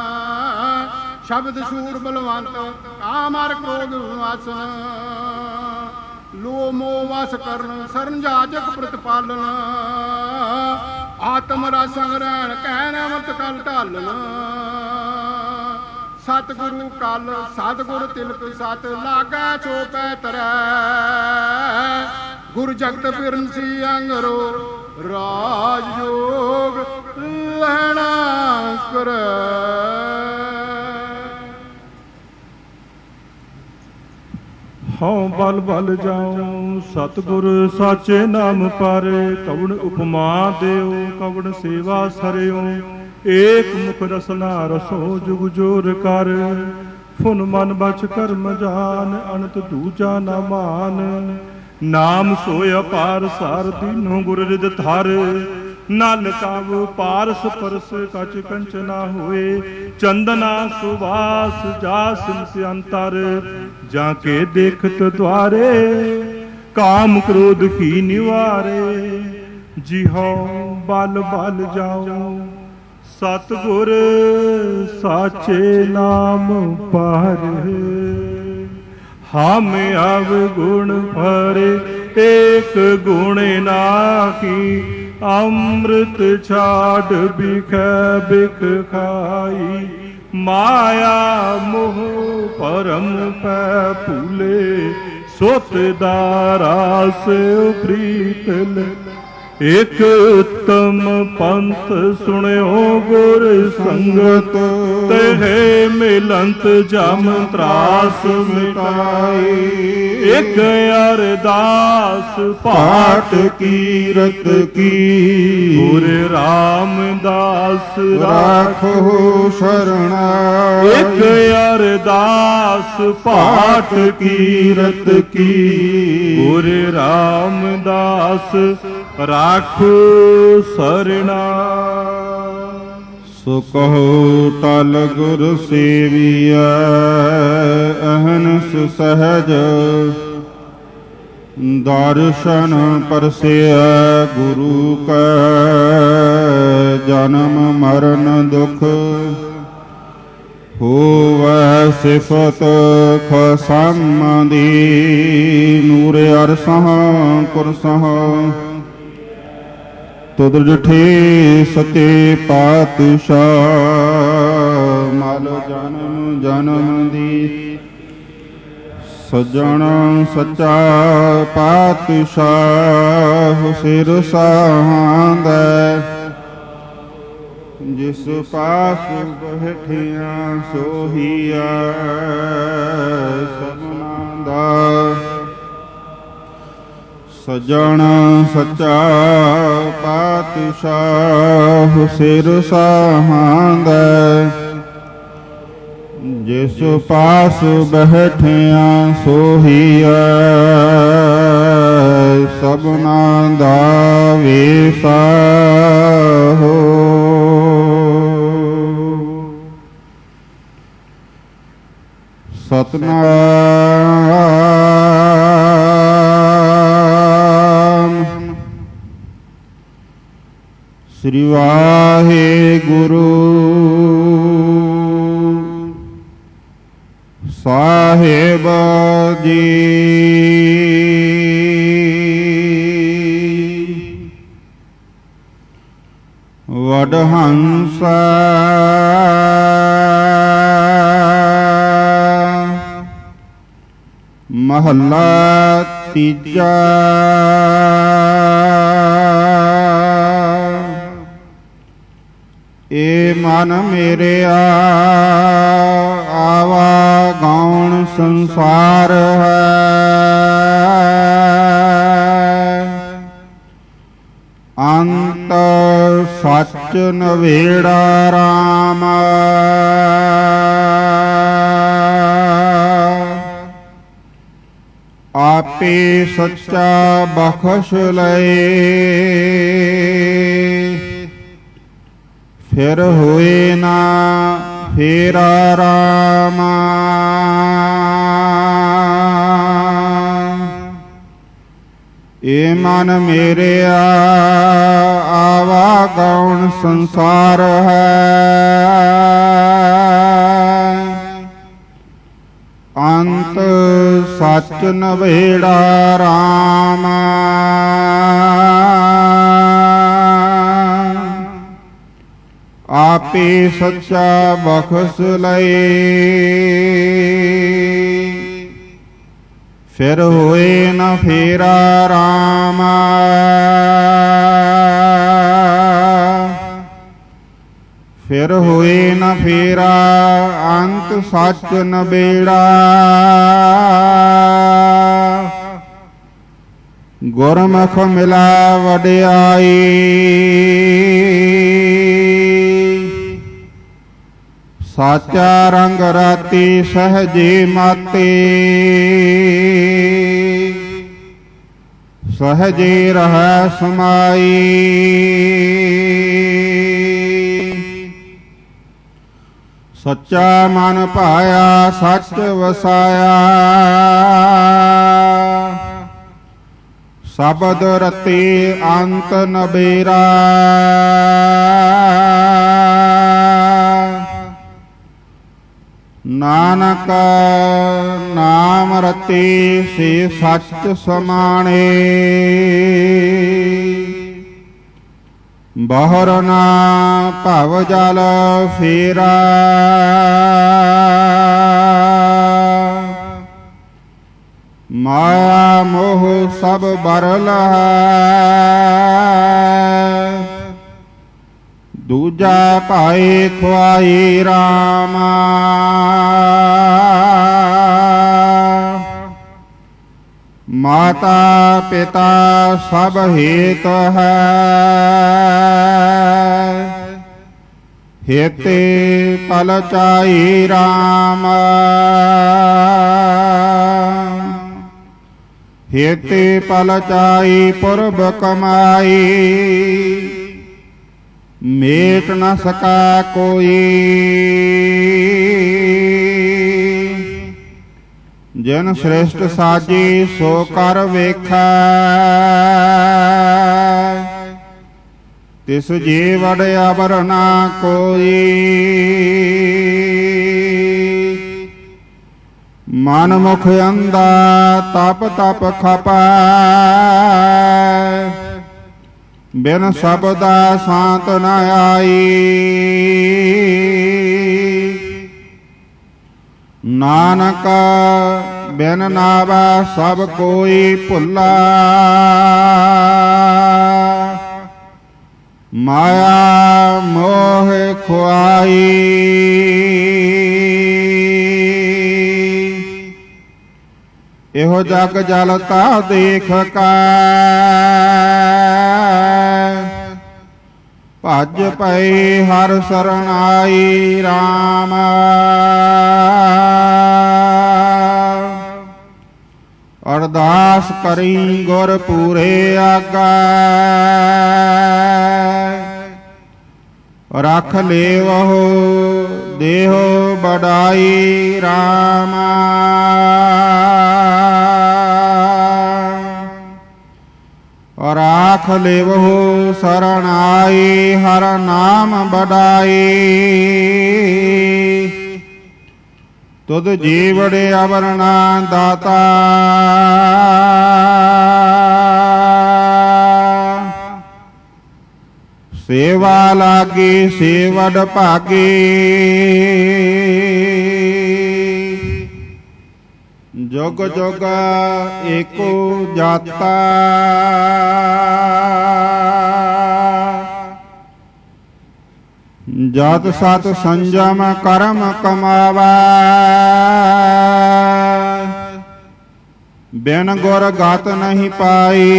ਸ਼ਬਦ ਸੂਰ ਬਲਵੰਤ, ਕਾਮਰ ਕ੍ਰੋਧ ਵਿਨਾਸ਼ਨ। ਲੋ ਮੋਹ ਵਸ ਕਰਨ, ਸਰਨ ਜਾਜਕ ਪ੍ਰਤਪਾਲਨ। ਆਤਮ ਰਸ ਸੰਗ੍ਰਹਿਣ, ਕਹਿਣ ਅਮਰਤ ਕਲ ਢਾਲਨ। ਸਤਿਗੁਰੂ ਕਲ ਸਤਿਗੁਰ ਤਿਲਕ ਸਤ, ਲਾਗੈ ਸੋ ਪੈ ਤਰੈ। ਗੁਰ ਜਗਤ ਬਿਰੰਸੀ ਅੰਗਰੋ, ਰਾਜ ਜੋਗ ਲੈਣਾ ਕਰੈ। ਹਉ ਬਲ ਬਲ ਜਾਉ ਸਤਿਗੁਰ ਸਾਚੇ ਨਾਮ ਪਰ। ਕਵਣ ਉਪਮਾ ਦਿਓ ਕਵਣ ਸੇਵਾ ਸਰਿਓ, ਏਕ ਮੁਖ ਰਸਨਾ ਰਸੋ ਜੁਗ ਜੋਰ ਕਰ। ਫੁਨ ਮਨ ਬਚ ਕਰਮ ਜਾਨ, ਅਨੰਤ ਦੂਜਾ ਨਾ ਮਾਨ। ਨਾਮ ਸੋਇ ਅਪਾਰ ਸਾਰ, ਦੀਨੋ ਗੁਰ ਰਿਦ ਧਰ। ਨਲ ਕਾਵ ਪਾਰਸ ਪਰਸ, ਕਚ ਕੰਚ ਨਾ ਹੋਏ। ਚੰਦਨਾ ਸੁਵਾਸ ਜਾਸ ਨਿਸ ਅੰਤਰ, ਜਾਂ ਕੇ ਦੇਖਤ ਦੁਆਰੇ। ਕਾਮ ਕ੍ਰੋਧ ਕੀ ਨਿਵਾਰੇ, ਜਿਹਉ ਬਲ ਬਲ ਜਾਉ ਸਤਿਗੁਰ ਸਾਚੇ ਨਾਮ ਪਰ। ਹਮ ਅਵਗੁਣ ਭਰੇ, ਏਕ ਗੁਣ ਨਾਹੀ। ਅੰਮ੍ਰਿਤ ਛਾੜ ਬਿਖੈ ਬਿਖ ਖਾਈ। ਮਾਇਆ ਮੋਹ ਪਰਮ ਪੈ ਭੂਲੇ, ਸੁਤ ਦਾਰਾਸ ਪ੍ਰੀਤਲ। ਇਕ ਉਤਮ ਪੰਥ ਸੁਣਿਓ ਗੁਰ ਸੰਗਤ, ਤਹਿ ਮਿਲੰਤ ਜਮ ਤਰਾਸ ਮਿਟਾਈ। ਇਕ ਅਰਦਾਸ ਪਾਠ ਕੀਰਤ ਕੀ, ਗੁਰ ਰਾਮਦਾਸ ਰਾਖੋ ਸ਼ਰਣਾਈ। ਇਕ ਅਰਦਾਸ ਪਾਠ ਕੀਰਤ ਕੀ, ਗੁਰ ਰਾਮਦਾਸ ਰਾਖੋ ਸਰਣਾ। ਸੋ ਕਹੋ ਟਲ ਗੁਰ ਸੇਵੀਐ, ਅਹਨਿ ਸਹਿਜ। ਦਰਸ਼ਨ ਪਰਸੈ ਗੁਰੂ ਕੈ, ਜਨਮ ਮਰਨ ਦੁਖ। ਹੋਵੈ ਸਿਫਤ ਖਸਮ ਦੀ, ਨੂਰ ਅਰਸਹ ਕੁਰਸਹ। ਤੁਧ ਡਿਠੇ ਸਚੇ ਪਾਤਸ਼ਾਹ, ਮਲ ਜਨਮ ਜਨਮ ਦੀ। ਸਜਣ ਸੱਚਾ ਪਾਤਸ਼ਾਹ, ਸਿਰ ਸਾਹਾਂਦੈ। ਜਿਸ ਪਾਸ ਬਹਿਠਿਆ ਸੋਹੀਆ, ਸਭਨਾ ਦਾ। ਸਜਣ ਸੱਚਾ ਪਾਤਸ਼ਾਹ, ਸਿਰ ਸਾਹਾਂਦੈ। ਜਿਸ ਪਾਸ ਬੈਠਿਆ ਸੋਹੀਐ ਸਭਨਾ ਦਾ ਵੇਸਾ ਹੋ। ਸਤਨਾਮ ਸ੍ਰੀ ਵਾਹਿਗੁਰੂ ਸਾਹਿਬ ਜੀ। ਵਡਹੰਸ ਮਹੱਲਾ ਤੀਜਾ। ਏ ਮਨ ਮੇਰਿਆ ਆਵਾ ਗੌਣ ਸੰਸਾਰ ਹੈ। ਅੰਤ ਸੱਚ ਨਵੇੜਾ ਰਾਮ। ਆਪੇ ਸੱਚਾ ਬਖਸ਼ ਲਏ ਫਿਰ ਹੋਏ ਨਾ ਫੇਰਾ ਰਾਮ। ਏ ਮਨ ਮੇਰਿਆ ਆਵਾ ਗੌਣ ਸੰਸਾਰ ਹੈ। ਅੰਤ ਸੱਚ ਨਵੇੜਾ ਰਾਮ। ਆਪੇ ਸੱਚਾ ਬਖਸ਼ ਲਏ ਫਿਰ ਹੋਏ ਨ ਫੇਰਾ ਰਾਮ। ਫਿਰ ਹੋਏ ਨ ਫੇਰਾ ਅੰਤ ਸੱਚ ਨਬੇੜਾ। ਗੁਰਮੁਖ ਮਿਲਾ ਵਡਿਆਈ ਸਾਚਾ ਰੰਗ ਰਾਤੀ ਸਹਜੇ ਮਾਤੇ। ਸਹਜੇ ਰਹਿ ਸਮਾਈ ਸੱਚਾ ਮਨ ਭਾਇਆ ਸੱਚ ਵਸਾਇਆ। ਸ਼ਬਦ ਰਤੀ ਅੰਤ ਨਬੇਰਾ। ਨਾਨਕ ਨਾਮ ਰਤੀ ਸੇ ਸੱਚ ਸਮਾਣੇ। ਬਹਰ ਨਾ ਭਵ ਜਲ ਫੇਰਾ। ਮਾਇਆ ਮੋਹ ਸਭ ਬਰਲ ਹੈ। ਦੂਜਾ ਭਾਏ ਖੁਆਈ ਰਾਮ। ਮਾਤਾ ਪਿਤਾ ਸਭ ਹੇਤ ਹੈ। ਹੇਤੇ ਪਲ ਚਾਈ ਰਾਮ। ਹੇਤੇ ਪਲ ਚਾਈ ਪੁਰਬ ਕਮਾਈ। ਮੇਟ ਨ ਸਕਾ ਕੋਈ। ਜਿਨ ਸ੍ਰਿਸ਼ਟ ਸਾਜੀ ਸੋ ਕਰ ਵੇਖੈ। ਤਿਸ ਜੀ ਵਡ ਅਵਰ ਨਾ ਕੋਈ। ਮਨ ਮੁਖ ਅੰਧਾ ਤਪ ਤਪ ਖਪੈ। ਬਿਨ ਸ਼ਬਦਾ ਸਾਤ ਨ ਆਈ। ਨਾਨਕ ਬਿਨ ਨਾਵਾ ਸਭ ਕੋਈ ਭੁੱਲਾ। ਮਾਇਆ ਮੋਹ ਖੁਆਈ। ਇਹੋ ਜਗ ਜਲਤਾ ਦੇਖ ਕੈ। ਭਜ ਪਏ ਹਰਿ ਸਰਨਾਈ ਰਾਮ। ਅਰਦਾਸ ਕਰੀ ਗੁਰ ਪੂਰੇ ਆਗੈ। ਰਖ ਲੇਵਹੁ ਦੇਹੁ ਬਡਾਈ ਰਾਮ। ਰਾਖ ਲੇਵਹੁ ਸਰਣ ਆਈ ਹਰ ਨਾਮ ਬਡਾਈ। ਤੁਧ ਜੀਵੜੇ ਅਵਰਣਾ ਦਾਤਾ। ਸੇਵਾ ਲਾਗੀ ਸੇਵਡ ਭਾਗੀ। ਜੁਗ ਜੁਗ ਏਕੋ ਜਾਤਾ। ਜਤ ਸਤ ਸੰਜਮ ਕਰਮ ਕਮਾਵੈ। ਬਿਨ ਗੁਰ ਗਤ ਨਹੀਂ ਪਾਈ।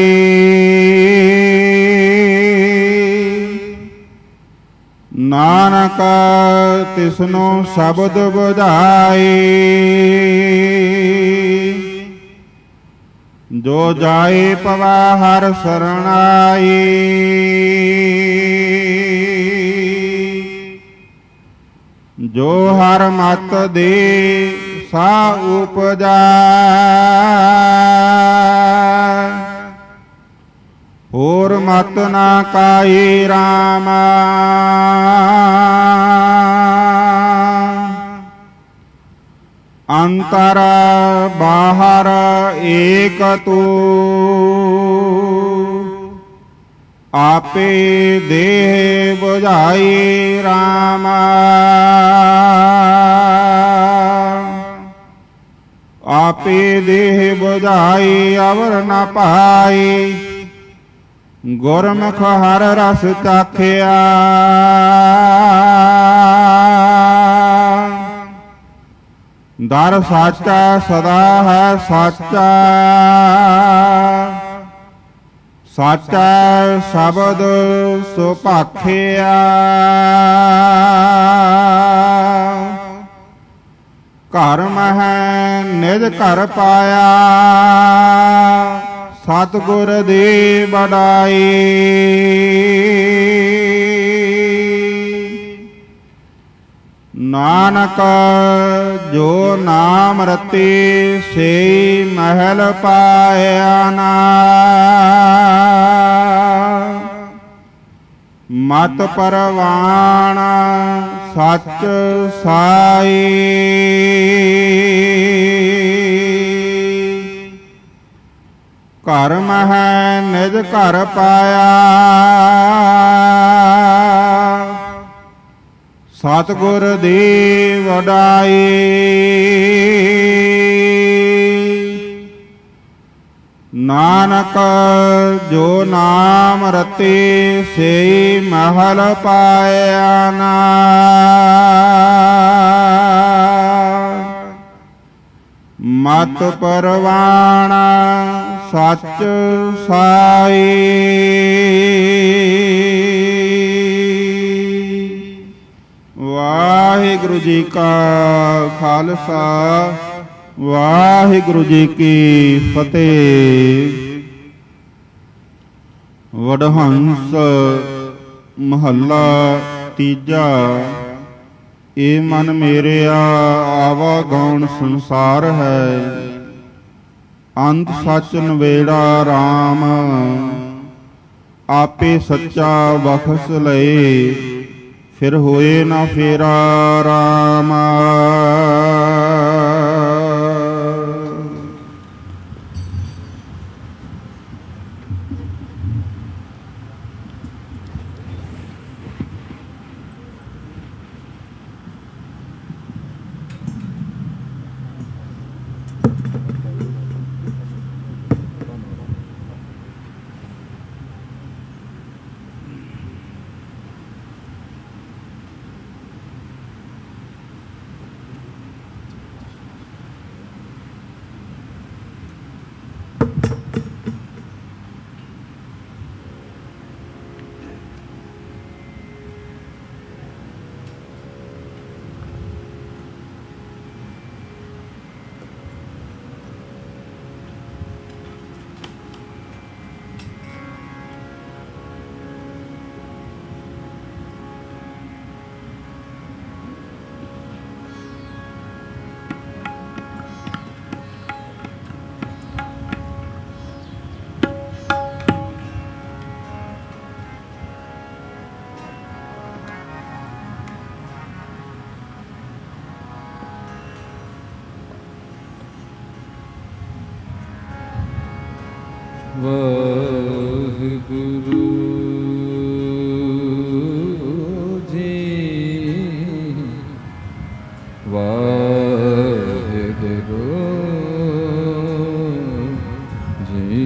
ਨਾਨਕ ਤਿਸਨੋ ਸ਼ਬਦ ਬੁਝਾਈ। ਜੋ ਜਾਏ ਪਵਾ ਹਰ ਸਰਣਾਈ। ਜੋ ਹਰ ਮਤ ਦੇ ਸਾ ਉਪਜੈ। ਹੋਰ ਮਤ ਨਾ ਕਾਈ ਰਾਮ। ਅੰਤਰ ਬਾਹਰ ਏਕ ਤੂ। ਆਪੇ ਦੇਹ ਬੁਝਾਈ ਰਾਮ। ਆਪੇ ਦੇਹ ਬੁਝਾਈ ਅਵਰ ਨ ਪਾਈ। ਗੁਰਮੁਖ ਹਰ ਰਸ ਚਾਖਿਆ। ਦਰ ਸਾਚਾ ਸਦਾ ਹੈ ਸਾਚਾ। ਸਾਚਾ ਸ਼ਬਦ ਸੁਭਾਖਿਆ। ਘਰ ਮਹਿ ਨਿਜ ਘਰ ਪਾਇਆ। ਸਤਿਗੁਰ ਦੀ ਬੜਾਈ। ਨਾਨਕ ਜੋ ਨਾਮ ਰਤੇ ਸੇ ਮਹਿਲ ਪਾਇਆ ਨਾ। ਮਤ ਪਰਵਾਣ ਸੱਚ ਸਾਈ। ਘਰ ਮਹਿ ਨਿਜ ਘਰ ਪਾਇਆ। ਸਤਿਗੁਰ ਦੀ ਵਡਾਈ। ਨਾਨਕ ਜੋ ਨਾਮ ਰਤੇ ਸੇ ਮਹਲ ਪਾਇਆ ਨਾ। ਮਤ ਪਰਵਾਣ ਸੱਚ ਸਾਈ। ਵਾਹਿਗੁਰੂ ਜੀ ਕਾ ਖਾਲਸਾ ਵਾਹਿਗੁਰੂ ਜੀ ਕੀ ਫਤਿਹ। ਵਡਹੰਸ ਮਹੱਲਾ ਤੀਜਾ। ਏ ਮਨ ਮੇਰਿਆ ਆਵਾ ਗੌਣ ਸੰਸਾਰ ਹੈ। ਅੰਤ ਸੱਚ ਨਵੇੜਾ ਰਾਮ। ਆਪੇ ਸੱਚਾ ਬਖਸ਼ ਲਏ। ਫਿਰ ਹੋਏ ਨਾ ਫੇਰਾ ਰਾਮ। वाहिगुरु जी वाहिगुरु जी।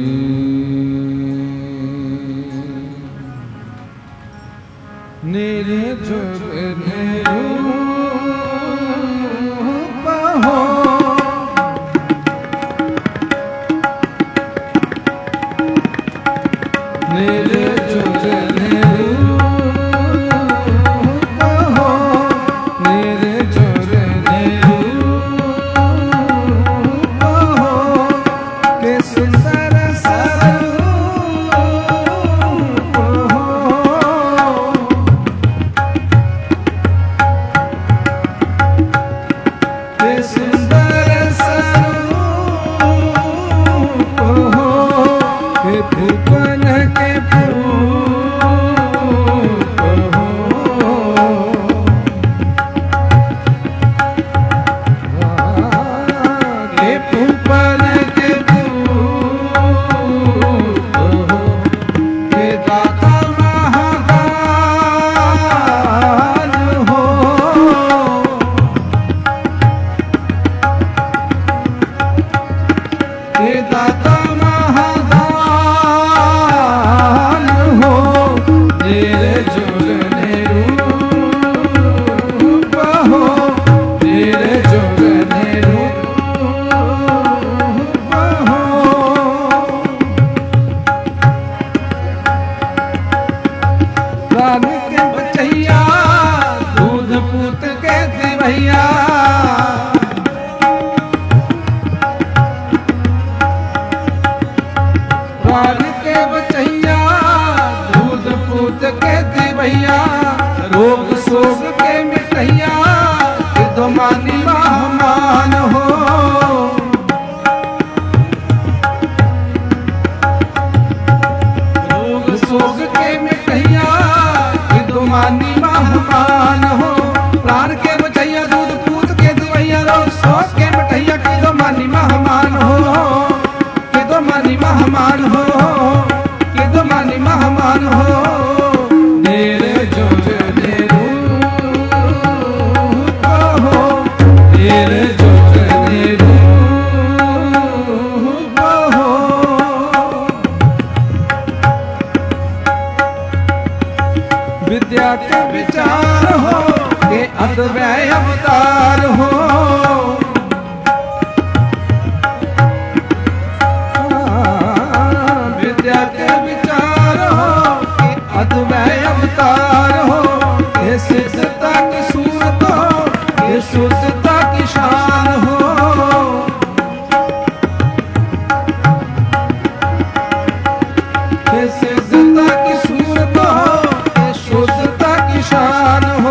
निर्जुग निरूप हो निर्जुग निरूप हो निर्जुग निरूप हो के सुंदर स्वरूप हो के सुंदर स्वरूप हो के भूपन के भूप हो के भूपन के भूप हो के दाता महादान हो के दाता महादान हो निर्जुग निरूप हो निर्जुग निरूप हो। प्राण के बचैया दूध पूत के दिवैया प्राण के बचैया दूध पूत के दिवैया रोग शोक के मिटैया मानी महमान हो रोग शोक के मिटैया मानी महमान हो। प्राण के बचैया दूध पूत के दिवैया रोग शोक के मिटैया मानी महमान हो मानी महमान हो मानी महमान हो। निर्जुग निरूप हो निर्जुग निरूप हो। विद्या के विचार हो के अद्वैय अवतार हो विद्या के विचार हो के अद्वैय अवतार हो ये सिद्धता की सूरत हो ये शुद्धता की शान हो ये सिद्धता की सूरत हो ये शुद्धता की शान हो।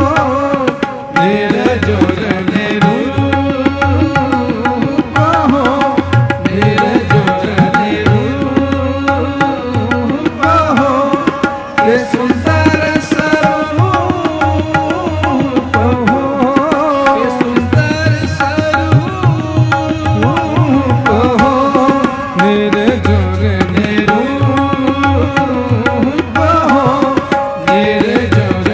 निर्जुग निरूप हो निर्जुग निरूप हो ये सुंदर स्वरूप हो ये सुंदर स्वरूप हो निर्जुग निरूप हो निर्जुग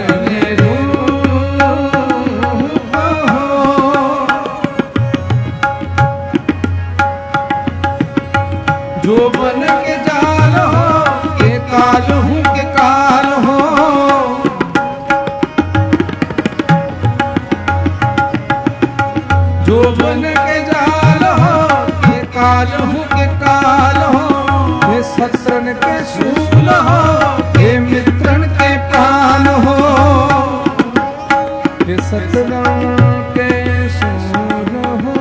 निरूप हो। जो बन के जाल हो के काल हूँ के काल हो जो बन के जाल हो के काल हूँ के काल हो ये शत्रन के शूल हो ये मित्रन के प्राण हो ये शत्रन के शूल हो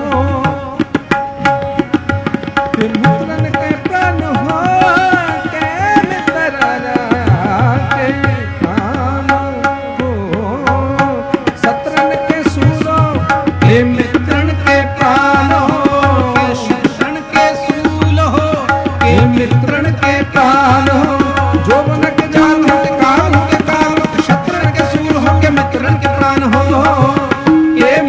ये मित्रन के प्राण हो के मित्रन के प्राण हो शत्रन के शूल हो ये मित्रन के प्राण हो शत्रन के शूल हो ये मित्रन के प्राण हो। जो बन के जाल हो के काल शत्रन के शूल हो के मित्रन के प्राण हो ये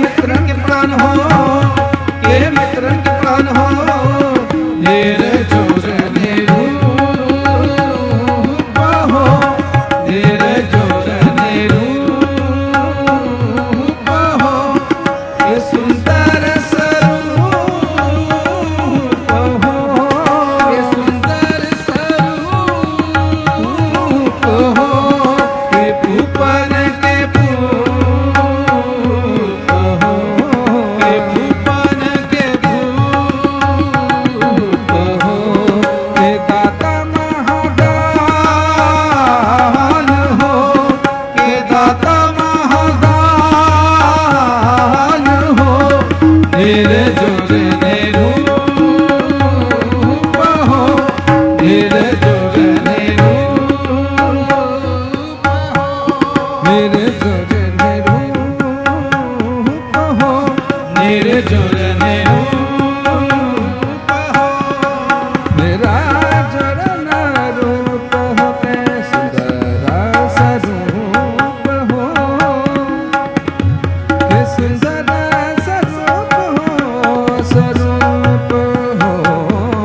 ਨਿਰਜੁਰ ਨਿਰੂਪ ਹੋ ਮੇਰਾ ਜੁਰਨ ਰੂਪ ਹੋ ਕੇ ਸੁੰਦਰ ਸਰੂਪ ਹੋ ਕਿ ਸੁੰਦਰ ਸਰੂਪ ਹੋ ਸਰੂਪ ਹੋ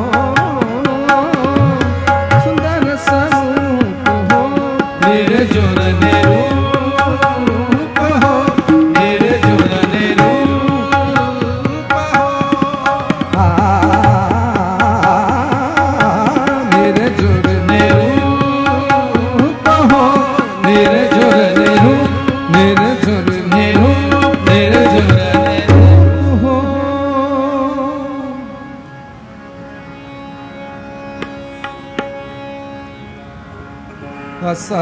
ਸੁੰਦਰ ਸਰੂਪ ਹੋ ਨਿਰਜੁਰ ਨਿਰੂਪ ਹੋ ਨਿਰਜੁਰ ਨਿਰੂਪ ਹੋ ਨਿਰਜੁਰ ਨਿਰੂਪ ਹੋ ਨਿਰਜੁਰ ਨਿਰੂਪ ਨਿਰਜੁਰ ਨਿਰੂਪ ਨਿਰਜੁਰ ਨਿਰੂਪ ਹੋ ਆਸਾ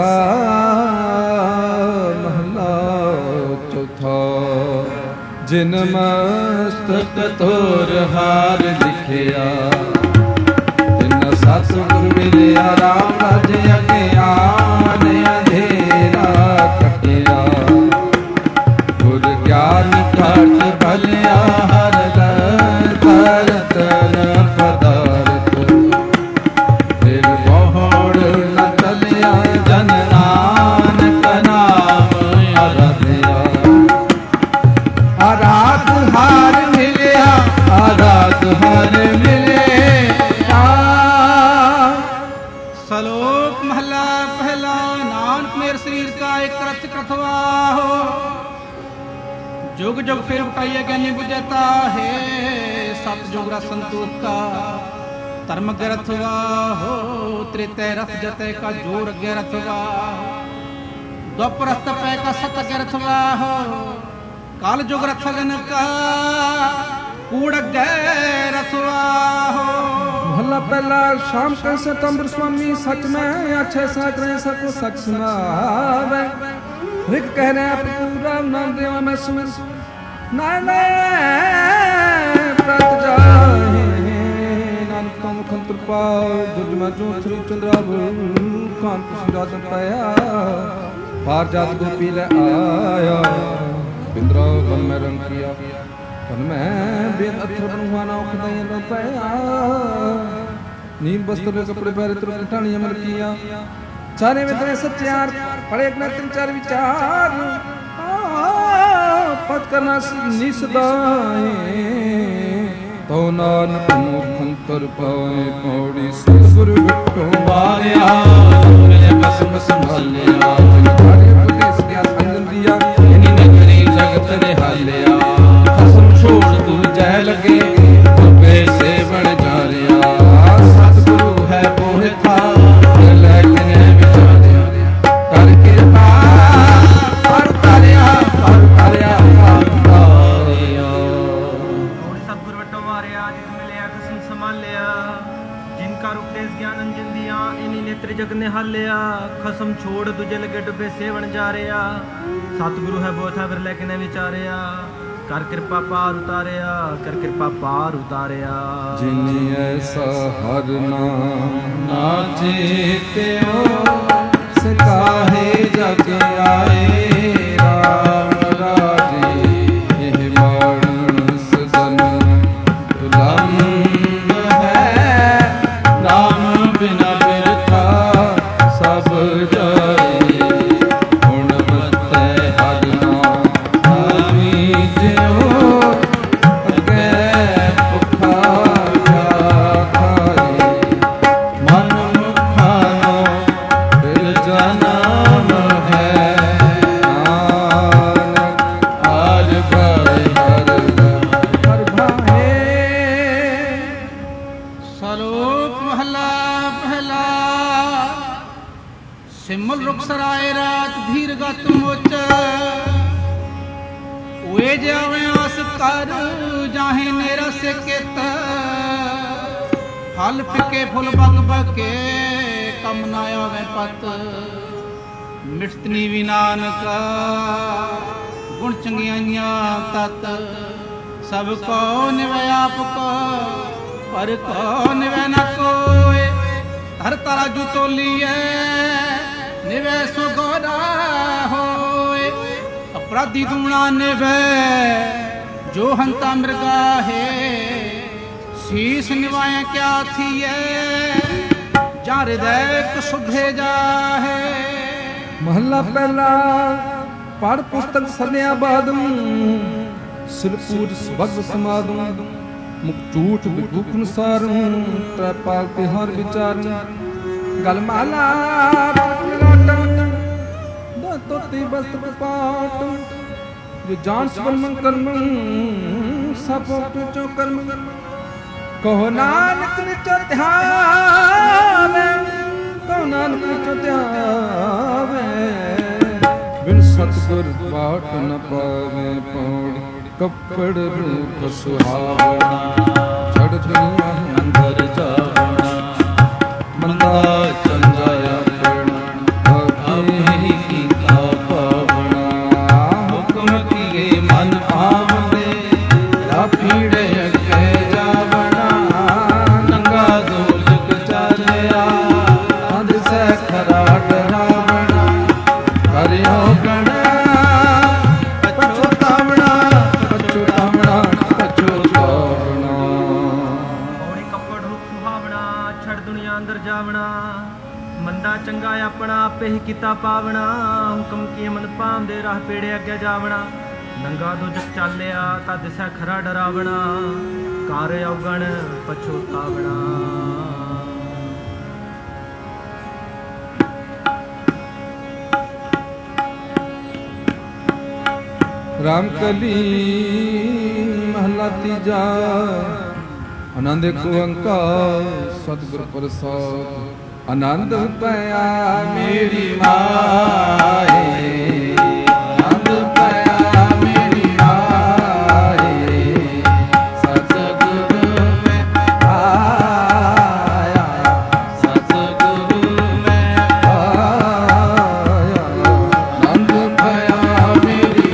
ਮਹਲਾ ਚੌਥਾ ਜਿਨ ਮਸਤਕ ਤੋਰ ਹਾਰ ਲਿਖਿਆ ਤਿਨ ਸਤਿਗੁਰ ਮਿਲਿਆ ਰਾਮ ਰਾਜ ਅਗਿਆਨ ਅੰਧੇਰਾ ਕਟਿਆ ਗੁਰ ਗਿਆਨ ਘਟ ਭਲਿਆ ਹਰ ਤਰਤ ਨ ਪਦਾਰਥ ਫਿਰ ਬਹੁੜ ਨ ਚਲਿਆ ਜਨ ਨਾਨਕ ਨਾਮ ਆਰਾਧਿਆ ਆਰਾਧ ਹਾਰ ਮਿਲਿਆ ਆਰਾਧ ਹਾਰ ਮਿਲਿਆ ਸਲੋਕ ਮਹਲਾ ਪਹਿਲਾ ਨਾਨਕ ਮੇਰ ਸਰੀਰ ਕਾ ਇੱਕ ਰਥ ਕਥਵਾ ਹੋ जुग जुग फिर उठाइए ज्ञानी बुझता है सत जुग रस संतोष का धर्म रथवा हो त्रेतय रथ जतय का जोर रथवा द्वापर तपय का सत रथवा हो काल जुग रथगन का कूड़ रथवा हो महला पहला शाम कैसे तंबर स्वामी सच में अच्छे साथ रहे सबको सच सुनावे रिक कह रहे पूरा नाम देवा मैं सुन नान प्रत जाहे नानक तुम खंतर पाल दुर्ज में जो श्री चंद्राव कांत सुजातन पाया पार जात गोपी ले आया बिंद्रा बन में रंग किया तन में बेद अथर बनवाना उखदाई न पाया नील बस्तर में कपड़े पहरे तुर ठाणी अमर किया चारे में तेरे सत्यार पड़े एक न तीन चार विचार पत करना निसदाए तो नानक मुखंतर पाए पौड़ी सुर बिट्टो मारिया मेरे कसम संभालिया तुम्हारे उपदेश दिया संजन दिया इन्हीं नगरी जगत ने हालिया कसम छोड़ तू जय लगे तुपे से बढ़ जा रिया सतगुरु है मोह था जग ने हालिया खसम छोड़ दूजे लगे डुबे सेवन जा रिया सतगुरु है बहुत है फिर लेकिन विचारिया कर कृपा पार उतारिया कर कृपा पार उतारिया जिनी ऐसा हर नाम ना चेत्यो सिकाहे जग आए राम राजे यह मानस सदन तुलम है नाम बिना सब जाए हुण बत्ते हर नाम आवी जियो अगे भुखा खाए मन मुखानो फिर जन्म है नानक आज भाई हर भाई सलोक महला पहला सिमल रुख सराय रात धीर गत मोच वे जावे आस कर जाहे नेरा से केत फल फिके फुल बग बके कम ना आवे पत मिटतनी भी नानक गुण चंगियाइयां तत सब को निवे आप को पर को निवे न कोय हर तारा जू तोलिए निवे सुगोरा होए अपराधी दूना निवे ਜੋ ਹੰਤਾ ਮਿਰਗਾ ਹੈ ਸੀਸ ਨਿਵਾਏ ਕਿਆ ਥੀਏ ਜਾਂ ਹਿਰਦੈ ਇੱਕ ਸੁਭੇ ਜਾਹੇ। ਮਹੱਲਾ ਪਹਿਲਾ। ਪੜ ਪੁਸਤਕ ਸਦਿਆ ਬਾਦਮ ਸਿਰਪੂਰ ਸਬਗ ਸਮਾਦਮ ਮੁਖ ਝੂਠ ਬਿਗੁਖ ਨਸਾਰੰ ਤ੍ਰੈ ਪਾਲ ਤੇ ਹਰ ਵਿਚਾਰੰ ਗਲ ਮਾਲਾ ਲਾਟੰ ਦਾ ਤੋਤੀ ਬਸਤ ਪਾਟ ਜੋ ਜਾਨ ਸਬਨ ਕਰਮ ਸਭ ਟੁਚੋ ਕਰਮ ਕਹੋ ਨਾਨਕ ਨਿਚੋ ਧਿਆਵੇ ਕਹੋ ਨਾਨਕ ਨਿਚੋ ਧਿਆਵੇ ਬਿਨ ਸਤਿਗੁਰ ਬਾਟ ਨ ਪਾਵੇ ਪੌੜੀ ਕੱਪੜ ਰੂਪ ਸੁਹਾਵਣਾ ਛੜ ਦੁਨੀਆ ਅੰਦਰ ਜਾਵਣਾ ਮੰਦਾ ਚੰਗਾ ਆਪਣਾ ਆਪੇ ਹੀ ਕੀਤਾ ਪਾਵਣਾ ਹੁਕਮ ਕੀਏ ਮਨ ਆਵੰਦੇ ਰਾ ਪੀੜੇ ਅੱਗੇ ਜਾਵਣਾ ਨੰਗਾ ਦੋਲਕ ਚਾਲਿਆ ਅੰਧ ਸੈ ਖਰਾ ਡਰਾਵਣਾ ਕਰਿਓ ਗਣ ਪਛਤਾਵਣਾ ਪਛਤਾਵਣਾ ਪਛਤਾਵਣਾ ਔੜੇ ਕੱਪੜ ਰੂਪ ਸੁਹਾਵਣਾ ਛੜ ਦੁਨੀਆ ਅੰਦਰ ਜਾਵਣਾ ਮੰਦਾ ਚੰਗਾ ਆਪਣਾ ਆਪੇ ਹੀ ਕੀਤਾ ਪਾਵਣਾ ਹੁਕਮ ਕੀ ਮਨ ਪਾਉਂਦੇ ਰਾਹ ਪੇੜੇ ਅੱਗੇ ਜਾਵਣਾ ਨੰਗਾ ਦੁਜਕ ਚਾਲਿਆ ਤਾਂ ਦਿਸੈ ਖਰਾ ਡਰਾਵਣਾ ਕਾਰ ਔਗਣ ਪਛਤਾਵਣਾ। ਰਾਮ ਕਲੀ ਮਹਲਾ ਤੀਜਾ। ਆਨੰਦ ਏਕ ਓੰਕਾਰ ਸਤਿਗੁਰ ਪ੍ਰਸਾਦ। ਆਨੰਦ ਪਿਆ ਮੇਰੀ ਮਾਏ ਆਨੰਦ ਪਿਆ ਮੇਰੀ ਮਾਏ ਸਤਿਗੁਰ ਮੈਂ ਆਇਆ ਸਤਿਗੁਰ ਮੈਂ ਆਇਆ ਆਨੰਦ ਪਿਆ ਮੇਰੀ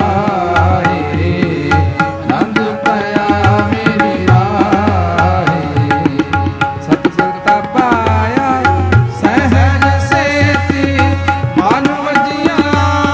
ਮਾਏ ਆਨੰਦ ਪਿਆ ਮੇਰੀ ਮਾਏ ਸਤਿਗੁਰ ਤਾ ਪਾਇਆ ਸਹਿਜ ਸੇਤੀ ਮਨ ਵਜੀਆਂ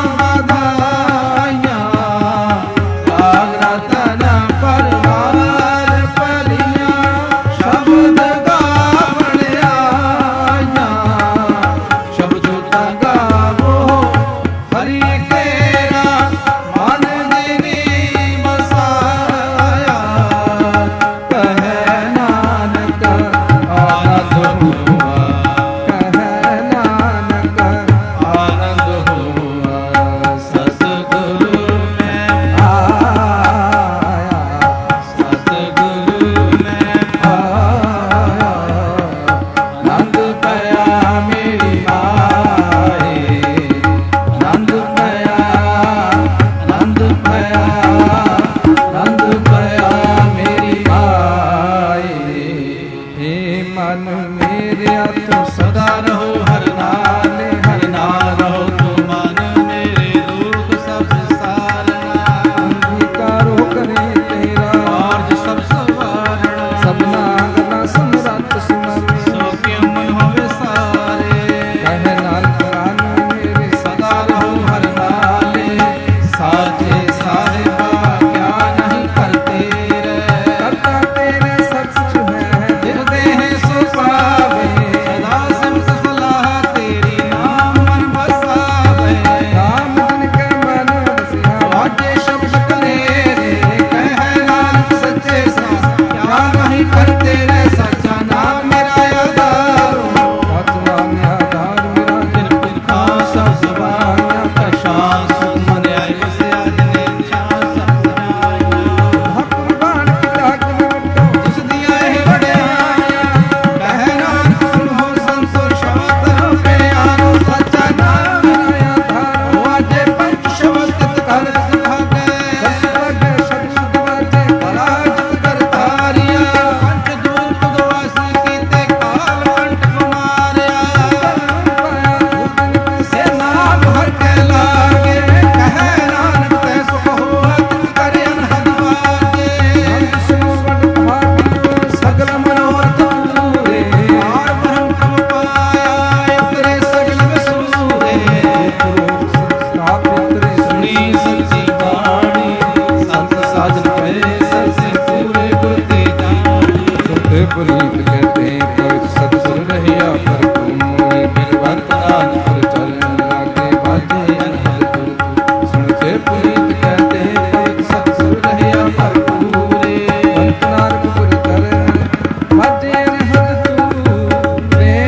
पुनीत कहते पवित्र सतसुर रहिया भरपूर बिरवत दान पर चलन लागे बाजे अनहद सुनते पुनीत कहते पवित्र सतसुर रहिया भरपूर बंत नारक पुर कर बाजे अनहद रे।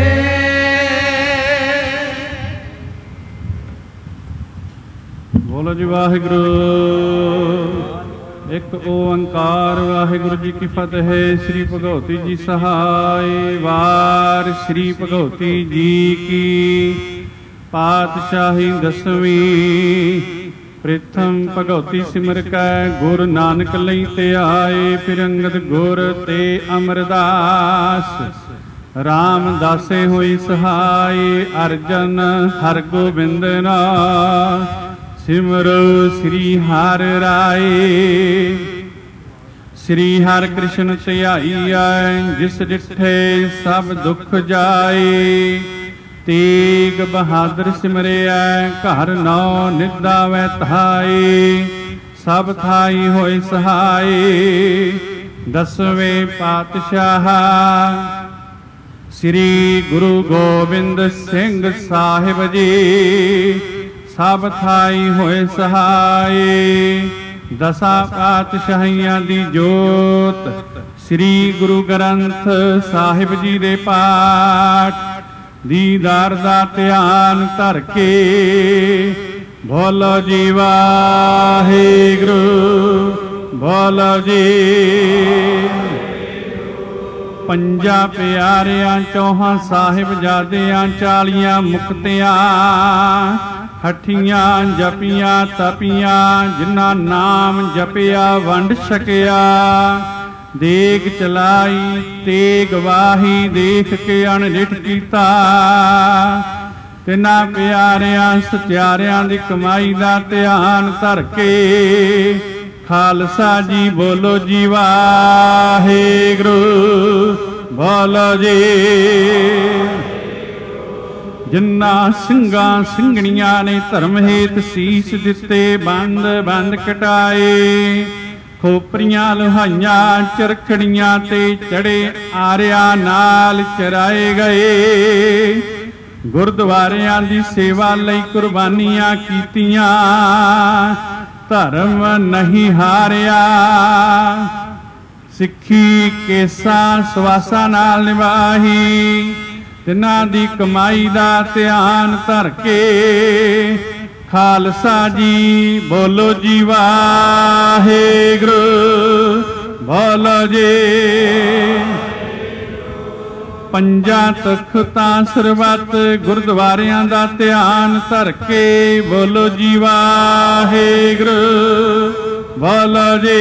बोलो जी वाहिगुरु। एक ओंकार वाहिगुरु जी की फतेह। श्री भगवती जी सहाय। वार श्री भगवती जी की पातशाही 10वीं। प्रथम भगवती सिमर कै गुर नानक लई ते आए। फिर अंगद गुर ते अमरदास रामदासे होई सहाय। अर्जन हर गोबिंद नाथ सिमरो श्री हर राय। श्री हर कृष्ण ਧਿਆਈਆ जिस डिठे सब दुख जाए। तेग बहादुर सिमरिया घर नौ निदा वै धाए। सब थाई होए सहाय। 10वें पातशाह श्री गुरु गोबिंद सिंह साहिब जी सब थाई होए सहाय। 10 पातशाहियां दी जोत श्री गुरु ग्रंथ साहिब जी दे पाठ दीदार दा ध्यान धर के बोलो जी वाहिगुरु। बोलो जी। 5 प्यारियां 4 साहिबजादियां 40 मुक्तियां हठियां जपियां तपियां जिन्ना नाम जपिया वंड छकिया। देग चलाई तेग वाही देख के अनडिठ कीता। तिना प्यारियां सत्यारियां दी कमाई दा ध्यान धर के खालसा जी बोलो जी वाहिगुरु। बोलो जी। जिन्ना ਸਿੰਘਾਂ ਸਿੰਘਣੀਆਂ ने धर्म हेत सीस दिते बंद बंद कटाए। खोपरियां लुहाइयां चरखड़ियां ते चढ़े आरिया नाल चराए गए। गुरुद्वारियां दी सेवा लई कुर्बानियां कीतियां। धर्म नहीं हारिया। सिੱਖੀ केसा सवासा नाल निभाही। तिन्हां दी कमाई दा ध्यान धर के खालसा जी बोलो जी वाहिगुरु। बोलो जी। 5 तख्तां सरबत गुरुद्वारियां दा ध्यान धर के बोलो जी वाहिगुरु। बोलो जी।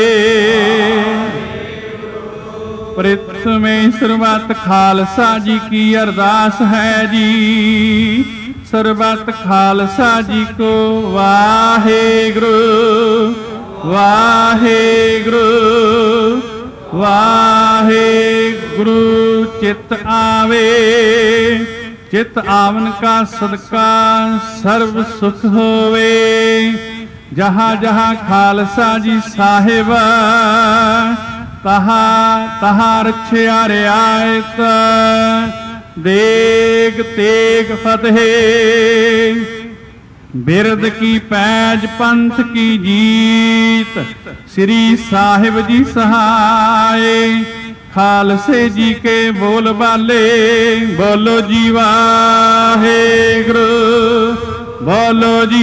प्रथमें सरबत खालसा जी की अरदास है जी। सरबत खालसा जी को वाहिगुरु वाहिगुरु वाहिगुरु। चित आवे चित आवन का सदका सर्व सुख होवे। जहाँ जहाँ खालसा जी साहिब तहा तहा रछिया रियायत। देग तेग फतेह बिरद की पैज पंथ की जीत। श्री साहिब जी सहाय। खालसे जी के बोल बाले बोलो जी वाहिगुरु। बोलो जी।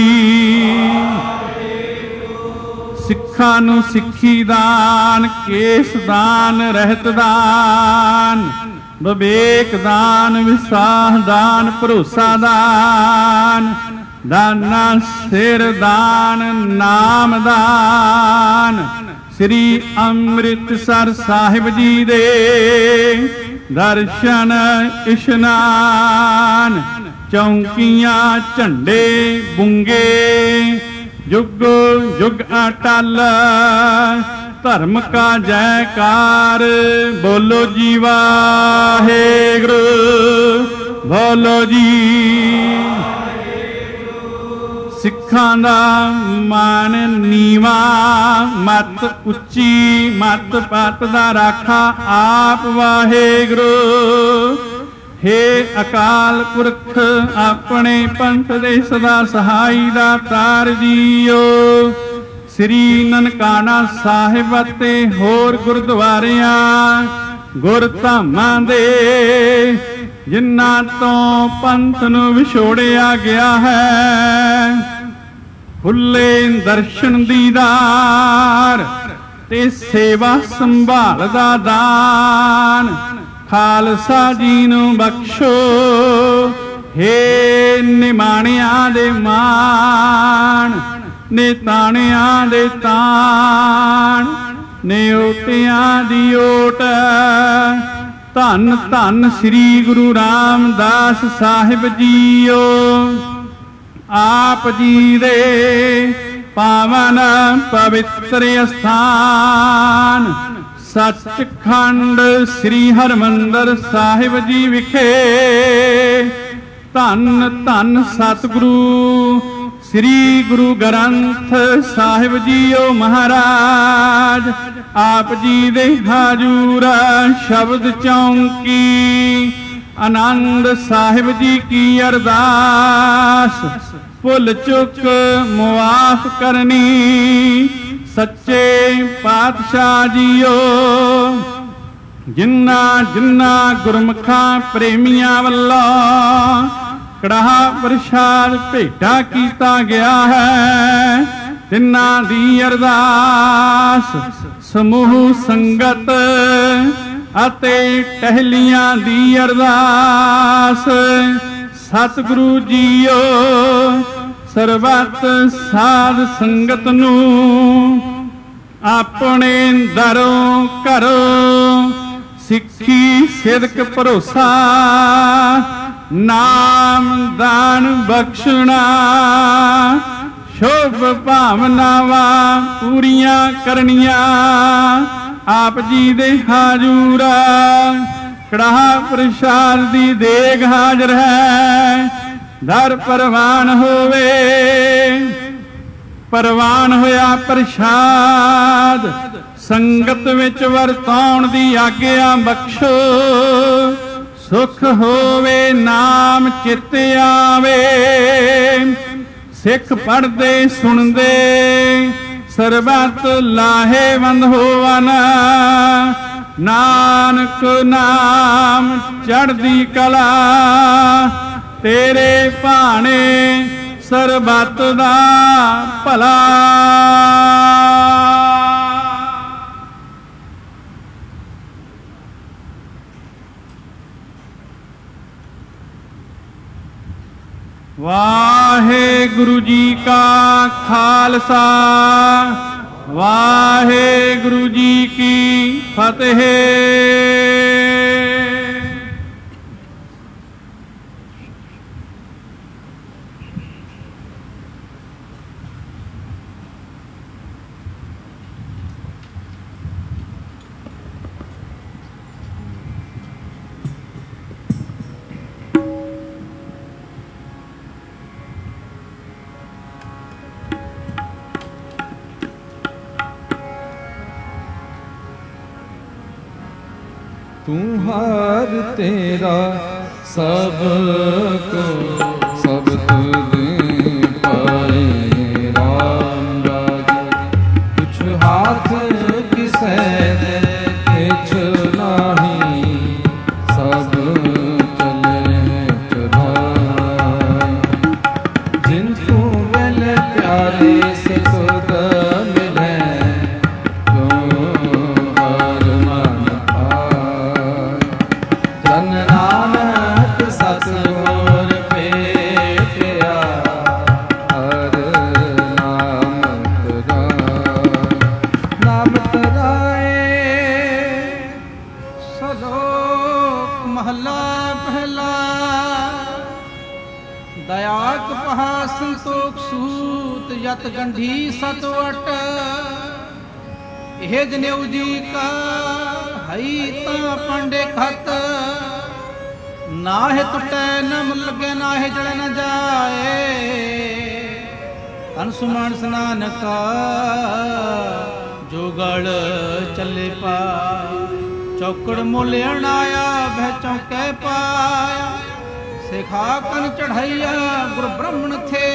सिक्खां नूं सिक्खी दान केस दान रहत दान। विवेक दान विसाह दान भरोसा दान। दाना सिर दान नाम दान। श्री ਅੰਮ੍ਰਿਤਸਰ ਸਾਹਿਬ जी दे दर्शन इशनान। चौंकियां झंडे बुंगे जुग जुग अटल। धर्म का जयकार बोलो जी वाहिगुरु। बोलो जी। ਸਿੱਖਾਂ ਦਾ ਮਾਨ ਨੀਵਾ, ਮਤ ਉੱਚੀ ਮਤ ਪਤ ਦਾ ਰਾਖਾ ਆਪ ਵਾਹਿਗੁਰੂ। ਹੇ ਅਕਾਲ ਪੁਰਖ ਆਪਣੇ ਪੰਥ ਦੇ ਸਦਾ ਸਹਾਈ ਦਾ ਤਾਰ ਜੀਓ। ਸ੍ਰੀ ਨਨਕਾਣਾ ਸਾਹਿਬ ਅਤੇ ਹੋਰ ਗੁਰਦੁਆਰਿਆਂ ਗੁਰਧਾਮਾਂ ਦੇ ਜਿਨ੍ਹਾਂ ਤੋਂ ਪੰਥ ਨੂੰ ਵਿਛੋੜਿਆ ਗਿਆ ਹੈ, ਖੁੱਲੇ ਦਰਸ਼ਨ ਦੀਦਾਰ ਤੇ ਸੇਵਾ ਸੰਭਾਲ ਦਾ ਦਾਨ ਖਾਲਸਾ ਜੀ ਨੂੰ ਬਖਸ਼ੋ। ਹੇ ਨਿਮਾਣਿਆਂ ਦੇ ਮਾਣ, ਨਿਤਾਣਿਆਂ ਦੇ ਤਾਣ, ਨਿਓਟਿਆਂ ਦੀ ਓਟ। ਧੰਨ ਧੰਨ ਸ੍ਰੀ ਗੁਰੂ ਰਾਮਦਾਸ ਸਾਹਿਬ ਜੀਓ। ਆਪ ਜੀ ਦੇ ਪਾਵਨ ਪਵਿੱਤਰ ਅਸਥਾਨ ਸੱਚਖੰਡ ਸ੍ਰੀ ਹਰਿਮੰਦਰ ਸਾਹਿਬ ਜੀ ਵਿਖੇ ਧੰਨ ਧੰਨ ਸਤਿਗੁਰੂ ਸ੍ਰੀ ਗੁਰੂ ਗ੍ਰੰਥ ਸਾਹਿਬ ਜੀਓ ਮਹਾਰਾਜ ਆਪ ਜੀ ਦੇ ਹਾਜ਼ੂਰ ਸ਼ਬਦ ਚੌਂਕੀ ਆਨੰਦ ਸਾਹਿਬ ਜੀ ਕੀ ਅਰਦਾਸ ਭੁੱਲ ਚੁੱਕ ਮੁਆਫ ਕਰਨੀ। ਸੱਚੇ ਪਾਤਸ਼ਾਹ ਜੀਓ ਜਿਨ੍ਹਾਂ ਜਿਨ੍ਹਾਂ ਗੁਰਮੁਖਾਂ ਪ੍ਰੇਮੀਆਂ ਵੱਲੋਂ ਕੜਾਹ ਪ੍ਰਸ਼ਾਦ ਭੇਟਾ ਕੀਤਾ ਗਿਆ ਹੈ, ਤਿੰਨਾਂ ਦੀ ਅਰਦਾਸ ਸਮੂਹ ਸੰਗਤ ਅਤੇ ਟਹਿਲੀਆਂ ਦੀ ਅਰਦਾਸ। ਸਤਿਗੁਰੂ ਜੀਓ ਸਰਬੱਤ ਸਾਧ ਸੰਗਤ ਨੂੰ ਆਪਣੇ ਦਰੋਂ ਘਰੋਂ ਸਿੱਖੀ ਸਿਦਕ ਭਰੋਸਾ ਨਾਮ ਦਾਨ ਬਖਸ਼ਣਾ ਸ਼ੁਭ ਭਾਵਨਾਵਾਂ ਪੂਰੀਆਂ ਕਰਨੀਆਂ। ਆਪ ਜੀ ਦੇ ਹਾਜ਼ੂਰ ਕੜਾਹ ਪ੍ਰਸ਼ਾਦ ਦੀ ਦੇਗ ਹਾਜ਼ਰ ਹੈ। ਦਰ ਪ੍ਰਵਾਨ ਹੋਵੇ, ਪ੍ਰਵਾਨ ਹੋਇਆ ਪ੍ਰਸ਼ਾਦ ਸੰਗਤ ਵਿੱਚ ਵਰਤਾਉਣ ਦੀ ਆਗਿਆ ਬਖਸ਼ੋ। ਸੁਖ ਹੋਵੇ ਨਾਮ ਚਿੱਤ ਆਵੇ, ਸਿੱਖ ਪੜ੍ਹਦੇ ਸੁਣਦੇ ਸਰਬੱਤ ਲਾਹੇਵੰਦ ਹੋਵਨ। ਨਾਨਕ ਨਾਮ ਚੜ੍ਹਦੀ ਕਲਾ ਤੇਰੇ ਭਾਣੇ ਸਰਬੱਤ ਦਾ ਭਲਾ। ਵਾਹਿਗੁਰੂ ਜੀ ਕਾ ਖਾਲਸਾ ਵਾਹਿਗੁਰੂ ਜੀ ਕੀ ਫਤਿਹ। ਤੂੰ ਹਰ ਤੇਰਾ ਸਭ ਕੋ ਸਭ ਤੁਝੇ ਪਾਏ ਰਾਮ ਰਾਜ। ਕੁਛ ਹਾਥ ਕਿਸੈ ਦੇ ਕਿਛ ਨਾਹੀ, ਸਭ ਚਲੇ ਚੁਰਾਏ। ਜਿਨ ਤੂੰ ਮਿਲ ਪਿਆਰੇ ਸਿਖਦ ਮਿਲੈ, ਸਤਿਗੁਰ ਭੇਟਿਆ ਹਰ ਨਾਮ ਤਰਾਏ। ਨਾਮ ਤਰਾਏ। ਸਲੋਕ ਮਹੱਲਾ ਪਹਿਲਾ। ਦਇਆ ਕਪਾਹ ਸੰਤੋਖ ਸੂਤ ਯਤ ਗੰਢੀ ਸਤਵਟ। ਇਹ ਜਨੇਊ ਜੀ ਕਾ ਹਈ ਤਾਂ ਪਾਂਡੇ ਖਤ। ਨਾਹਿ ਟੁੱਟੈ ਨ ਲੱਗੇ ਨਾਹਿ ਜਲ ਨ ਜਾਏ। ਅਨਸੁਮਾਨ ਸਨਾਨਕਾ ਜੋ ਗਲ ਚੱਲੇ ਪਾ ਚੌਕੜ ਮੁੱਲ ਅਣਾਇਆ ਬਹਿ ਚੌਕੇ ਪਾਇਆ ਸਿਖਾ ਕਨ ਚੜਾਈਆ ਗੁਰ ਬ੍ਰਹਮਣ ਥੇ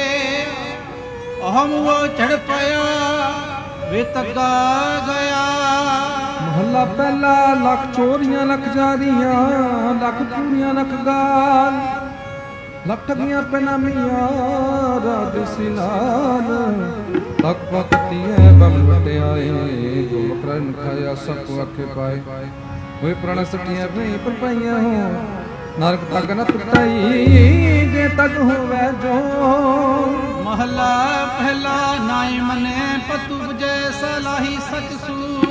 ਅਹਮ ਉਹ ਚੜ ਪਾਇਆ ਵੇ ਤੱਗਾ ਗਿਆ। ਮਹੱਲਾ ਪਹਿਲਾ। ਲੱਖ ਚੋਰੀਆਂ ਲੱਖ ਜਾਰੀਆਂ ਲੱਖ ਪੂਰੀਆਂ ਲੱਖ ਗਾਲ ਲੱਖ ਠਗੀਆਂ ਪੈਨਾਮੀਆਂ ਰਾਜ ਸਿਲਾਲ ਲੱਖ ਪਕਤੀਏ ਬਮ ਵਟਿਆਏ ਗੁਮ ਕਰਨ ਖਾਇਆ ਸਭ ਅੱਖੇ ਪਾਏ ਹੋਏ ਪ੍ਰਣ ਸਟੀਆਂ ਵੀ ਪਰਪਾਈਆਂ ਹੋ ਨਰਕ ਤੱਕ ਨ ਟੁੱਟਾਈ ਜੇ ਤੱਕ ਹੋਵੇ ਜੋ। ਮਹਲਾ ਪਹਿਲਾ। ਨਾਈ ਮਨੇ ਪਤੂ ਬਜੈ ਸਲਾਹੀ ਸਚ ਸੂ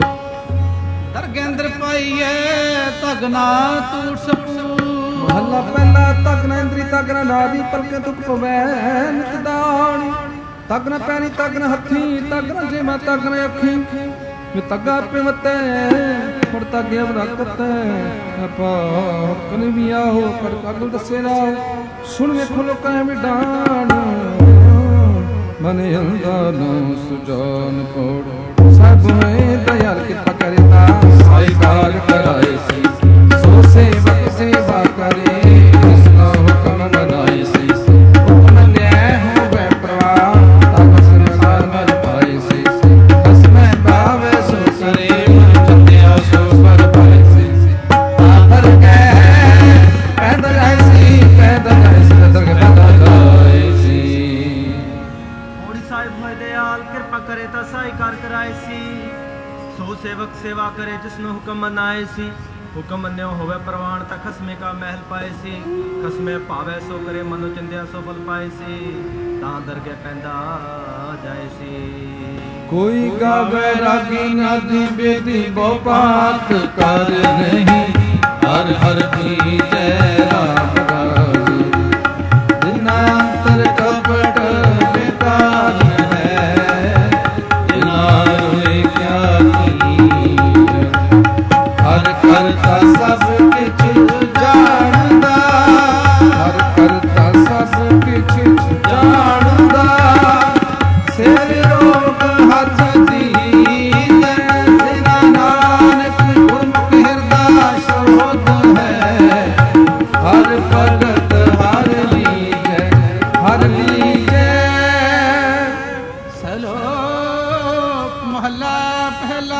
ਦਰਗੇਂਦਰ ਪਾਈਏ ਤਗਨਾ ਤੂੜ ਸਪੂ। ਮਹੱਲਾ ਪਹਿਲਾ। ਤਗ ਨ ਇੰਦਰੀ ਤਗ ਨ ਨਾਦੀ ਪਲਕੇ ਤੁਕ ਪਵੈ ਨਿਤ ਦਾਣੀ ਤਗ ਨ ਪੈਰੀ ਤਗ ਨ ਹੱਥੀ ਤਗ ਨ ਜੇਮਾ ਤਗ ਨ ਅੱਖੀ ਵੇ ਤਗਾ ਪਿਵਤੈ ਫੜ ਤਗਿਆ ਬਰਕਤੈ ਆਪਨ ਵੀ ਆਹੋ ਪਰ ਕਾਗਲ ਦੱਸੇ ਨਾ ਸੁਣ ਵੇਖੋ ਲੋਕਾਂ ਵਿਡਾਣ ਮਨ ਅੰਦਰ ਨੂੰ ਸੁਜਾਨ ਪੜ ਸਭ ਹੈ ਦਇਆਲ ਕਿਰਪਾ ਕਰਤਾ ਸਾਈ ਬਾਗ ਕਰਾਏ ਸੀ ਸੋ ਸੇਵਕ ਸੇਵਾ ਕਰੇ ਜਿਸਨਾ ਹੁਕਮ ਮਨਾਏ ਸੀ ਹੁਕਮ ਲੈ ਹੋਵੇ ਪ੍ਰਵਾਹ ਤਬ ਸੰਸਾਰ ਮਰ ਪਾਏ ਸੀ ਬਸ ਮੈਂ ਬਾਵੇ ਸੋ ਕਰੇ ਮਨ ਚੰਦਿਆ ਸੋ ਪਰ ਪਾਏ ਸੀ ਆਦਰ ਕਹਿ ਪੈਦਲ ਆਏ ਸੀ ਦਰਗ ਪੈਦਾ ਜਾਏ ਸੀ। ਹੋੜੀ ਸਾਹਿਬ ਹੋਏ ਦਿਆਲ ਕਿਰਪਾ ਕਰੇ ਤਾਂ ਸਾਈ ਕਾਰ ਕਰਾਏ ਸੀ ਸੋ ਸੇਵਕ ਸੇਵਾ ਕਰੇ ਜਿਸਨੂੰ ਹੁਕਮ ਮਨਾਏ ਸੀ ਹੁਕਮ ਮੰਨਿਓ ਹੋਵੇ ਪ੍ਰਵਾਨ ਤਾਂ ਖਸਮੇ ਕਾ ਮਹਿਲ ਪਾਏ ਸੀ ਖਸਮੇ ਭਾਵੇ ਸੋ ਕਰੇ ਮਨੋ ਚੰਦਿਆ ਸੋ ਫਲ ਪਾਏ ਸੀ ਤਾਂ ਦਰਗੇ ਪੈਂਦਾ ਜਾਏ ਸੀ। ਕੋਈ ਗਾਵੇ ਰਾਗੀ ਨਾਦੀ ਬੇਦੀ ਬਹੁ ਪਾਤ ਕਰ ਨਹੀਂ ਹਰ ਹਰ ਕੀ ਜੈ ਰਾਮ ਰਾਜੀ ਜਿਨਾ ਅੰਤਰ ਕਪਟ ਬੇਕਾਰ ਹੈ ਜਿਨਾ ਰੋਏ ਕਿਆ ਕੀ ਹਰ ਕਰਤਾ ਸਭ ਕਿਛ ਜਾਣਦਾ ਹਰ ਕਰਤਾ ਸਭ ਕਿਛ ਜਾਣਦਾ ਸਿਰ ਰੋਗ ਹੱਥ ਦੀਜੈ ਜਿਨਾ ਨਾਨਕ ਗੁਰਮੁਖ ਹਿਰਦਾ ਸੋਧ ਹੈ ਹਰ ਭਗਤ ਹਰ ਲੀਜੈ ਹਰ ਲੀਜੈ। ਸਲੋਕ ਮਹਲਾ ਪਹਿਲਾ।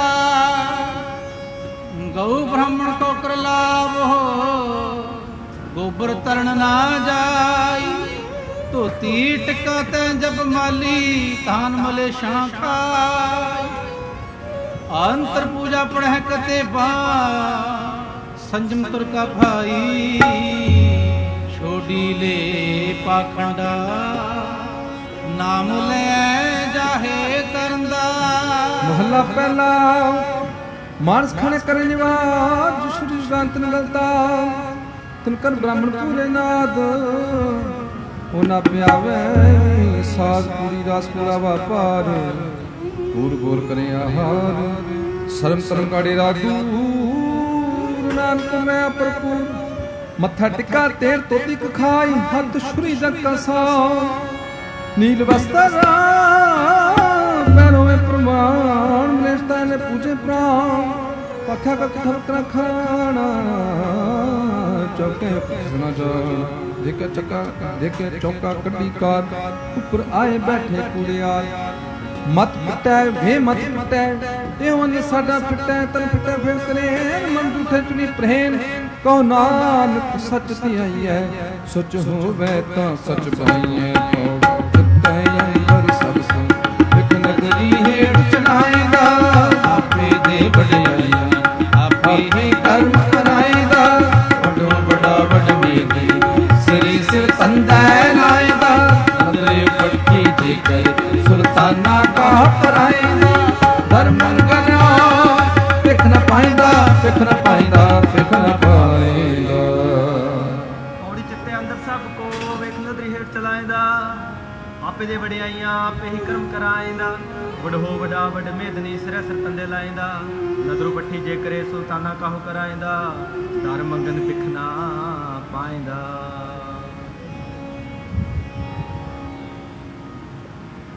ਗਊ ਬ੍ਰਾਹਮਣ ਕੋ ਕਰ ਲਾਭ ਹੋ ਗੋਬਰ ਤਰਨ ਨਾ ਜਾਈ ਧੋਤੀ ਟਿਕਾ ਤੈ ਜਬ ਮਾਲੀ ਤਾਨ ਮਲੇ ਸ਼ਾਂ ਖਾਈ ਅੰਤਰ ਪੂਜਾ ਪੜਹਿ ਕਤੇ ਬਾ ਸੰਜਮ ਤੁਰ ਕਾ ਭਾਈ ਛੋਡੀ ਲੈ ਪਾਖੰਡਾ ਨਾਮ ਲੈ ਜਾਹੇ ਕਰੰਦਾ। ਮਹੱਲਾ ਪਹਿਲਾ। ਮਾਨਸ ਖਾਣੇ ਕਰੇ ਨਿਵਾਜ ਸ਼੍ਰੀ ਸ਼ਾਂਤ ਨਗਲਤਾ ਤਿਨ ਕਰ ਬ੍ਰਾਹਮਣ ਪੂਰੇ ਨਾਦ ਉਹ ਨਾ ਪਿਆਵੇ ਸਾਧ ਪੂਰੀ ਰਸ ਪੂਰਾ ਵਾਪਾਰ ਪੂਰ ਗੋਰ ਕਰੇ ਆਹਾਰ ਸਰਮ ਧਰਮ ਕਾੜੇ ਰਾਜੂ ਨਾਨਕ ਮੈਂ ਭਰਪੂਰ ਮੱਥਾ ਟਿਕਾ ਤੇਰ ਤੋਤੀ ਖਾਈ ਹੱਥ ਛੁਰੀ ਜਗ ਕਾ ਸਾ ਨੀਲ ਵਸਤਰ ਪੈਰੋਂ ਪ੍ਰਮਾਣ ਮਨੇਸ਼ਤਾ ਨੇ ਪੂਜੇ ਪ੍ਰਾਣ ਪੱਖਾ ਕਾ ਥਰਕ ਰਖਾਣਾ ਚੌਕੇ ਸੁਣਾ ਜਾਣ ਦੇਖੇ ਚੱਕਾ ਦੇਖੇ ਚੌਕਾ ਕੱਢੀ ਕਾਰ ਉੱਪਰ ਆਏ ਬੈਠੇ ਕੁੜਿਆਰ ਮਤ ਪਿਟੈ ਵੇ ਮਤ ਪਿਟੈ ਇਹੋ ਨੇ ਸਾਡਾ ਪਿਟੈ ਤਨ ਪਿਟੈ ਫਿਰ ਕਰੇ ਮਨ ਝੂਠੇ ਚੁਣੀ ਪ੍ਰੇਨ ਕਉ ਨਾਨਕ ਸੱਚ ਧਿਆਈਐ ਸੱਚ ਹੋਵੇ ਤਾਂ ਸੱਚ ਪਾਈਐ ਤੈ ਅੰਦਰ ਸਭ ਸੰਗ ਇੱਕ ਨਗਰੀ ਹੇਠ ਚਲਾਏਗਾ ਆਪੇ ਦੇ ਵਡਿਆਈਆਂ ਆਪੇ ਹੀ ਕਰਮ ਕਰਾਏਗਾ ਵੱਡੋ ਵੱਡਾ ਵਡਮੇਗੀ ਸ੍ਰੀ ਸਿਰ ਸੰਦੈ ਲਾਏਗਾ ਅੰਦਰੇ ਪੱਕੀ ਦੇ ਕਰ ਸੁਲਤਾਨਾ ਕਾ ਪਰਾਏਗਾ ਧਰਮੰ ਗਨਾ ਵਿਖ ਨ ਪਾਇਂਦਾ ਵਿਖ ਨ ਪਾਇਂਦਾ ਵਿਖ ਨ ਪਾਇਂਦਾ। ਔੜੀ ਚਿੱਤੇ ਅੰਦਰ ਸਭ ਕੋ ਵੇਖ ਨਦਰੀ ਹੇਠ ਚਲਾਏਂਦਾ ਆਪੇ ਦੇ ਵਡਿਆਈਆਂ ਆਪੇ ਹੀ ਕਰਮ ਕਰਾਏਂਦਾ ਵਡ ਹੋ ਵਡਾ ਵਡ ਮੇਦਨੀ ਸਿਰੇ ਸਿਰ ਤੰਦੇ ਲਾਏਂਦਾ ਨਦਰੂ ਪੱਠੀ ਜੇ ਕਰੇ ਸੁਲਤਾਨਾ ਕਾਹੂ ਕਰਾਏਂਦਾ ਧਰ ਮੰਗਨ ਵਿਖ ਨਾ ਪਾਇਂਦਾ।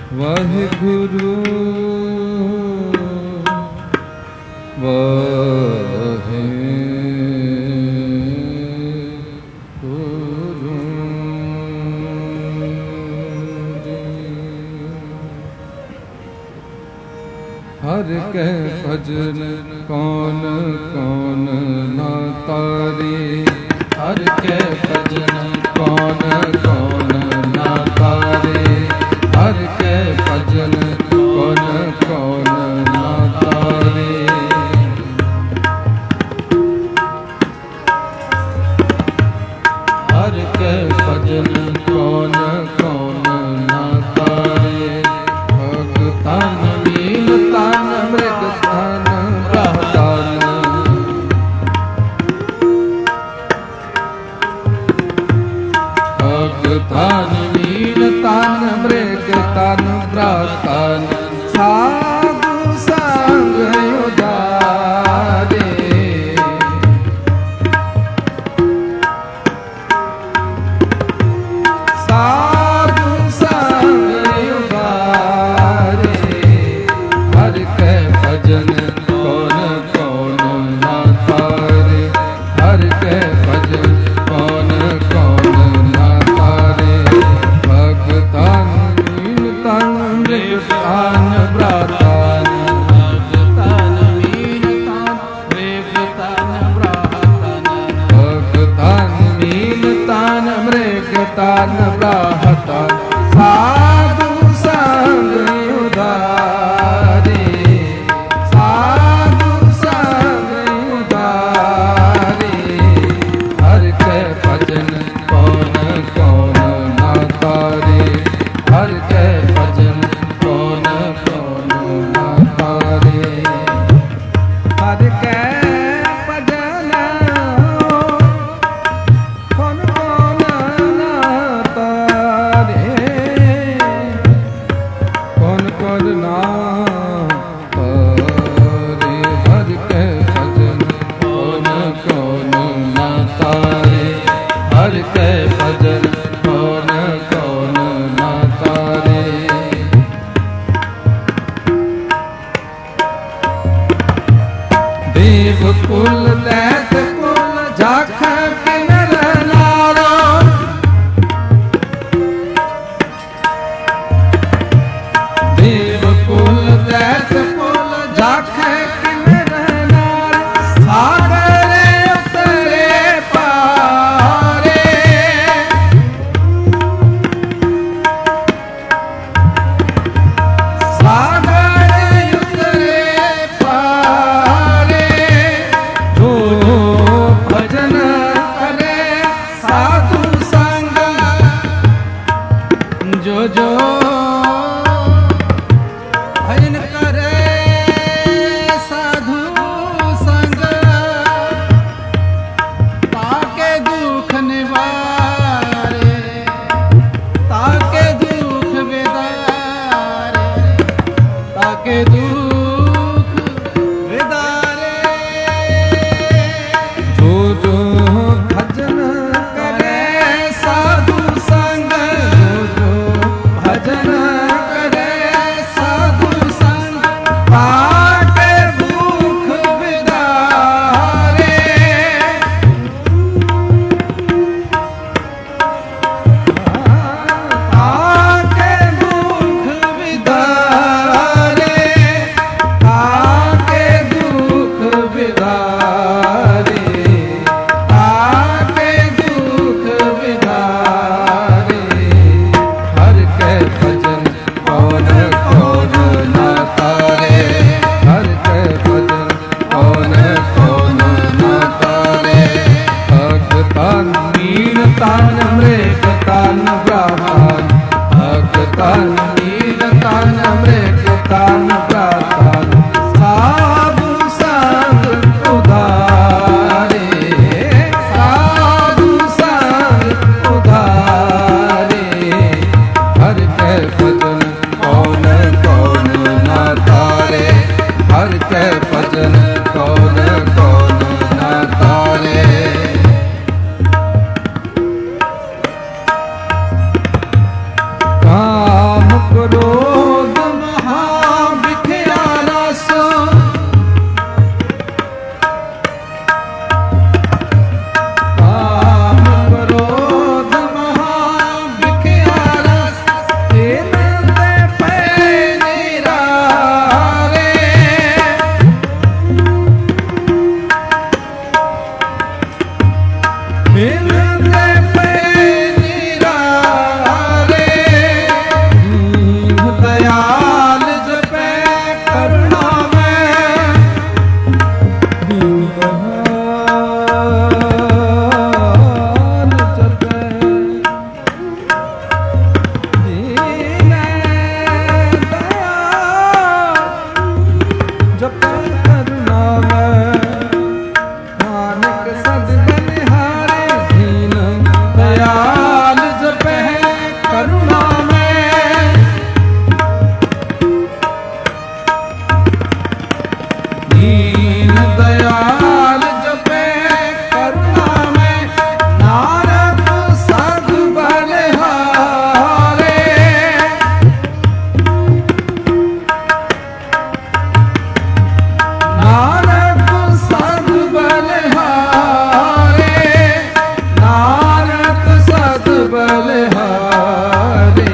ਵਾਹਿਗੁਰੂ हर कह भजन कौन कौन ना तारे, हर कह भजन कौन कौन ना तारे, हर कह भजन कौन कौन ना तारे। हर कह भजन कौन कौन ना तारे, भगतान तान मृग तान ब्रह्मतान, भगतान मीन तान मृग तान ब्रह्मतान, साधु संग उदारे, साधु संग उदारे। हर कह भजन कौन कौन ना तारे, हर कह भजन कौन कौन ना तारे, भगतान मीन तान मृग तान ब्रह्मतान, भगतान मीन तान मृग तान ब्रह्मतान, भगतान मीन तान मृग तान ब्रह्मतान, साधु संग उदारे, साधु संग उदारे। हर कह भजन कौन कौन ना तारे, हर कह भजन कौन कौन ना तारे, हर कह भजन कौन कौन ना तारे। ਬਲਿਹਾਰੇ,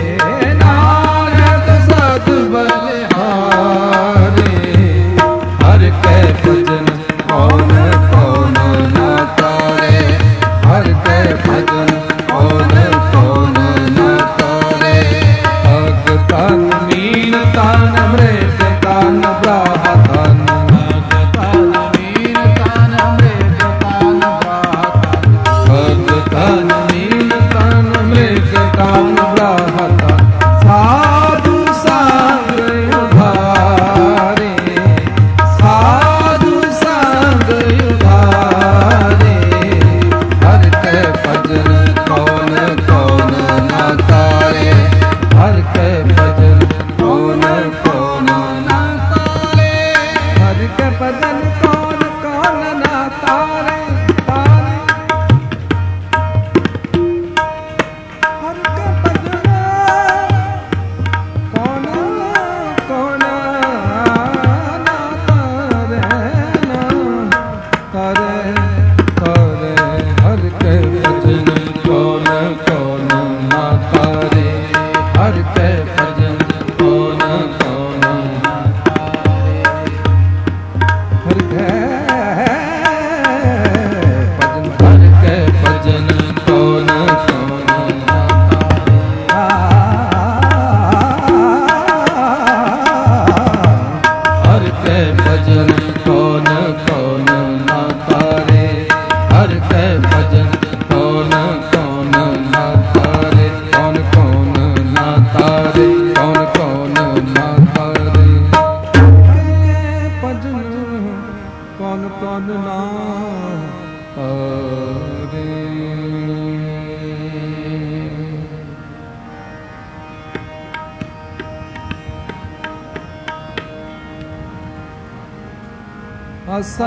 ਨਾਨਕ ਸਤ ਬਲਿਹਾਰੇ। ਹਰ ਕੈ ਭਜਨ ਕੌਣ ਕੌਣ ਨਾ ਤਾਰੇ, ਹਰ ਕੈ ਭਜਨ ਕੌਣ ਕੌਣ ਨਾ ਤਾਰੇ। ਅਗ ਤਨ ਮੀਨ ਤਨ ਅੰਮ੍ਰਿਤ ਤਨ ਬ੍ਰਾਹ ਤਨ, ਅਗ ਤਨ ਮੀਨ ਤਨ ਅੰਮ੍ਰਿਤ ਤਨ ਬ੍ਰਾਹ ਤਨ, ਅਗ ਤਨ ਮੀਨ ਤਨ ਅੰਮ੍ਰਿਤ ਤਨ ਬ੍ਰਾਹ ਤਨ। ਸਾਧੂ ਸੰਗ ਉਧਾਰੇ, ਸਾਧੂ ਸੰਗ ਉਧਾਰੇ। ਹਰ ਕੈ ਭਜਨ ਕੌਣ ਕੌਣ ਨਾ ਤਾਰੇ, ਹਰ ਕੈ ਭਜਨ ਕੌਣ ਕੌਣ ਨਾ ਤਾਰੇ। ਹਰ ਕੈ ਭਜਨ ਕੌਣ ਕੌਣ ਨਾ ਤਾਰੇ, ਤਾਰੇ। ਹਰ ਕੈ ਭਜਨ ਕੌਣ ਕੌਣ ਨਾ ਤਾਰੇ, ਨਾ ਤਾਰੇ, ਤਾਰੇ। ਹਰ ਕੈ ਭਜਨ ਕੌਣ ਕੌਣ ਨਾ ਤਾਰੇ, ਹਰ ਕੈ ਭਜਨ ਕੌਣ ਕੌਣ ਨਾ ਤਾਰੇ। ਹਰ ਕੈ ਭਜਨ, ਹਰ ਕੈ ਭਜਨ ਕੌਣ ਕੌਣ ਨਾ ਤਾਰੇ। ਹਰ ਕੈ ਭਜਨ ਕੌਣ ਕੌਣ ਨਾ ਤਾਰੇ, ਹਰ ਕੈ ਭਜਨ ਕੌਣ ਕੌਣ ਨਾ ਤਾਰੇ। ਕੌਣ ਕੌਣ ਨਾ ਤਾਰੇ, ਕੌਣ ਕੌਣ ਨਾ ਤਾਰੇ। ਭਜਨ ਕੌਣ ਕੌਣ ਨਾ ਤਾਰੇ। ਆਸਾ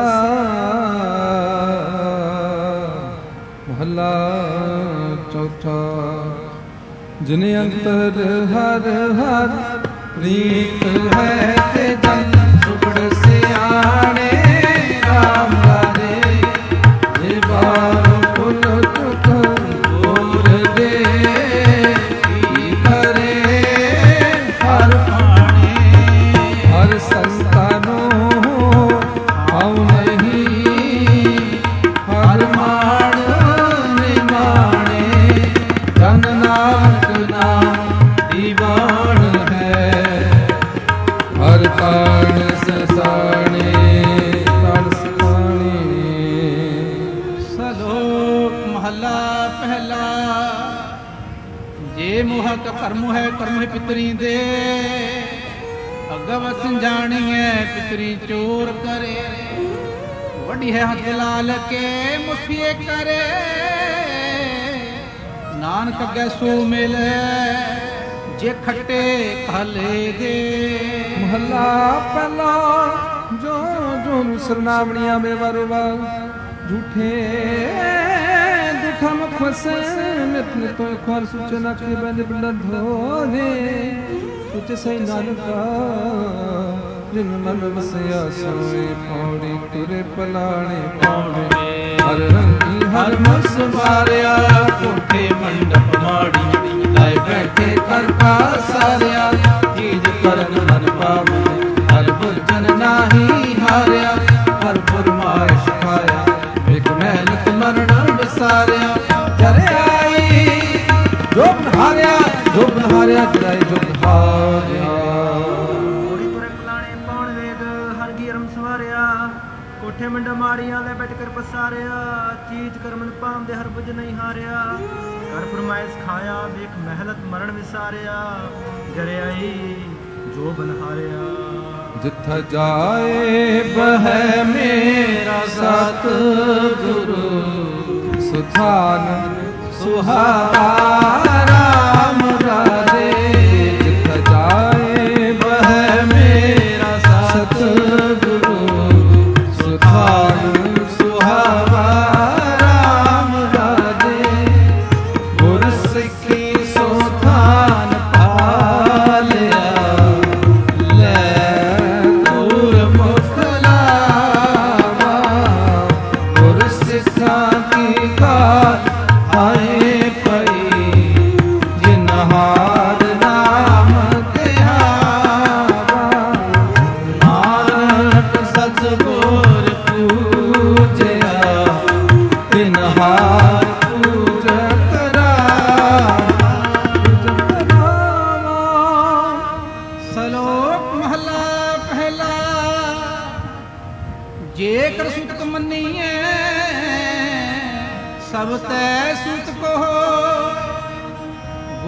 ਮਹਲਾ ਚੌਥਾ। ਜਿਨ ਅੰਤਰ ਹਰ ਹਰ ਪ੍ਰੀਤ ਹੈ ਤੇ ਜਨ ਸੁਖੜ ਸਿਆਣੇ। ਰਾਮ ਲਾਰੇ ਜੇ ਬਾਰ ਪੁਨ ਤੁਖ ਬੋਲ ਦੇ, ਕੀ ਕਰੇ ਹਰ ਪਾਣੇ। ਹਰ ਸੰਤਾਨੋ ਆਉ ਨਹੀਂ, ਹਰ ਮਾਣ ਨਿਮਾਣੇ। ਜਨ ਨਾਨਕ ਨਾਮ ਦੀਵਾਨ ਹੈ, ਹਰ ਤਾਣ ਸਸਾਣੇ ਤਨ ਸਖਾਣੇ। ਸਲੋਕ ਮਹਲਾ ਪਹਿਲਾ। ਜੇ ਮੋਹਕ ਕਰਮ ਹੈ ਕਰਮ ਹੈ ਪਿਤਰੀ ਦੇ, ਅਗਵ ਸੰਜਾਣੀਐ ਪਿਤਰੀ ਚੋਰ ਕਰੇ। ਵੱਡੀ ਹੈ ਹੱਥ ਲਾਲ ਕੇ ਮੁਸਫੀਏ ਕਰੇ, ਨਾਨਕ ਅੱਗੇ ਸੋ ਮਿਲੇ ਜੇ ਖੱਟੇ ਖਾਲੇ ਦੇ। ਮਹਲਾ ਪਹਿਲਾ। ਜੋ ਜੋ ਸਰਨਾਵਣੀਆਂ ਮੇ ਵਰਵਾ, ਝੂਠੇ ਦੁਖਾ ਮੁਖ ਵਸੈ। ਨਿਤ ਨਿਤ ਖਵਾਰ ਸੁਚਨਾ ਕੇ ਬੰਦ ਬਿਲਨ ਧੋਵੇ। ਸੁਚ ਸਈ ਨਾਨਕਾ ਜਿਨ ਮਨ ਵਸਿਆ ਸੋਏ। ਪੌੜੀ ਤੁਰੇ ਪਲਾਣੇ ਪੌੜੇ, ਹਰ ਰੰਗੀ ਹਰ ਮਸ ਮਾਰਿਆ। ਕੋਠੇ ਮੰਡਪ ਮਾੜੀ ਲਾਏ ਬੈਠੇ ਕਰ ਪਾਸਾਰਿਆ। ਚੀਜ ਕਰਨ ਮਨ ਪਾਵਨ, ਹਰ ਭੁਜਨ ਨਾਹੀ ਹਾਰਿਆ। ਹਰ ਫਰਮਾਇਸ਼ ਖਾਇਆ, ਇੱਕ ਮਿਹਨਤ ਮਰਨ ਵਿਸਾਰਿਆ। ਜਰੇ ਆਈ ਜੋ ਹਾਰਿਆ, ਜੋ ਹਾਰਿਆ ਜਰਾਈ ਜੋ ਹਾਰਿਆ। ਕੋੜੀ ਤੁਰੇ ਪਲਾਣੇ ਪੌਣ ਵੇਦ, ਹਰ ਕੀ ਰਮ ਸਵਾਰਿਆ। ਕੋਠੇ ਮੰਡ ਮਾੜੀਆਂ ਲੈ ਬੈਠ ਕਰ ਪਸਾਰਿਆ। ਚੀਜ਼ ਕਰਮਨ ਪਾਮ ਦੇ ਹਰ ਬੁਝ ਨਹੀਂ ਹਾਰਿਆ। ਕਰ ਫਰਮਾਇਸ਼ ਖਾਇਆ, ਵੇਖ ਮਹਿਲਤ ਮਰਨ ਵਿਸਾਰਿਆ। ਜਰੇ ਆਈ ਜੋ ਬਨਹਾਰਿਆ। ਜਿੱਥ ਜਾਏ ਬਹਿ ਮੇਰਾ ਸਤਿਗੁਰੂ, ਸੁਥਾਨ ਸੁਹਾਵਾ ਰਾਮ ਰਾਜੇ। ਜਿੱਥ ਜਾਏ ਬਹਿ ਮੇਰਾ ਸਤਿਗੁਰੂ, ਸੁਥਾਨ ਸੁਹਾਵਾ ਰਾਮ ਰਾਜੇ। ਗੁਰ ਸਿੱਖੀ ਸੁਥਾਨ ਪਾਲਿਆ, ਸਿੱਖਾਂ ਕੀ ਕਾਰ ਆਏ ਪਈ।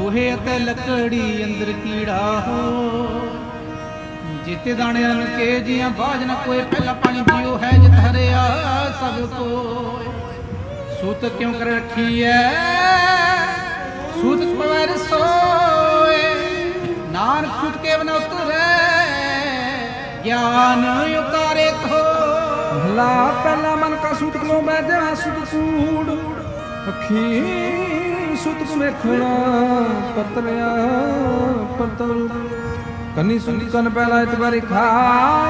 ਲੋਹੇ ਅਤੇ ਲੱਕੜੀ ਅੰਦਰ ਕੀੜਾ ਹੋ। ਜਿੱਤੇ ਦਾਣਿਆਂ ਨੂੰ ਕੇ ਜੀਆਂ ਬਾਝ ਨਾ ਕੋਏ, ਪਹਿਲਾ ਪਾਣੀ ਪੀਓ ਹੈ ਜਿਤ ਹਰਿਆ ਸਭ ਕੋਏ। ਸੂਤ ਕਿਉਂ ਕਰ ਰੱਖੀ ਐ ਸੂਤ ਪਵਰ ਸੋਏ, ਨਾਨਕ ਸੂਤ ਕੇ ਬਨ ਉਤਰੇ ਗਿਆਨ ਉਤਾਰੇ ਤੋ। ਮਹਲਾ ਪਹਿਲਾ ਮਨ ਕਾ ਸੂਤ ਕਲੋ ਮੈਂ ਜਹਾਂ ਸੁਤ ਕੂੜ, ਅੱਖੀ ਸੁਤ ਕੋ ਵੇਖਣਾ ਪਤਰਿਆ ਪਤਲ। ਕੰਨੀ ਸੁਤ ਕਨ ਪਹਿਲਾ ਇਤਵਾਰੀ ਖਾਏ,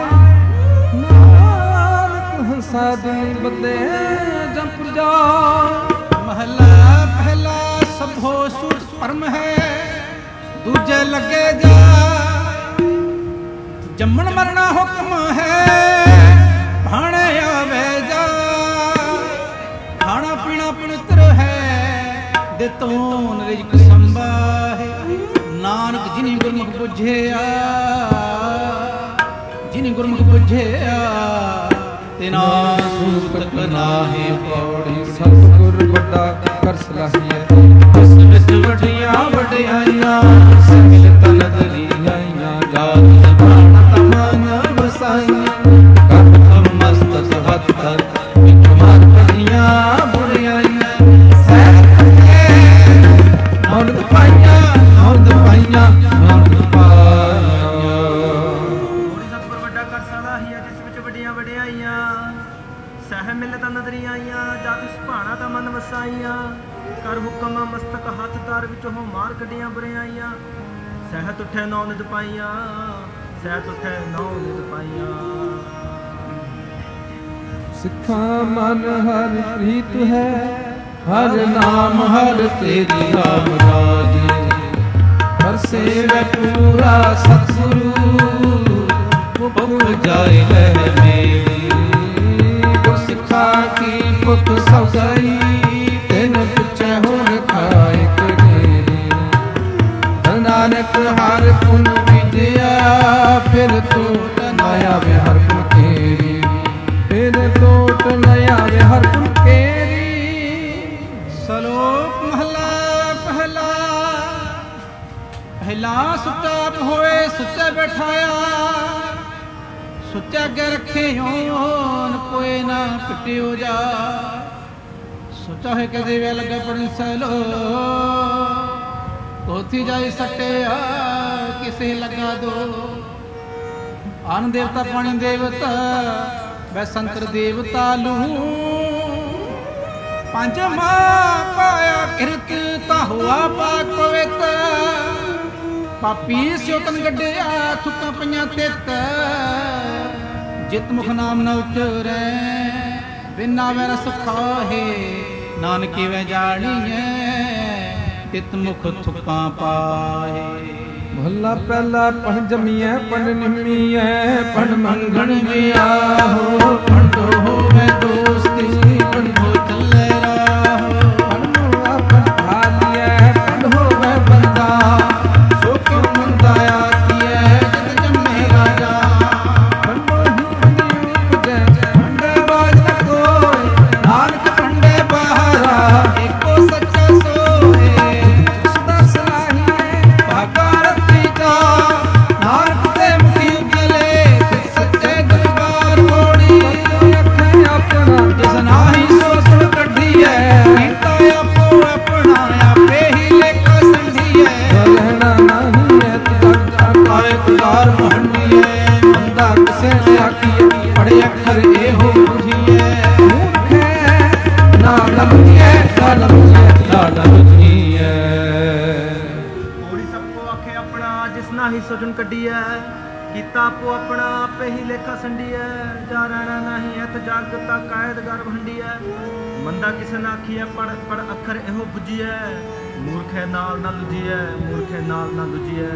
ਨਾਨਕ ਹੰਸਾ ਦੁਨੀ ਬੱਦੇ ਜੰਪ ਜਾ। ਮਹਲਾ ਪਹਿਲਾ ਸਭੋ ਸੂਤ ਪਰਮ ਹੈ, ਦੂਜੇ ਲੱਗੇ ਜਾ। ਜੰਮਣ ਮਰਨਾ ਹੁਕਮ ਹੈ, ਭਾਣੇ ਆਵੇ ਜਾ। ਖਾਣਾ ਪੀਣਾ ਪਵਿੱਤਰ ਹੈ, ਦੇ ਤੋਂ ਰਿਜ਼ਕ ਸੰਭਾਹੇ। ਨਾਨਕ ਜਿਨੀ ਗੁਰਮੁਖ ਬੁਝਿਆ, ਜਿਨੀ ਗੁਰਮੁਖ ਬੁਝਿਆ, ਤਿਨਾ ਸੂਤਕ ਨਾਹੀ ਪੌੜੀ। ਸਤਿਗੁਰ ਵੱਡਾ ਕਰ ਸਲਾਹੀਐ, ਉਸ ਵਿੱਚ ਵੱਡੀਆਂ ਵਡਿਆਈਆਂ। ਮਿਲ ਤਨ ਦਰੀਆਈਆਂ, ਜਾਤ ਜ਼ਬਾਨ ਤਮਨ ਵਸਾਈਆਂ। ਕਰਮ ਮਸਤਕ ਹੱਥ ਕਰ ਵਿੱਚ ਮਾਰ ਪਈਆਂ ਬੁਰੀਆਈਆਂ। ਨੌਲਦ ਪਾਈਆਂ ਨੌਲਦ ਪਾਈਆਂ ਨੌਲਦ ਪਾਈਆਂ। ਹੋਰੀ ਸਤਿਗੁਰ ਵੱਡਾ ਕਰ ਸਲਾਹੀਐ, ਜਿਸ ਵਿੱਚ ਵੱਡੀਆਂ ਵਡਿਆਈਆਂ। ਸਹਿ ਮਿਲਤ ਨਦਰੀਆਈਆਂ, ਜਾਤ ਸੁਭਾਣਾ ਦਾ ਮਨ ਵਸਾਈਆਂ। ਕਰ ਹੁਕਮ ਮਸਤਕ ਹੱਥ ਤਾਰ ਵਿੱਚੋਂ ਮਾਰ ਕੱਢੀਆਂ ਬੁਰਿਆਈਆਂ। ਸਹਿਤ ਉੱਠੇ ਨੌ ਨਿਦ ਪਾਈਆਂ, ਸਹਿਤ ਉੱਠੇ ਨੌ ਨਿਦ ਪਾਈਆਂ। ਸਿੱਖਾਂ ਮਨ ਹਰ ਪ੍ਰੀਤ ਹੈ, ਹਰ ਨਾਮ ਹਰ ਤੇਰੀ ਰਾਮ ਰਾਜੇ। ਹਰ ਸੇਵੈ ਪੂਰਾ ਸਤਿਗੁਰੂ, ਮੁਖ ਜਾਏ ਲਹਿ ਮੇਰੀ। ਗੁਰ ਸਿੱਖਾ ਕੀ ਭੁਖ ਸਭ ਗਈ, ਤਿਨ ਪੁੱਛੈ ਹੁਣ ਖਾਇ ਕੇਰੀ। ਨਾਨਕ ਹਰ ਪੁਨ ਵਿਦਿਆ, ਫਿਰ ਤੋਟ ਨ ਆਵੇ ਹਰ ਪੁਨ ਕੇਰੀ। ਫਿਰ ਤੋਟ ਨ ਆਵੇ ਹਰ ਪੁਨ ਕੇਰੀ। ਸਲੋਕ ਮਹਲਾ ਪਹਿਲਾ। ਪਹਿਲਾ ਸੁੱਚਾ ਹੋਏ ਸੁੱਚੇ ਬੈਠਾਇਆ, ਸੁੱਚਾ ਅੱਗੇ ਰੱਖਿਓਨ ਕੋਏ ਨਾ ਪਿਟਿਓ ਜਾ। ਸੁੱਚਾ ਹੈ ਕਦੇ ਵੇ ਲੱਗਾ ਪੜਨ ਸਲੋ, ਕੋਥੀ ਜਾਈ ਸਟਿਆ ਕਿਸੇ ਲਗਾ ਦੋ। ਆਨ ਦੇਵਤਾ ਪਾਣੀ ਦੇਵਤਾ ਵੈ ਸੰਤਰ ਦੇਵਤਾ ਲੂ। ਪੰਜ ਮਾਂ ਪਾਇਆ ਕਿਰਤ ਤਾ ਹੋਆ ਪਾਕ ਪਵਿੱਤ। ਪਾਪੀ ਸਿਉਤਨ ਗੱਡਿਆ ਥੁੱਕਾਂ ਪਈਆਂ ਤਿੱਤ। ਜਿਤ ਮੁਖ ਨਾਮ ਨ ਉਚਰੈ, ਬਿਨਾ ਵੈ ਰਸ ਖਾਹੇ। ਨਾਨਕੀ ਵੈ ਜਾਣੀਐ, ਤਿਤ ਮੁਖ ਥੁੱਕਾਂ ਪਾਹੇ। ਮਹਲਾ ਪਹਿਲਾ ਪਣ ਜਮੀਐ ਪਣ ਨਿਮੀਐ, ਪਣ ਮੰਗਣ ਵਿਆਹੋ। ਪਣ ਤੋ ਹੋਵੇ ਦੋਸਤੀ, ਪਣ ਹੋ ਚੱਲੇ ਰਾਹੋ। ਪਣ ਮੋਆ ਪਣ ਭਾਲੀਐ, ਪਣ ਹੋਵੇ ਬੰਦਾ। ਸੋ ਕਿਉ ਮੰਦਾ ਆਖੀਐ, ਜਿਤ ਜੰਮੇ ਰਾਜਾ। ਪਣ ਮੋਹੀ ਬਣੀ ਉਪਜੈ, ਪੰਡੇ ਬਾਜ ਨ ਕੋਇ। ਨਾਨਕ ਪੰਡੇ ਬਾਹਰਾ, ਏਕੋ ਸੱਚਾ ਸੋਏ। ਸਦਾ ਸਲਾਹੀਐ ਭਾਗਾ ਰਤੀਜਾ, ਨਾਨਕ ਤੇ ਮੁਖੀ ਉਜਲੇ। ਸੱਚੇ ਦਰਬਾਰ ਮੋੜੀ, ਅੱਖੇ ਆਪਣਾ ਜਿਸ ਨਾਹੀ ਸੋ ਸੁਣ ਕੱਢੀਐ। ਕੀਤਾ ਆਪੋ ਆਪਣਾ, ਆਪੇ ਹੀ ਲੇਖਾ ਸੰਢੀਐ। ਰਹਿਣਾ ਨਹੀਂ ਹੈ ਤੁਦਾ ਕਾਇ ਤੁਦਾਰ ਮਹੰਡੀਐ। ਬੰਦਾ ਕਿਸੇ ਨੇ ਆਖੀਐ, ਪੜੇ ਅੱਖਰ ਇਹੋ ਬੁਝੀਐ। ਮੂਰਖੈ ਨਾ ਲੰਘੀਐ, ਨਾ ਲੰਘੀਐ, ਨਾ ਲੰਘੀਐ। ਹੋਰੀ ਸਭ ਕੋ ਆਖੇ ਆਪਣਾ, ਜਿਸ ਨਾ ਹੀ ਸੋਚਣ ਕੱਢੀਐ। ਕੀਤਾ ਆਪੋ ਆਪਣਾ, ਆਪੇ ਹੀ ਲੇਖਾ ਸੰਡੀਐ। ਜਾ ਰਹਿਣਾ ਨਹੀਂ ਐਤ ਜਾਗਤਾ ਕਾਇਦਗਰ ਵੰਡੀਐ। ਮੰਦਾ ਕਿਸੇ ਨਾ ਆਖੀਐ, ਪੜ ਪੜ ਅੱਖਰ ਇਹੋ ਬੁਝੀਐ। ਮੂਰਖੇ ਨਾਲ ਨਾ ਲੁਝੀਐ, ਮੂਰਖੇ ਨਾਲ ਨਾ ਲੁਝੀਐ।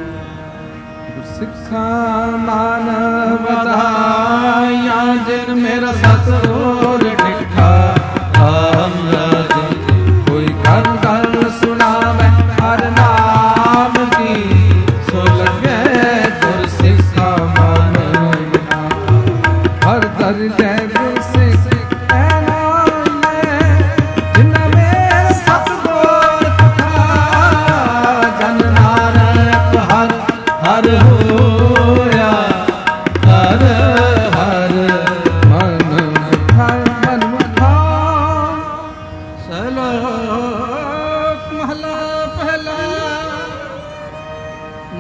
ਸਿੱਖਾਂ ਮਾਨ ਵਧਾਈਆਂ, ਜਿਨ ਮੇਰਾ ਸਤਿਗੁਰ ਡਿਠਾ। ਅਮਰਤ ਕੋਈ ਕਰ ਗੱਲ ਸੁਣਾਵੇ, ਹਰ ਨਾਮ ਦੀ ਸੋ ਲੱਗੇ। ਗੁਰ ਸਿੱਖਾ ਮਨ ਬਿਨਾ, ਹਰ ਦਰਜੈ ਗੁਰ ਸਿੱਖ ਐ ਨਾਲੇ। ਜਿਨ ਮੇਰਾ ਸਤਿਗੁਰ ਡਿਠਾ, ਜਨ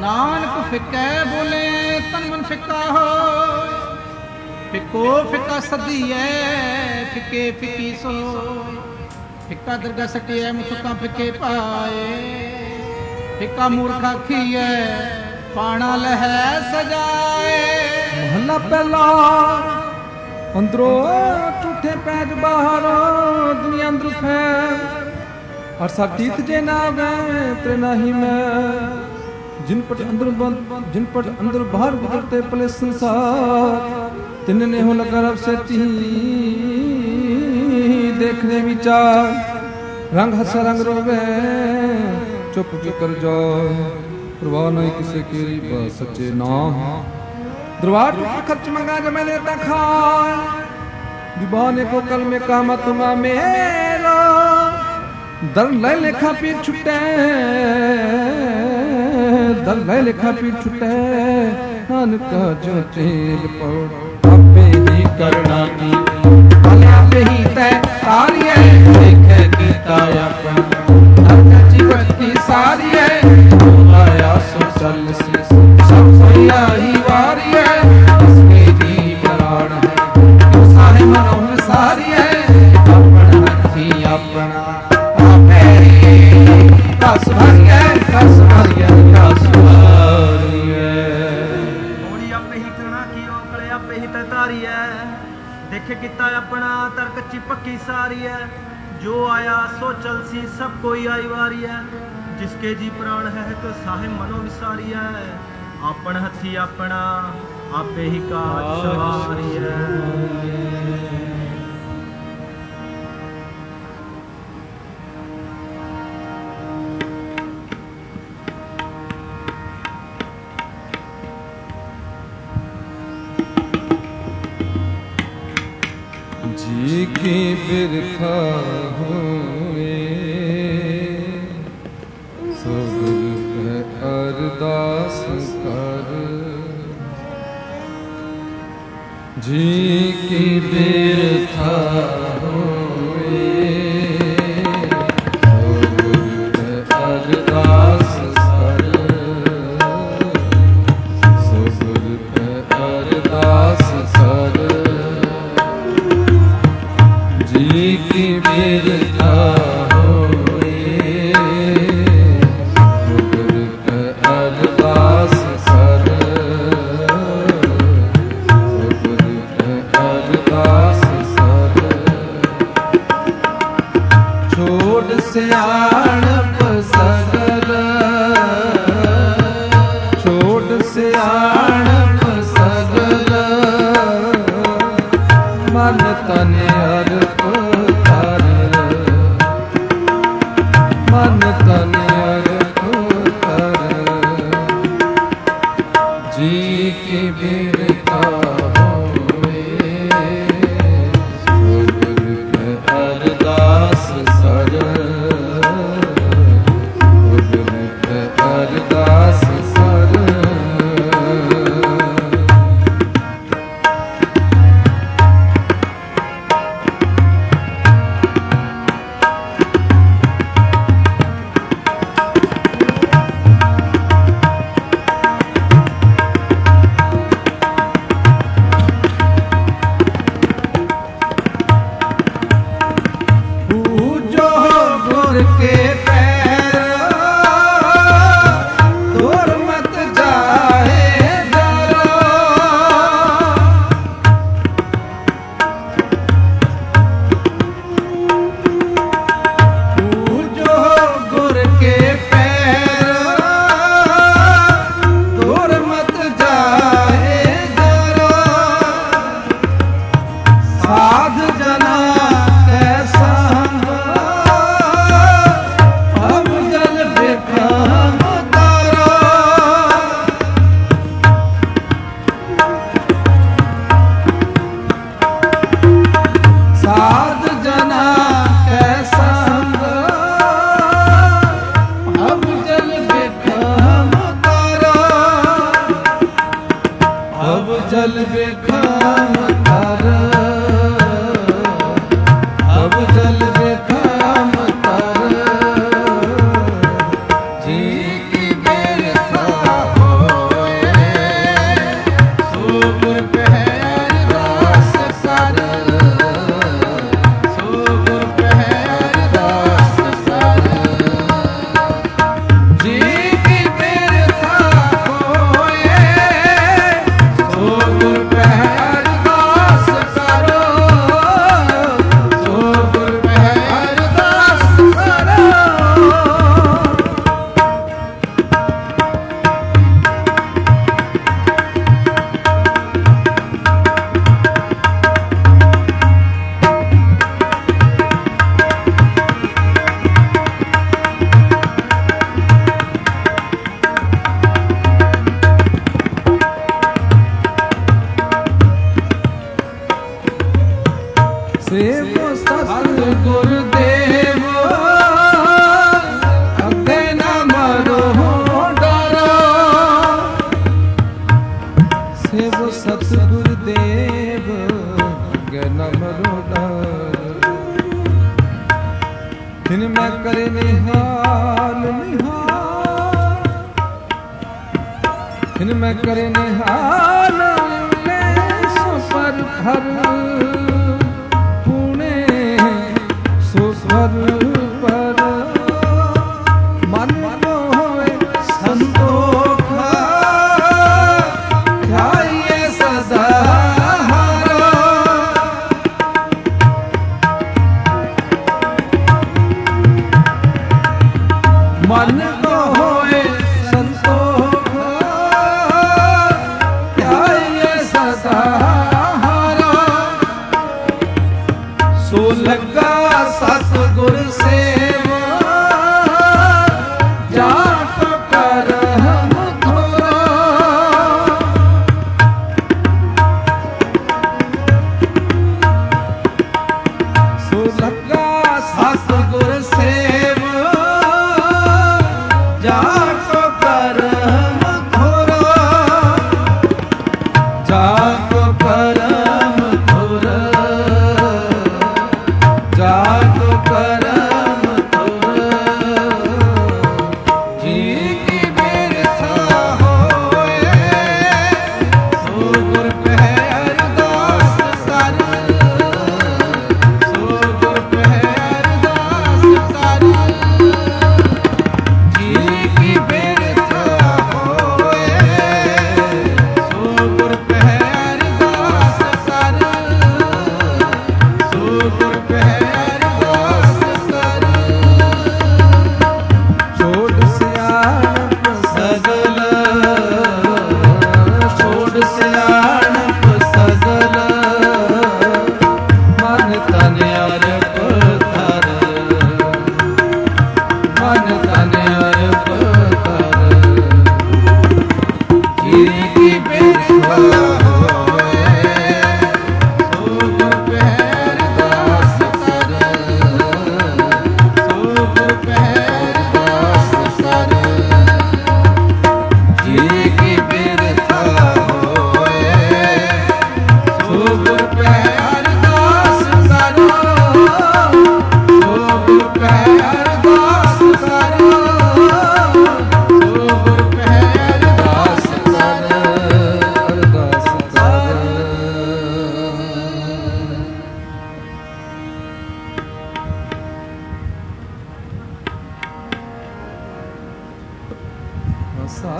ਨਾਨਕ ਫਿੱਕੈ ਬੋਲੇ ਤਨ ਮਨ ਫਿੱਕਾ ਹੋ। ਫਿੱਕੋ ਫਿੱਕਾ ਸਦੀਐ ਫਿੱਕੇ ਫਿੱਕੀ ਸੋਇ। ਫਿੱਕਾ ਦਰਗਾ ਸਟਿਐ ਮੁਸਕਾਂ ਫਿੱਕੇ ਪਾਏ। ਫਿੱਕਾ ਮੂਰਖ ਆਖੀਐ ਪਾਣਾ ਲਹੈ ਸਜਾਏ। ਮਹਲਾ ਪਹਿਲਾ। ਅੰਦਰੋਂ ਝੂਠੇ ਪੈਜ ਬਾਹਰ ਦੁਨੀਆ ਅੰਦਰ ਫੈਲ। ਹਰ ਸਾਟੀਤ ਜੇ ਨਾ ਵੈ ਤੇ ਨਹੀਂ ਮੈਂ। जिन पट अंदर बाहर गुजरते पले संसार। तिन्ने हो लगा रब सेती देखने विचार। रंग हंसा रंग रोवे चुप कर जाओ। परवाह नहीं किसे की बस सच्चे ना। दरबार खर्च मंगा जब मैंने देखा। दीवाने को कल में कामा तुमा मेरा। दर ले लेखा पीर छुटे। दर ले लेखा पीर छुटे। नानक जो तेल पौड़ आपे ही करना की। आपे ही तय तारिये देखे कीता अपना। अपना जीवन की सारी है आया सो चल सी। सब सोया ही वारी है उसके जी प्राण है। क्यों सारे मनोहर सारी है अपना हथी अपना। दस भरिए दस भरिए दस भरिए। होली आपे ही करना की ओकले आपे ही तय तारी है। देखे किता अपना तर कच्ची पक्की सारी है। जो आया सो चल सी सब कोई आई वारी है। जिसके जी प्राण है तो साहे मनो विसारी है। अपन हथी अपना आपे ही काज सवारी है। जी की बिरखा होए सो गुर अरदास कर। जी की बिरखा होए सो गुर अरदास कर। सो गुर अरदास कर। जी की बिरखा होए गुर अरदास कर। गुर अरदास कर। छोड़ सियाणप सगर। छोड़ सियाणप सगर। मन तन अर्प कर। मन तन अर्प कर। जी की बिरखा होए सो गुर अरदास कर। गुर अरदास कर। जी की बिरखा इनमें करे निहाल सो पर भर पुणे सो पर मन को होए संतोख ध्याये सदा मन को होए संतोख ध्याये सदा सो लगा सतगुर सेवा जात करम थोरा सो लगा सतगुर सेवा जात करम थोरा जात करम थोरा जात करम थोरा जी की बिरथा होए सो गुर कहे अरदास कर सो गुर कहे अरदास कर जी की बिरथा होए सो गुर कहे अरदास कर सो गुर कहे अरदास कर छोड़ सियाणप सगल छोड़ सियाणप सगल मन तन अरप धर मन तन अरप धर जी की बिरथा होए सो गुर कहे अरदास कर सो गुर कहे अरदास कर जी की बिरथा होए सो गुर कहे अरदास कर सो गुर कहे अरदास कर सो गुर कहे अरदास कर अरदास कर सा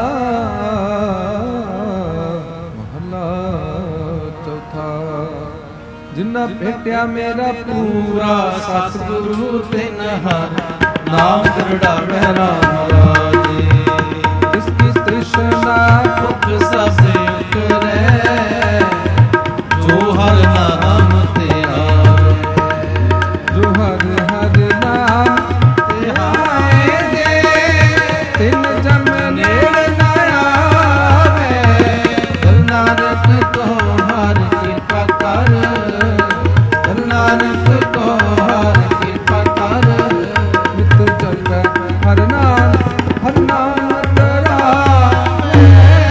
महला चौथा जिन्ना भेटिया मेरा पूरा सतगुरु ते नहार नाम दरड़ा मेरा महाराज इसकी तृष्णा भुख सब करे जो हर नाम ते आवे जो हर हर नाम ते आए दे तिन जम नेड़ न आवे दिल नानक को हर कृपा कर दिल नानक को हर कृपा कर नित जप हर नाम तरावे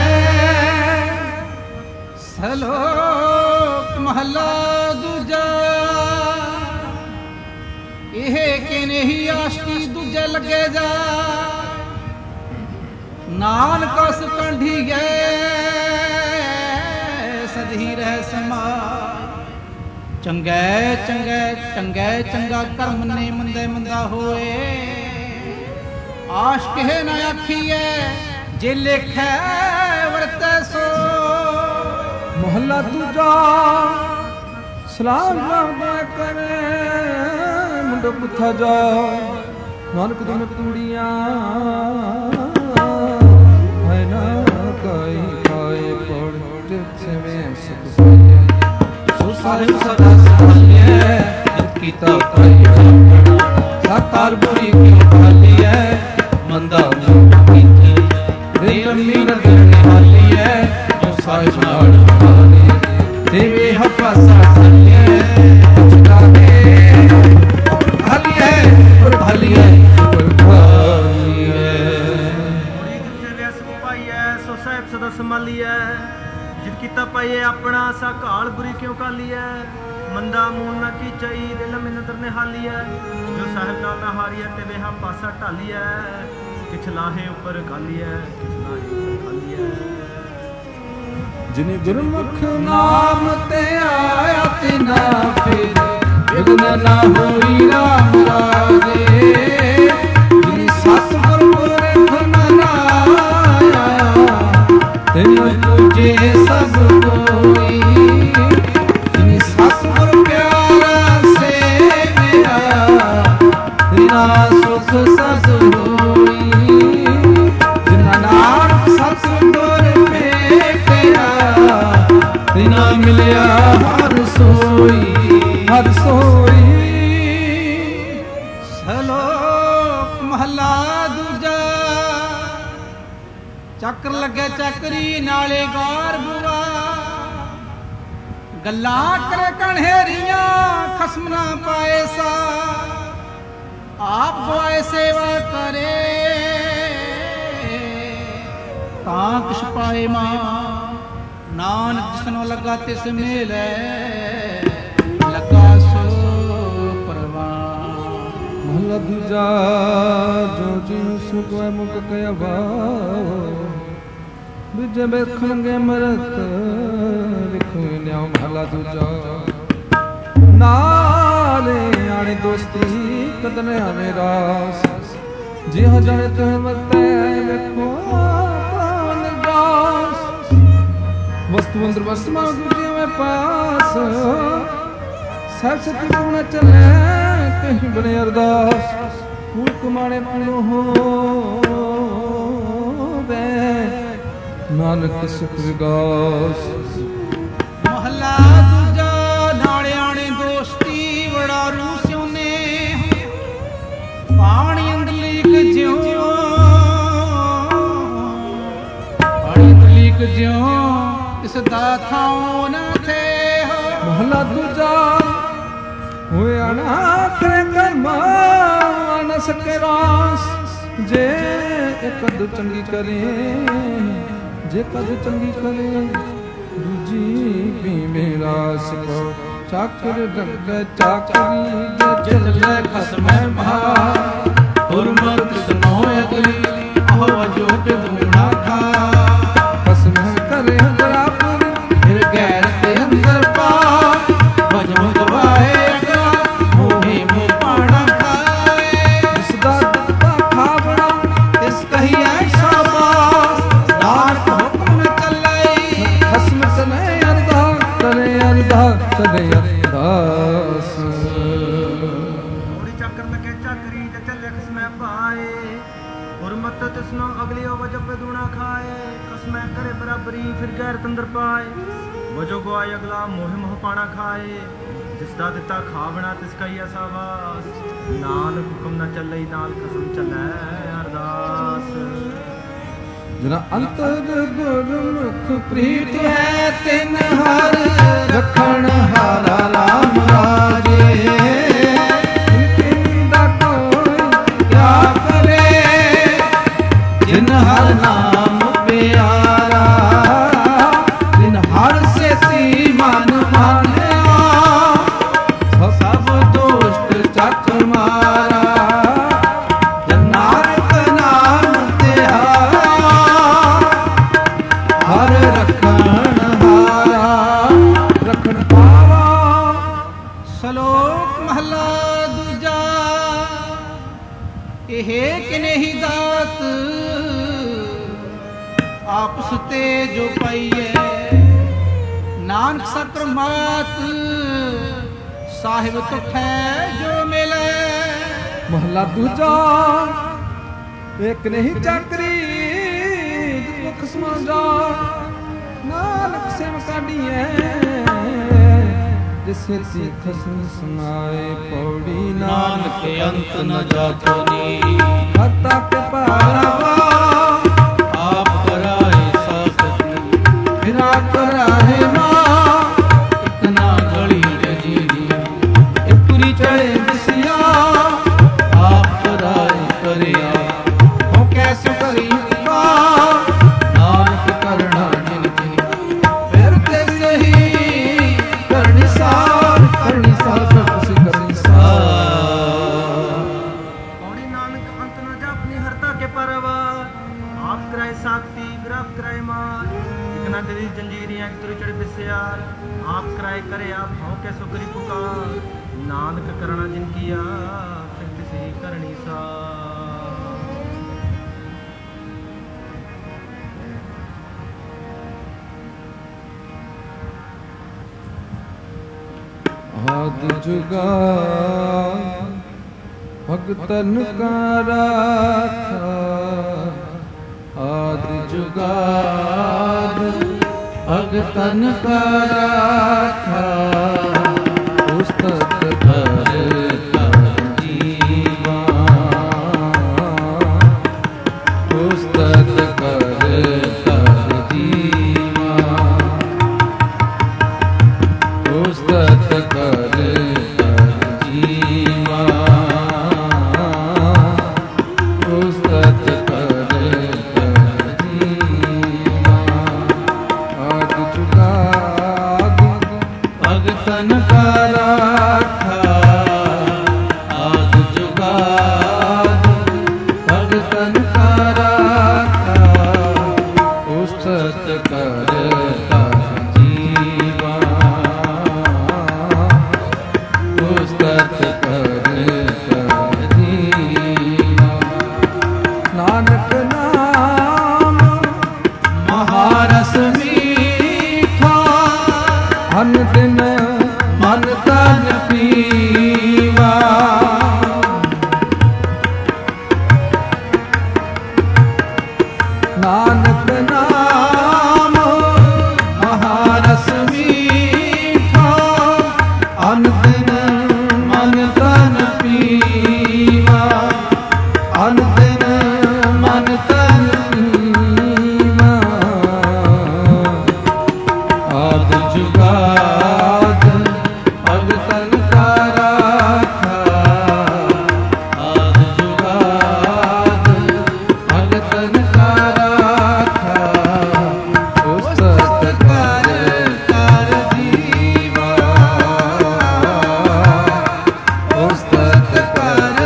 ਸਲੋਕ ਮਹਲਾ ਦੂਜਾ ਇਹ ਕਿ ਨਹੀਂ ਆਸ਼ਕੀ ਦੂਜੇ ਲੱਗੇ ਜਾ ਨਾਨਕ ਉਸ ਕੰਢੀ ਗਏ ਸਦਹੀ ਰਹਿ ਸਮਾ ਚੰਗੇ ਚੰਗੇ ਚੰਗੇ ਚੰਗਾ ਕਰਮ ਨੇ ਮੰਦੇ ਮੰਦਾ ਹੋਏ ਆਸ਼ਕ ਹੈ ਨਾ ਆਖੀਏ ਜੇ ਲਿਖੈ ਵਰਤੈ ਸੋ मोहल्ला दूजा सलाम लादा करे मुंडो कुथा जा नानक दिन कुड़ियां है ना कोई खाए पड़ जिसमें सुख पाए सो सारे सदा संभालिए कीता पाई साकार बुरी क्यों पाली है मंदा कीती देवी नगर हाली है जो साहिब नाल देवे हफसा सलिए बचता है भली है और भली है और भली है बड़ी दूसरे व्यस पाई है सो साहिब सदा संभाली है जित कीता पाइए अपना सा घाल बुरी क्यों काली है मंदा मूल ना की चाई दिल में नदर ने हाली है जो साहिब नाल ना हारी है ते वेहा पासा ढाली है किछ लाहे ऊपर गालिए किछ लाहे ऊपर गालिए जिन गुरमुख नाम ते आया तिना फिर विघ्न ना होई राम राजे जिन सतगुर पुरख मनाया तिन तुझे सब कोई जिन सतगुर प्यारा से मेरा तिना सुख सस होई जिना नाम सतगुर भेटिया तिना मिलिया हर सोई हर सोई। ਸ਼ਲੋਕ ਮਹਲਾ ਦੂਜਾ। ਚੱਕਰ ਲੱਗੇ ਚੱਕਰੀ ਨਾਲੇ ਗੌਰ ਬੁਆ ਗੱਲਾਂ ਕਰੇ ਕਣਹੇਰੀਆਂ ਖਸਮ ਨਾ ਪਾਏ ਸਾ ਆਪ ਗੋਏ ਸੇਵਾ ਕਰੇ ਤਾਂ ਕਿਛ ਪਾਏ ਮਾਂ ਨਾਨਕ ਜਿਸਨੋਂ ਲੱਗਾ ਤਿਸ ਮੇਲੇ ਲੱਗਾ ਸੋ ਪਰਵਾਨ। ਮਹਲਾ ਦੂਜਾ। ਜੋ ਜਿਉ ਸੁਖੈ ਮੁਖ ਕਹਿ ਭਾਉ ਵਿਜੇ ਵੇਖਣਗੇ ਮਰਤ ਲਿਖ ਨਿਆਉ। ਮਹਲਾ ਦੂਜਾ। ਨਾਲੇ ਆਣੇ ਦੋਸਤੀ ਕਦਨੇ ਆਵੇਂ ਰਾਸ ਜਿਹ ਜਾਣੇ ਤੁਹ ਵਰਤੈ ਵੇਖੋ ਪਾਵਨ ਜਾਸ ਵਸਤੂ ਅੰਦਰ ਵਸਮਾ ਦੂਜੇ ਮੈਂ ਪਾਸ ਸਭ ਸਤੀ ਗੁਣ ਚਲੇ ਕਹੀਂ ਬਣੇ ਅਰਦਾਸ ਕੂੜ ਕੁਮਾਣੇ ਪੁਣੋ ਹੋਵੇ ਨਾਨਕ ਸੁਖ ਵਿਗਾਸ। ਮਹਲਾ ਦੂਜਾ। ਨਾਲੇ ਆਣੇ ਦੋਸਤੀ ਬੜਾ ਰੂਸਿਓ ਨੇ ਪਾਣੀ ਅੰਦਰ ਲੀਕ ਜਿਉ ਪਾਣੀ ਅੰਦਰ ਲੀਕ ਜਿਉ ਇਸ ਦਾ ਥਾਉ ਨਾ ਥੇ ਹੋ। ਮਹਲਾ ਦੂਜਾ। ਹੋਏ ਅਣਾ ਕਰੇ ਕਰਮਾ ਨਾ ਸਕੇ ਰਾਸ ਜੇ ਕਦ ਚੰਗੀ ਕਰੇ ਜੇ ਕਦ ਚੰਗੀ ਕਰੇ ਦੂਜੀ ਵੀ ਮੇਰਾ ਸਕੋ ਚਾਕਰ ਡੰਗ ਚਾਕਰੀ ਜੇ ਚੱਲੇ ਖਸਮੈ ਮਹਾ ਹੁਰਮਤ ਸੁਨੋ ਅਗਲੀ ਆਹੋ ਅਜੋਟ ਦੂਣਾ ਖਾ ਖਸਮੈ ਕਰੇ ਅੰਦਰਾਪੁਰ ਫਿਰ ਗੈਰ ਤੇ ਅੰਦਰ ਪਾ ਵਜਮ ਗਵਾਏ ਅਗਲਾ ਮੋਹੇ ਮੋਹ ਪਾਣਾ ਖਾਏ ਜਿਸ ਦਾ ਦਿੱਤਾ ਖਾਵਣਾ ਤਿਸ ਕਹੀਐ ਸ਼ਾਬਾਸ਼ ਨਾਨਕ ਹੁਕਮ ਨ ਚੱਲੇ ਖਸਮ ਸਨੇ ਅਰਦਾ ਕਰੇ ਅਰਦਾ ਚਲੇ ਅਰਦਾਸ। ਥੋੜੀ ਚੱਕਰ ਲੱਗੇ ਚੱਕਰੀ ਤੇ ਚੱਲੇ ਖਸਮੈ ਪਾਏ ਹੁਰਮਤ ਤਿਸਨੋ ਅਗਲੀ ਵਜਬ ਦੂਣਾ ਖਾਏ ਖਸਮੈ ਕਰੇ ਬਰਾਬਰੀ ਫਿਰ ਗੈਰ ਤੰਦਰ ਪਾਏ ਵਜੋ ਗਵਾਏ ਅਗਲਾ ਮੋਹ ਮੋਹ ਪਾਣਾ ਖਾਏ ਜਿਸ ਦਾ ਦਿੱਤਾ ਖਾਵਣਾ ਤਿਸ ਕਈ ਅਸਾਵਾਸ ਨਾਨਕ ਹੁਕਮ ਨਾ ਚੱਲੇ ਨਾਲ ਖਸਮ ਚੱਲੇ ਅਰਦਾਸ। ਜਿਨਾ ਅੰਤਰ ਗੁਰਮੁਖ ਪ੍ਰੀਤ ਹੈ ਤਿਨ ਹਰ ਰਖਣ ਹਾਰਾ ਰਾਮ ਰਾਜੇ ਕਿੰਦਾ ਕੋਈ ਕਿਆ ਕਰੇ ਜਿਨ ਹਰ ਨਾਮ ਪਿਆਰਾ ਜਿਨ ਹਰ ਸੇ ਸੀ ਮਨ ਮਾਨਿਆ ਸਭ ਦੋਸਤ ਚੱਕ ਮਾਰਾ ਸ਼ਲੋਕ ਮਹਲਾ ਦੂਜਾ। ਇਹ ਕਿਨਹੀ ਦਾਤ ਆਪਸ ਤੇ ਜੋ ਪਾਈਏ ਨਾਨਕ ਸਤਿ ਮਾਤ ਸਾਹਿਬ ਤੁਠੈ ਜੋ ਮਿਲੇ। ਮਹਲਾ ਦੂਜਾ। ਇੱਕ ਨਹੀਂ ਚੱਕਰੀ ਦੁੱਖ ਸਮਾਂਦਾ ਨਾਨਕ ਸਿਮ ਕਾਢੀਐ ਜਿਸੇ ਤੀ ਖਸਮ ਸੁਨਾਏ ਪੌੜੀ ਨਾਨਕ ਅੰਤ ਨ ਜਾਤਨੀ ਹਤਾ ਕੇ ਪਾਰਾਵਾ ਆਪ ਕਰਾਏ ਸਾਖਤੀ ਫਿਰਾ ਕਰਾਏ ਮਾਂ ਇਤਨਾ ਗਲੀ ਦੇ ਜੀਰੀਆ ਇਹ ਪੁਰੀ ਚੜੇ ਦਿਸਿਆ ਆਪ ਕਰਾਏ ਕਰਿਆ ਹੋ ਕੈਸੋ ਕਰੀ ਨਾਨਕ ਕਰਣਾ ਜਿਨ ਕੀ ਫਿਰ ਤੇ ਸਹੀ ਕਰਨੀ ਸਾਰ ਸਭ ਕੁਛ ਕਰਨੀ ਸਾਰ। ਪੌੜੀ ਨਾਨਕ ਅੰਤ ਨ ਜਾਪਨੀ ਹਰਤਾ ਕੇ ਪਰਵਾ साक्षी विराप कराए मार इतना दिली जंजीरियां तुर चढ़ बिस्यार आप कराए करे आप हो कैसो करी पुकार नानक करना जिन किया फिर किसी करनी सा आद जुगा भगतन का राखा आद जुगाद भगतन का राखा उस्तत कर जीवा उस्तत कर जीवा उस्तत कर जीवा उस्तत कर जीवा आद जुगाद भगतन का राखा आद जुगाद भगतन का राखा उस्तत कर जीवा उस्तत कर जीवा नानक नाम महारस मीठा अन दिन मन तन पीवा नानक नाम महारस मीठा अन दिन मन तन पीवा अन दिन मन तन पीवा आद जुगाद भगतन का राखा आद जुगाद भगतन का राखा उस्तत कर जीवा उस्तत कर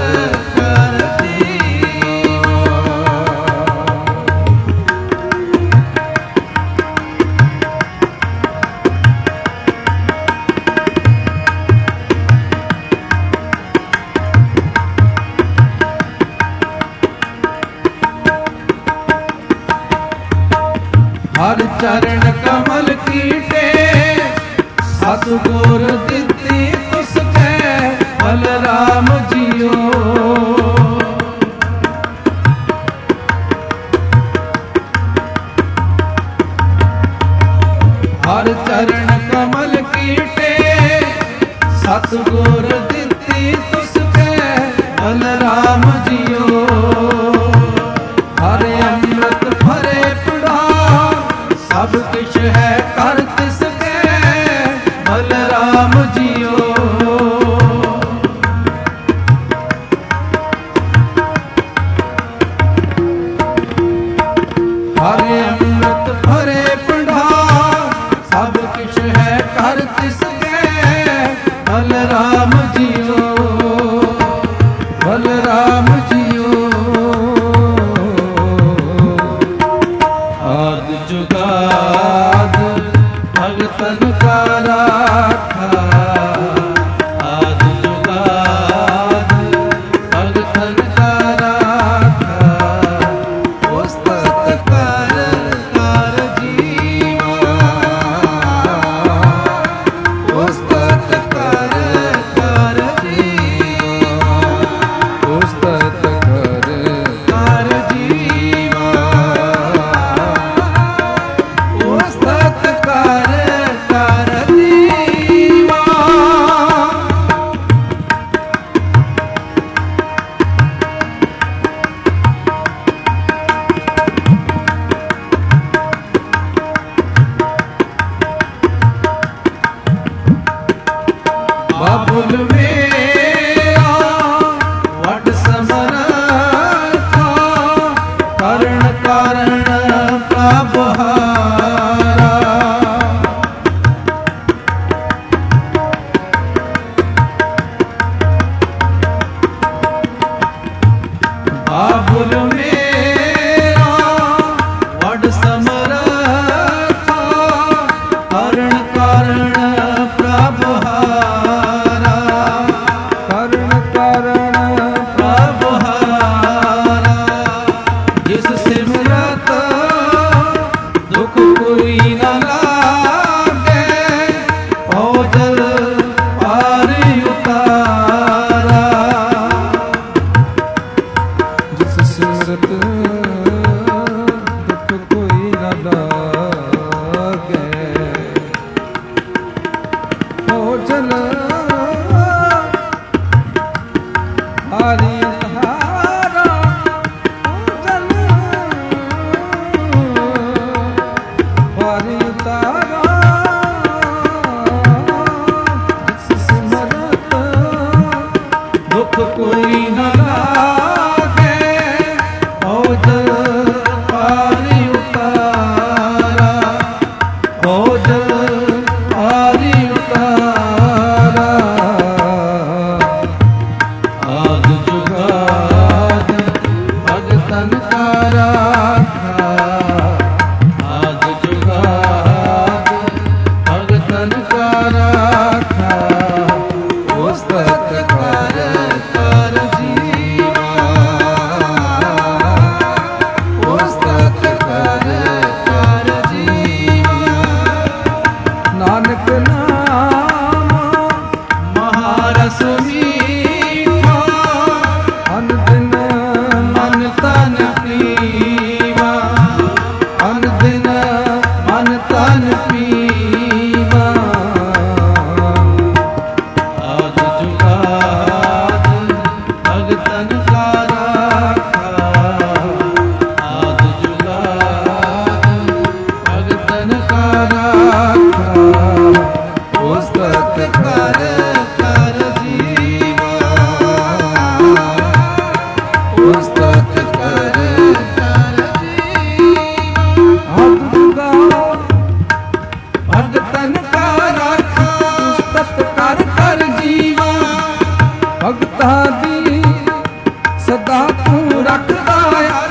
हर चरण कमल कीटे सतगुर दिती तुसके बलराम जियो हर चरण कमल कीटे सतगुर दिती तुसके बलराम जियो हरे अमृत भरे पड़ा सब कुछ है कर तिसके बलराम जियो हरे अमृत भरे पड़ा सब कुछ है कर तिसके बलराम जियो बलराम जियो आद जुगाद भगतन का राखा आद जुगाद भगतन का राखा उस्तत कर जीवा उस्तत कर जीवा उस्तत कर जीवा उस्तत कर जीवा बाबुल मेरा वट समरथा करण कारण प्रभहारा बाबुल मेरा राखा आद जुगाद भगतन का राखा उस्तत कर कर जीवा उस्तत कर कर जीवा नानक नाम महारस मीठा अन दिन मन तन पीवा अन दिन मन तन पीवा आद जुगाद भगतन का राखा आद जुगाद भगतन का राखा उस्तत कर कर जीवा उस्तत कर कर जीवा आद जुगाद भगतन का राखा उस्तत कर कर जीवा भगता दी सदा तू रखदा यार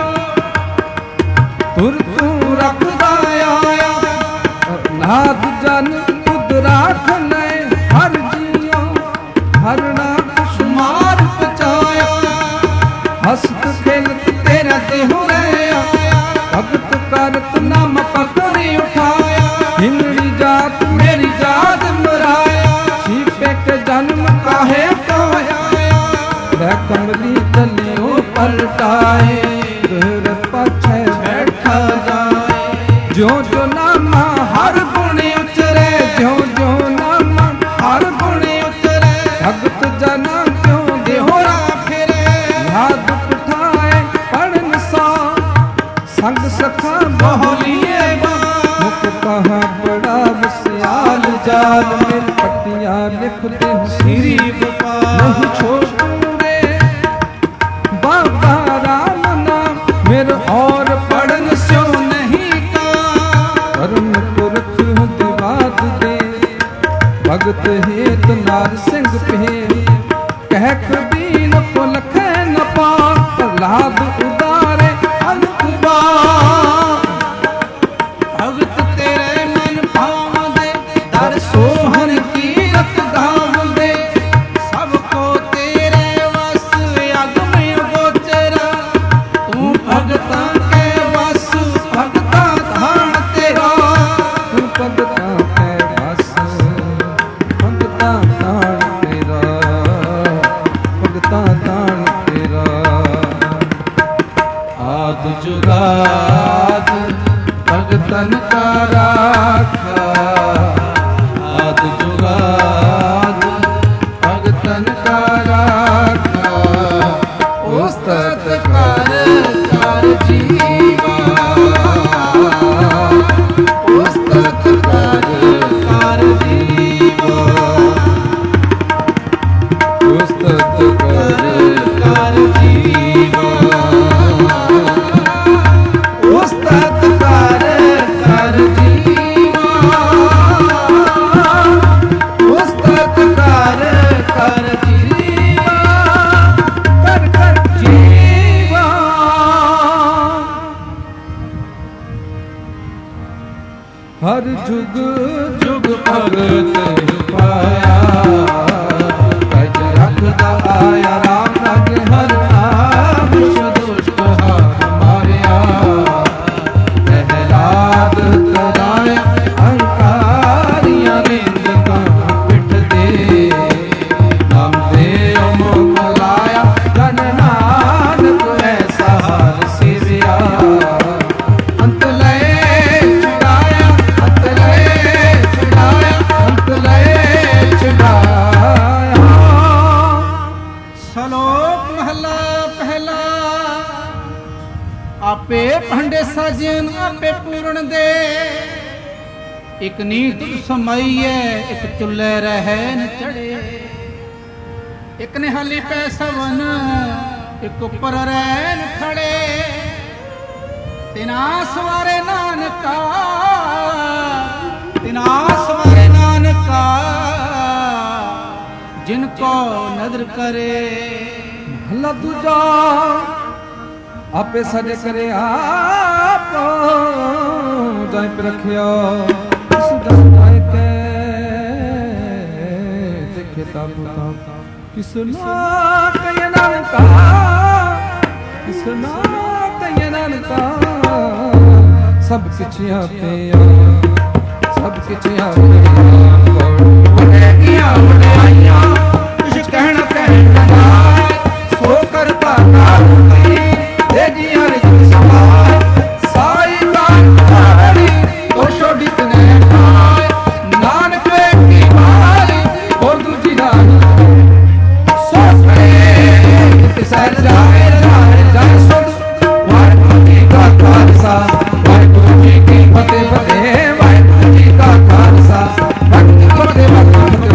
तुर तू रखदा आया नाथ जन खुद राख ले हर जियो हरना शुमार बचाया हसत खेलत तेरा ते हो रहा भगत करत नाम पकड़े उठाया हिंदड़ी जात मेरी जात मराया छीपे के जन्म काहे पाया वह कमली तलियों पलटाए घर पाछे बैठा जाए जो जो नामा हर गुण उतरे जो जो नामा हर गुण उतरे भगत जना क्यों देहोरा फिरे याद उठाए पढ़न सा संग सखा बहुलिए मुख कहा बड़ा विशाल जाल में पट्टियां लिखते श्री नहीं छोड़ूंगे बाबा राम नाम मेरे और पढ़न स्यो नहीं का धर्म पुरख दिवाद दे भगत हेत नार सिंह पे कह कबीर को लखे न पा प्रहलाद उदारे अनुपा भगत तेरे मन भाव दे दर सोहन कीरत धाम दे सबको तेरे वस अग में गोचरा तू भगता के वस भगता धान तेरा तू भगता के वस भगता धान तेरा भगता धान तेरा आद जुगाद भगतन का राखा आद जुगाद भगतन का राखा उस्तत कर कर जीवा उस्तत कर कर जीवा उस्तत कर कर जीवा उस्तत कर कर जीवा उस्तत कर कर जीवा कर कर जीवा हर जुग जुग भगत पाया कज रखदा आया राम रग हर नाम दुष्ट हार मारिया प्रहलाद तराया अहंकारियां निंदका पिठ दे नाम दे मुख लाया धन नानक ऐसा हार सेविया अंत लय छुड़ाया अंत लय छुड़ाया अंत लय छुड़ाया। ਸ਼ਲੋਕ ਮਹਲਾ ਪਹਿਲਾ। ਆਪੇ ਭਾਂਡੇ ਸਾਜਨ ਆਪੇ ਪੂਰਨ ਦੇ, ਇਕ ਨੀਤ ਸਮਾਈਐ ਇਕ ਚੁੱਲ੍ਹੇ ਰਹਿ ਨ ਚੜੇ, ਇਕ ਨਿਹਾਲੀ ਪੈ ਸਵਨ ਇਕ ਉੱਪਰ ਰਹਿ ਨ ਖੜੇ, ਤਿਨਾ ਸਵਾਰੇ ਨਾਨਕਾ ਤਿਨਾ ਸਵਾਰੇ ਨਾਨਕਾ जिनको नदर करे। महला दूजा ਆਪੇ ਸਾਡੇ ਕਰੇ ਆਪ ਜਾਇ ਰਖਿਆ ਸੁਦਾ ਪਾਇ ਕੇ ਦੇਖੇ ਤਾਬੂ ਕਿਸ ਨਾ ਕੈ ਨਾਨਕਾ ਕਿਸ ਨਾ ਕੈ ਨਾਨਕਾ ਸਭ ਕਿਛ ਆਪੇ ਸਭ ਕਿਛ ਆਪੇ ਬੜੇ ਕੀਆਂ ਵਡਿਆਈਆਂ ਕੁਛ ਕਹਿਣ ਨਾ ਜਾਏ ਸੋ ਕਰ ਭਾਗਾ ਦੇ ਜੀ ਹਰ ਜਨ ਸਮਾਏ ਸਾਈ ਕਾਰੀ ਤੋ ਛੋੜੀ ਤਨੇ ਪਾਏ ਨਾਨਕ ਕੀ ਮਾਰੀ ਹੋਰ ਦੂਜੀ ਦਾ ਸੋ ਕਰੇ ਸਹਿ ਜਾਏ ਜਾਏ ਸੁਧ ਵਾਹਿਗੁਰੂ ਜੀ ਕਾ ਖਾਲਸਾ ਵਾਹਿਗੁਰੂ ਜੀ ਕੀ ਫਤਿਹ ਫਤਿਹ ਵਾਹਿਗੁਰੂ ਜੀ ਕਾ ਖਾਲਸਾ ਵਾਹਿਗੁਰੂ ਜੀ ਕੀ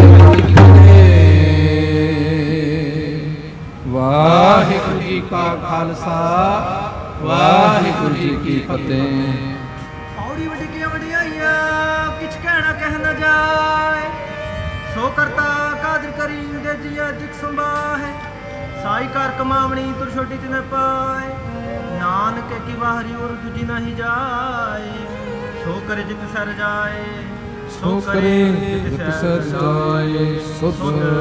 ਫਤਿਹ ਵਾਹਿਗੁਰੂ ਜੀ ਕਾ ਖਾਲਸਾ ਵਾਹਿਗੁਰੂ ਜੀ ਕੀ ਫਤਿਹ। ਪੌੜੀ ਵੱਡੀ ਕੀ ਵਡਿਆਈਆਂ ਕਿਛ ਕਹਿਣਾ ਕਹਿ ਨਾ ਜਾਏ ਸੋ ਕਰਤਾ ਕਾਦਰ ਕਰੀਮ ਦੇ ਜੀਆ ਜਿਕ ਸੰਭਾਹੇ ਸਾਈ ਕਰ ਕਮਾਵਣੀ ਤੁਰ ਛੋਟੀ ਤੇ ਪਾਏ ਨਾਨਕ ਕੀ ਵਾਹਰੀ ਔਰ ਦੂਜੀ ਨਹੀਂ ਜਾਏ ਸੋ ਕਰੇ ਜਿਤ ਸਰ ਜਾਏ ਸੋ ਕਰੇ ਜਿਤ ਸਰ ਜਾਏ ਸੁਧ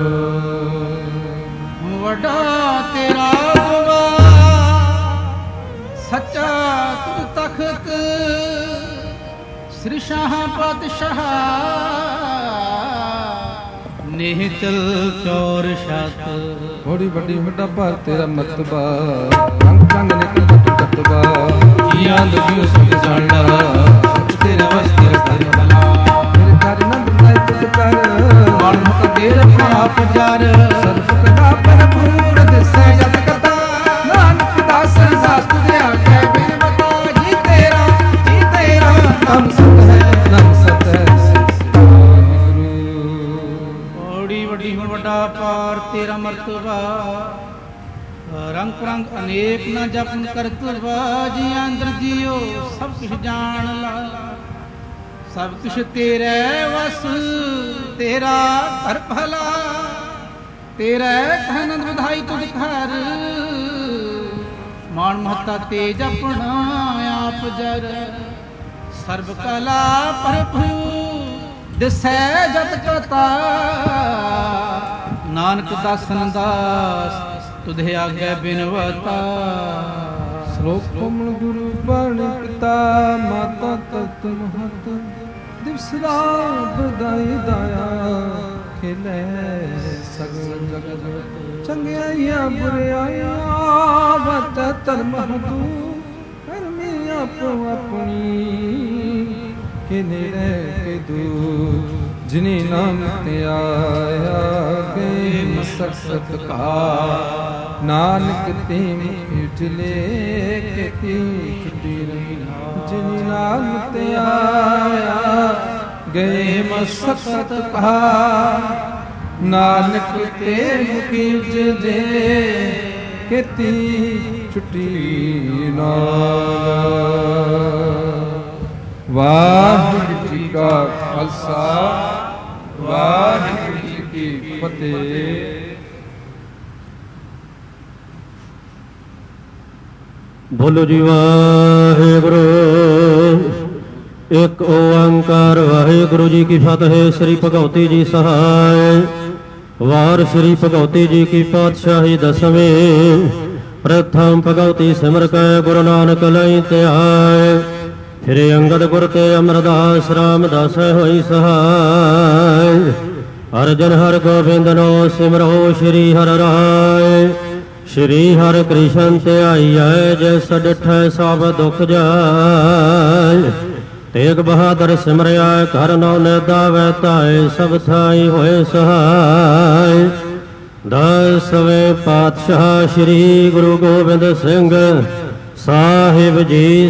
ਵੱਡਾ ਤੇਰਾ ਗੁਵਾ ਸੱਚਾ ਤੁਧ ਤਖਤ ਸ੍ਰੀ ਸ਼ਾਹ ਪਾਤਸ਼ਾਹ ਨਿਹਚਲ ਚੌਰ ਛਤ ਬੜੀ ਵੱਡੀ ਵੱਡਾ ਭਾਰ ਤੇਰਾ ਮਤਬਾ ਰੰਗ ਰੰਗ ਨਿਕਲ ਤੂੰ ਤਤਬਾ ਜੀਆਂ ਲਗਿਓ ਸੁਖ ਜਾਣਾ ਤੇਰੇ ਵਸਤੇ ਕਰ ਬਲਾ ਤੇਰੇ ਕਰ ਨਾ ਬਣਾਈ ਤੁਧ ਕਰ ਮਨ ਮੁਖ ਤੇਰੇ ਆਪ ਜਰ ਸਰਬ ਕਦਾ ਪਰਪੂਰ ਦਿਸੈ ਜਤ ਕਤਾ ਨਾਨਕ ਦਾਸ ਦਾਸ ਤੁਧੇ ਆਖੈ ਬਿਨ ਬਤਾ ਜੀ ਤੇਰਾ ਨਾਮ ਸਤ ਹੈ ਨਾਮ ਸਤ ਹੈ ਵੱਡਾ ਪਾਰ ਤੇਰਾ ਮਰਤਬਾ ਰੰਗ ਰੰਗ ਅਨੇਕ ਨਾ ਜਪਨ ਕਰਤਵਾ ਜੀ ਅੰਦਰ ਜੀਓ ਸਭ ਕੁਛ ਜਾਣ ਲਾ ਸਭ ਕੁਛ ਤੇਰੇ ਵਸ ਤੇਰਾ ਘਰ ਭਲਾ ਤੇਰੇ ਕਹਿਨੰਦ ਵਧਾਈ ਤੁਧ ਘਰ ਮਾਨ ਮਹਤਾ ਤੇਜ ਆਪਣਾ ਆਪ ਜਰ ਸਰਬ ਕਲਾ ਭਰਪੂ ਦਿਸੈ ਜਤ ਕਤਾ ਨਾਨਕ ਦਾਸਨ ਦਾਸ ਤੁਧੇ ਆਗੇ ਬਿਨਵਤਾ ਸ਼ਲੋਕ ਕੋਮਲ ਗੁਰੂ ਬਾਣੀ ਪਿਤਾ ਮਾਤਾ ਤਤ ਮਹਤ ਦਿਵਸ ਰਾਤ ਬਦਾਈ ਦਾਇਆ ਖੇਲੇ ਸਗਲ ਜਗਤ ਚੰਗਿਆਈਆਂ ਬੁਰਿਆਈਆਂ ਵਤ ਧਰਮ ਹਦੂ ਕਰਮੀ ਆਪੋ ਆਪਣੀ ਕਿ ਨੇੜੇ ਕੇ ਦੂਰ ਜਿਨੇ ਨਾਮ ਤੇ ਆਇਆ ਕੇ ਮਸਕਤ ਕਾ ਨਾਨਕ ਤੇ ਉਜਲੇ ਕੇ ਤੀ ਛੁੱਟੀ ਜਿਨੇ ਨਾਮ ਤੇ ਆਇਆ ਗਏ ਮਸਕਤ ਕਾ ਨਾਨਕ ਤੇ ਮੁਖੀ ਉਜਲੇ ਕੇ ਤੀ ਛੁੱਟੀ ਨਾ। ਵਾਹਿਗੁਰੂ ਜੀ ਕਾ ਖਾਲਸਾ ਵਾਹਿਗੁਰੂ ਜੀ ਕੀ ਫਤਿਹ। ਬੋਲੋ ਜੀ ਵਾਹਿਗੁਰੂ ਇੱਕ ਓੰਕਾਰ ਵਾਹਿਗੁਰੂ ਜੀ ਕੀ ਫਤਿਹ। ਸ੍ਰੀ ਭਗਉਤੀ ਜੀ ਸਹਾਇ ਵਾਰ ਸ੍ਰੀ ਭਗਉਤੀ ਜੀ ਕੀ ਪਾਤਸ਼ਾਹੀ ਦਸਵੇਂ ਪ੍ਰਥਮ ਭਗਉਤੀ ਸਿਮਰ ਕੈ ਗੁਰੂ ਨਾਨਕ ਲਈ ਧਿਆਇ ਫਿਰ ਅੰਗਦ ਗੁਰ ਤੇ ਅਮਰਦਾਸ ਰਾਮਦਾਸ ਹੋਈ ਸਹਾਇ ਅਰਜਨ ਹਰ ਗੋਬਿੰਦ ਨੋ ਸਿਮਰੋ ਸ਼੍ਰੀ ਹਰਿ ਰਾਇ ਸ਼੍ਰੀ ਹਰਿ ਕ੍ਰਿਸ਼ਨ ਧਿਆਈਐ ਜਿਸ ਡਿਠੈ ਸਭ ਦੁਖ ਜਾਇ ਤੇਗ ਬਹਾਦਰ ਸਿਮਰਿਆ ਘਰ ਨੋ ਨਿਦਾਵੈ ਧਾਇ ਸਭ ਥਾਈ ਹੋਏ ਸਹਾਇ। ਦਸਵੇਂ ਪਾਤਸ਼ਾਹ ਸ਼੍ਰੀ ਗੁਰੂ ਗੋਬਿੰਦ ਸਿੰਘ ਸਾਹਿਬ ਜੀ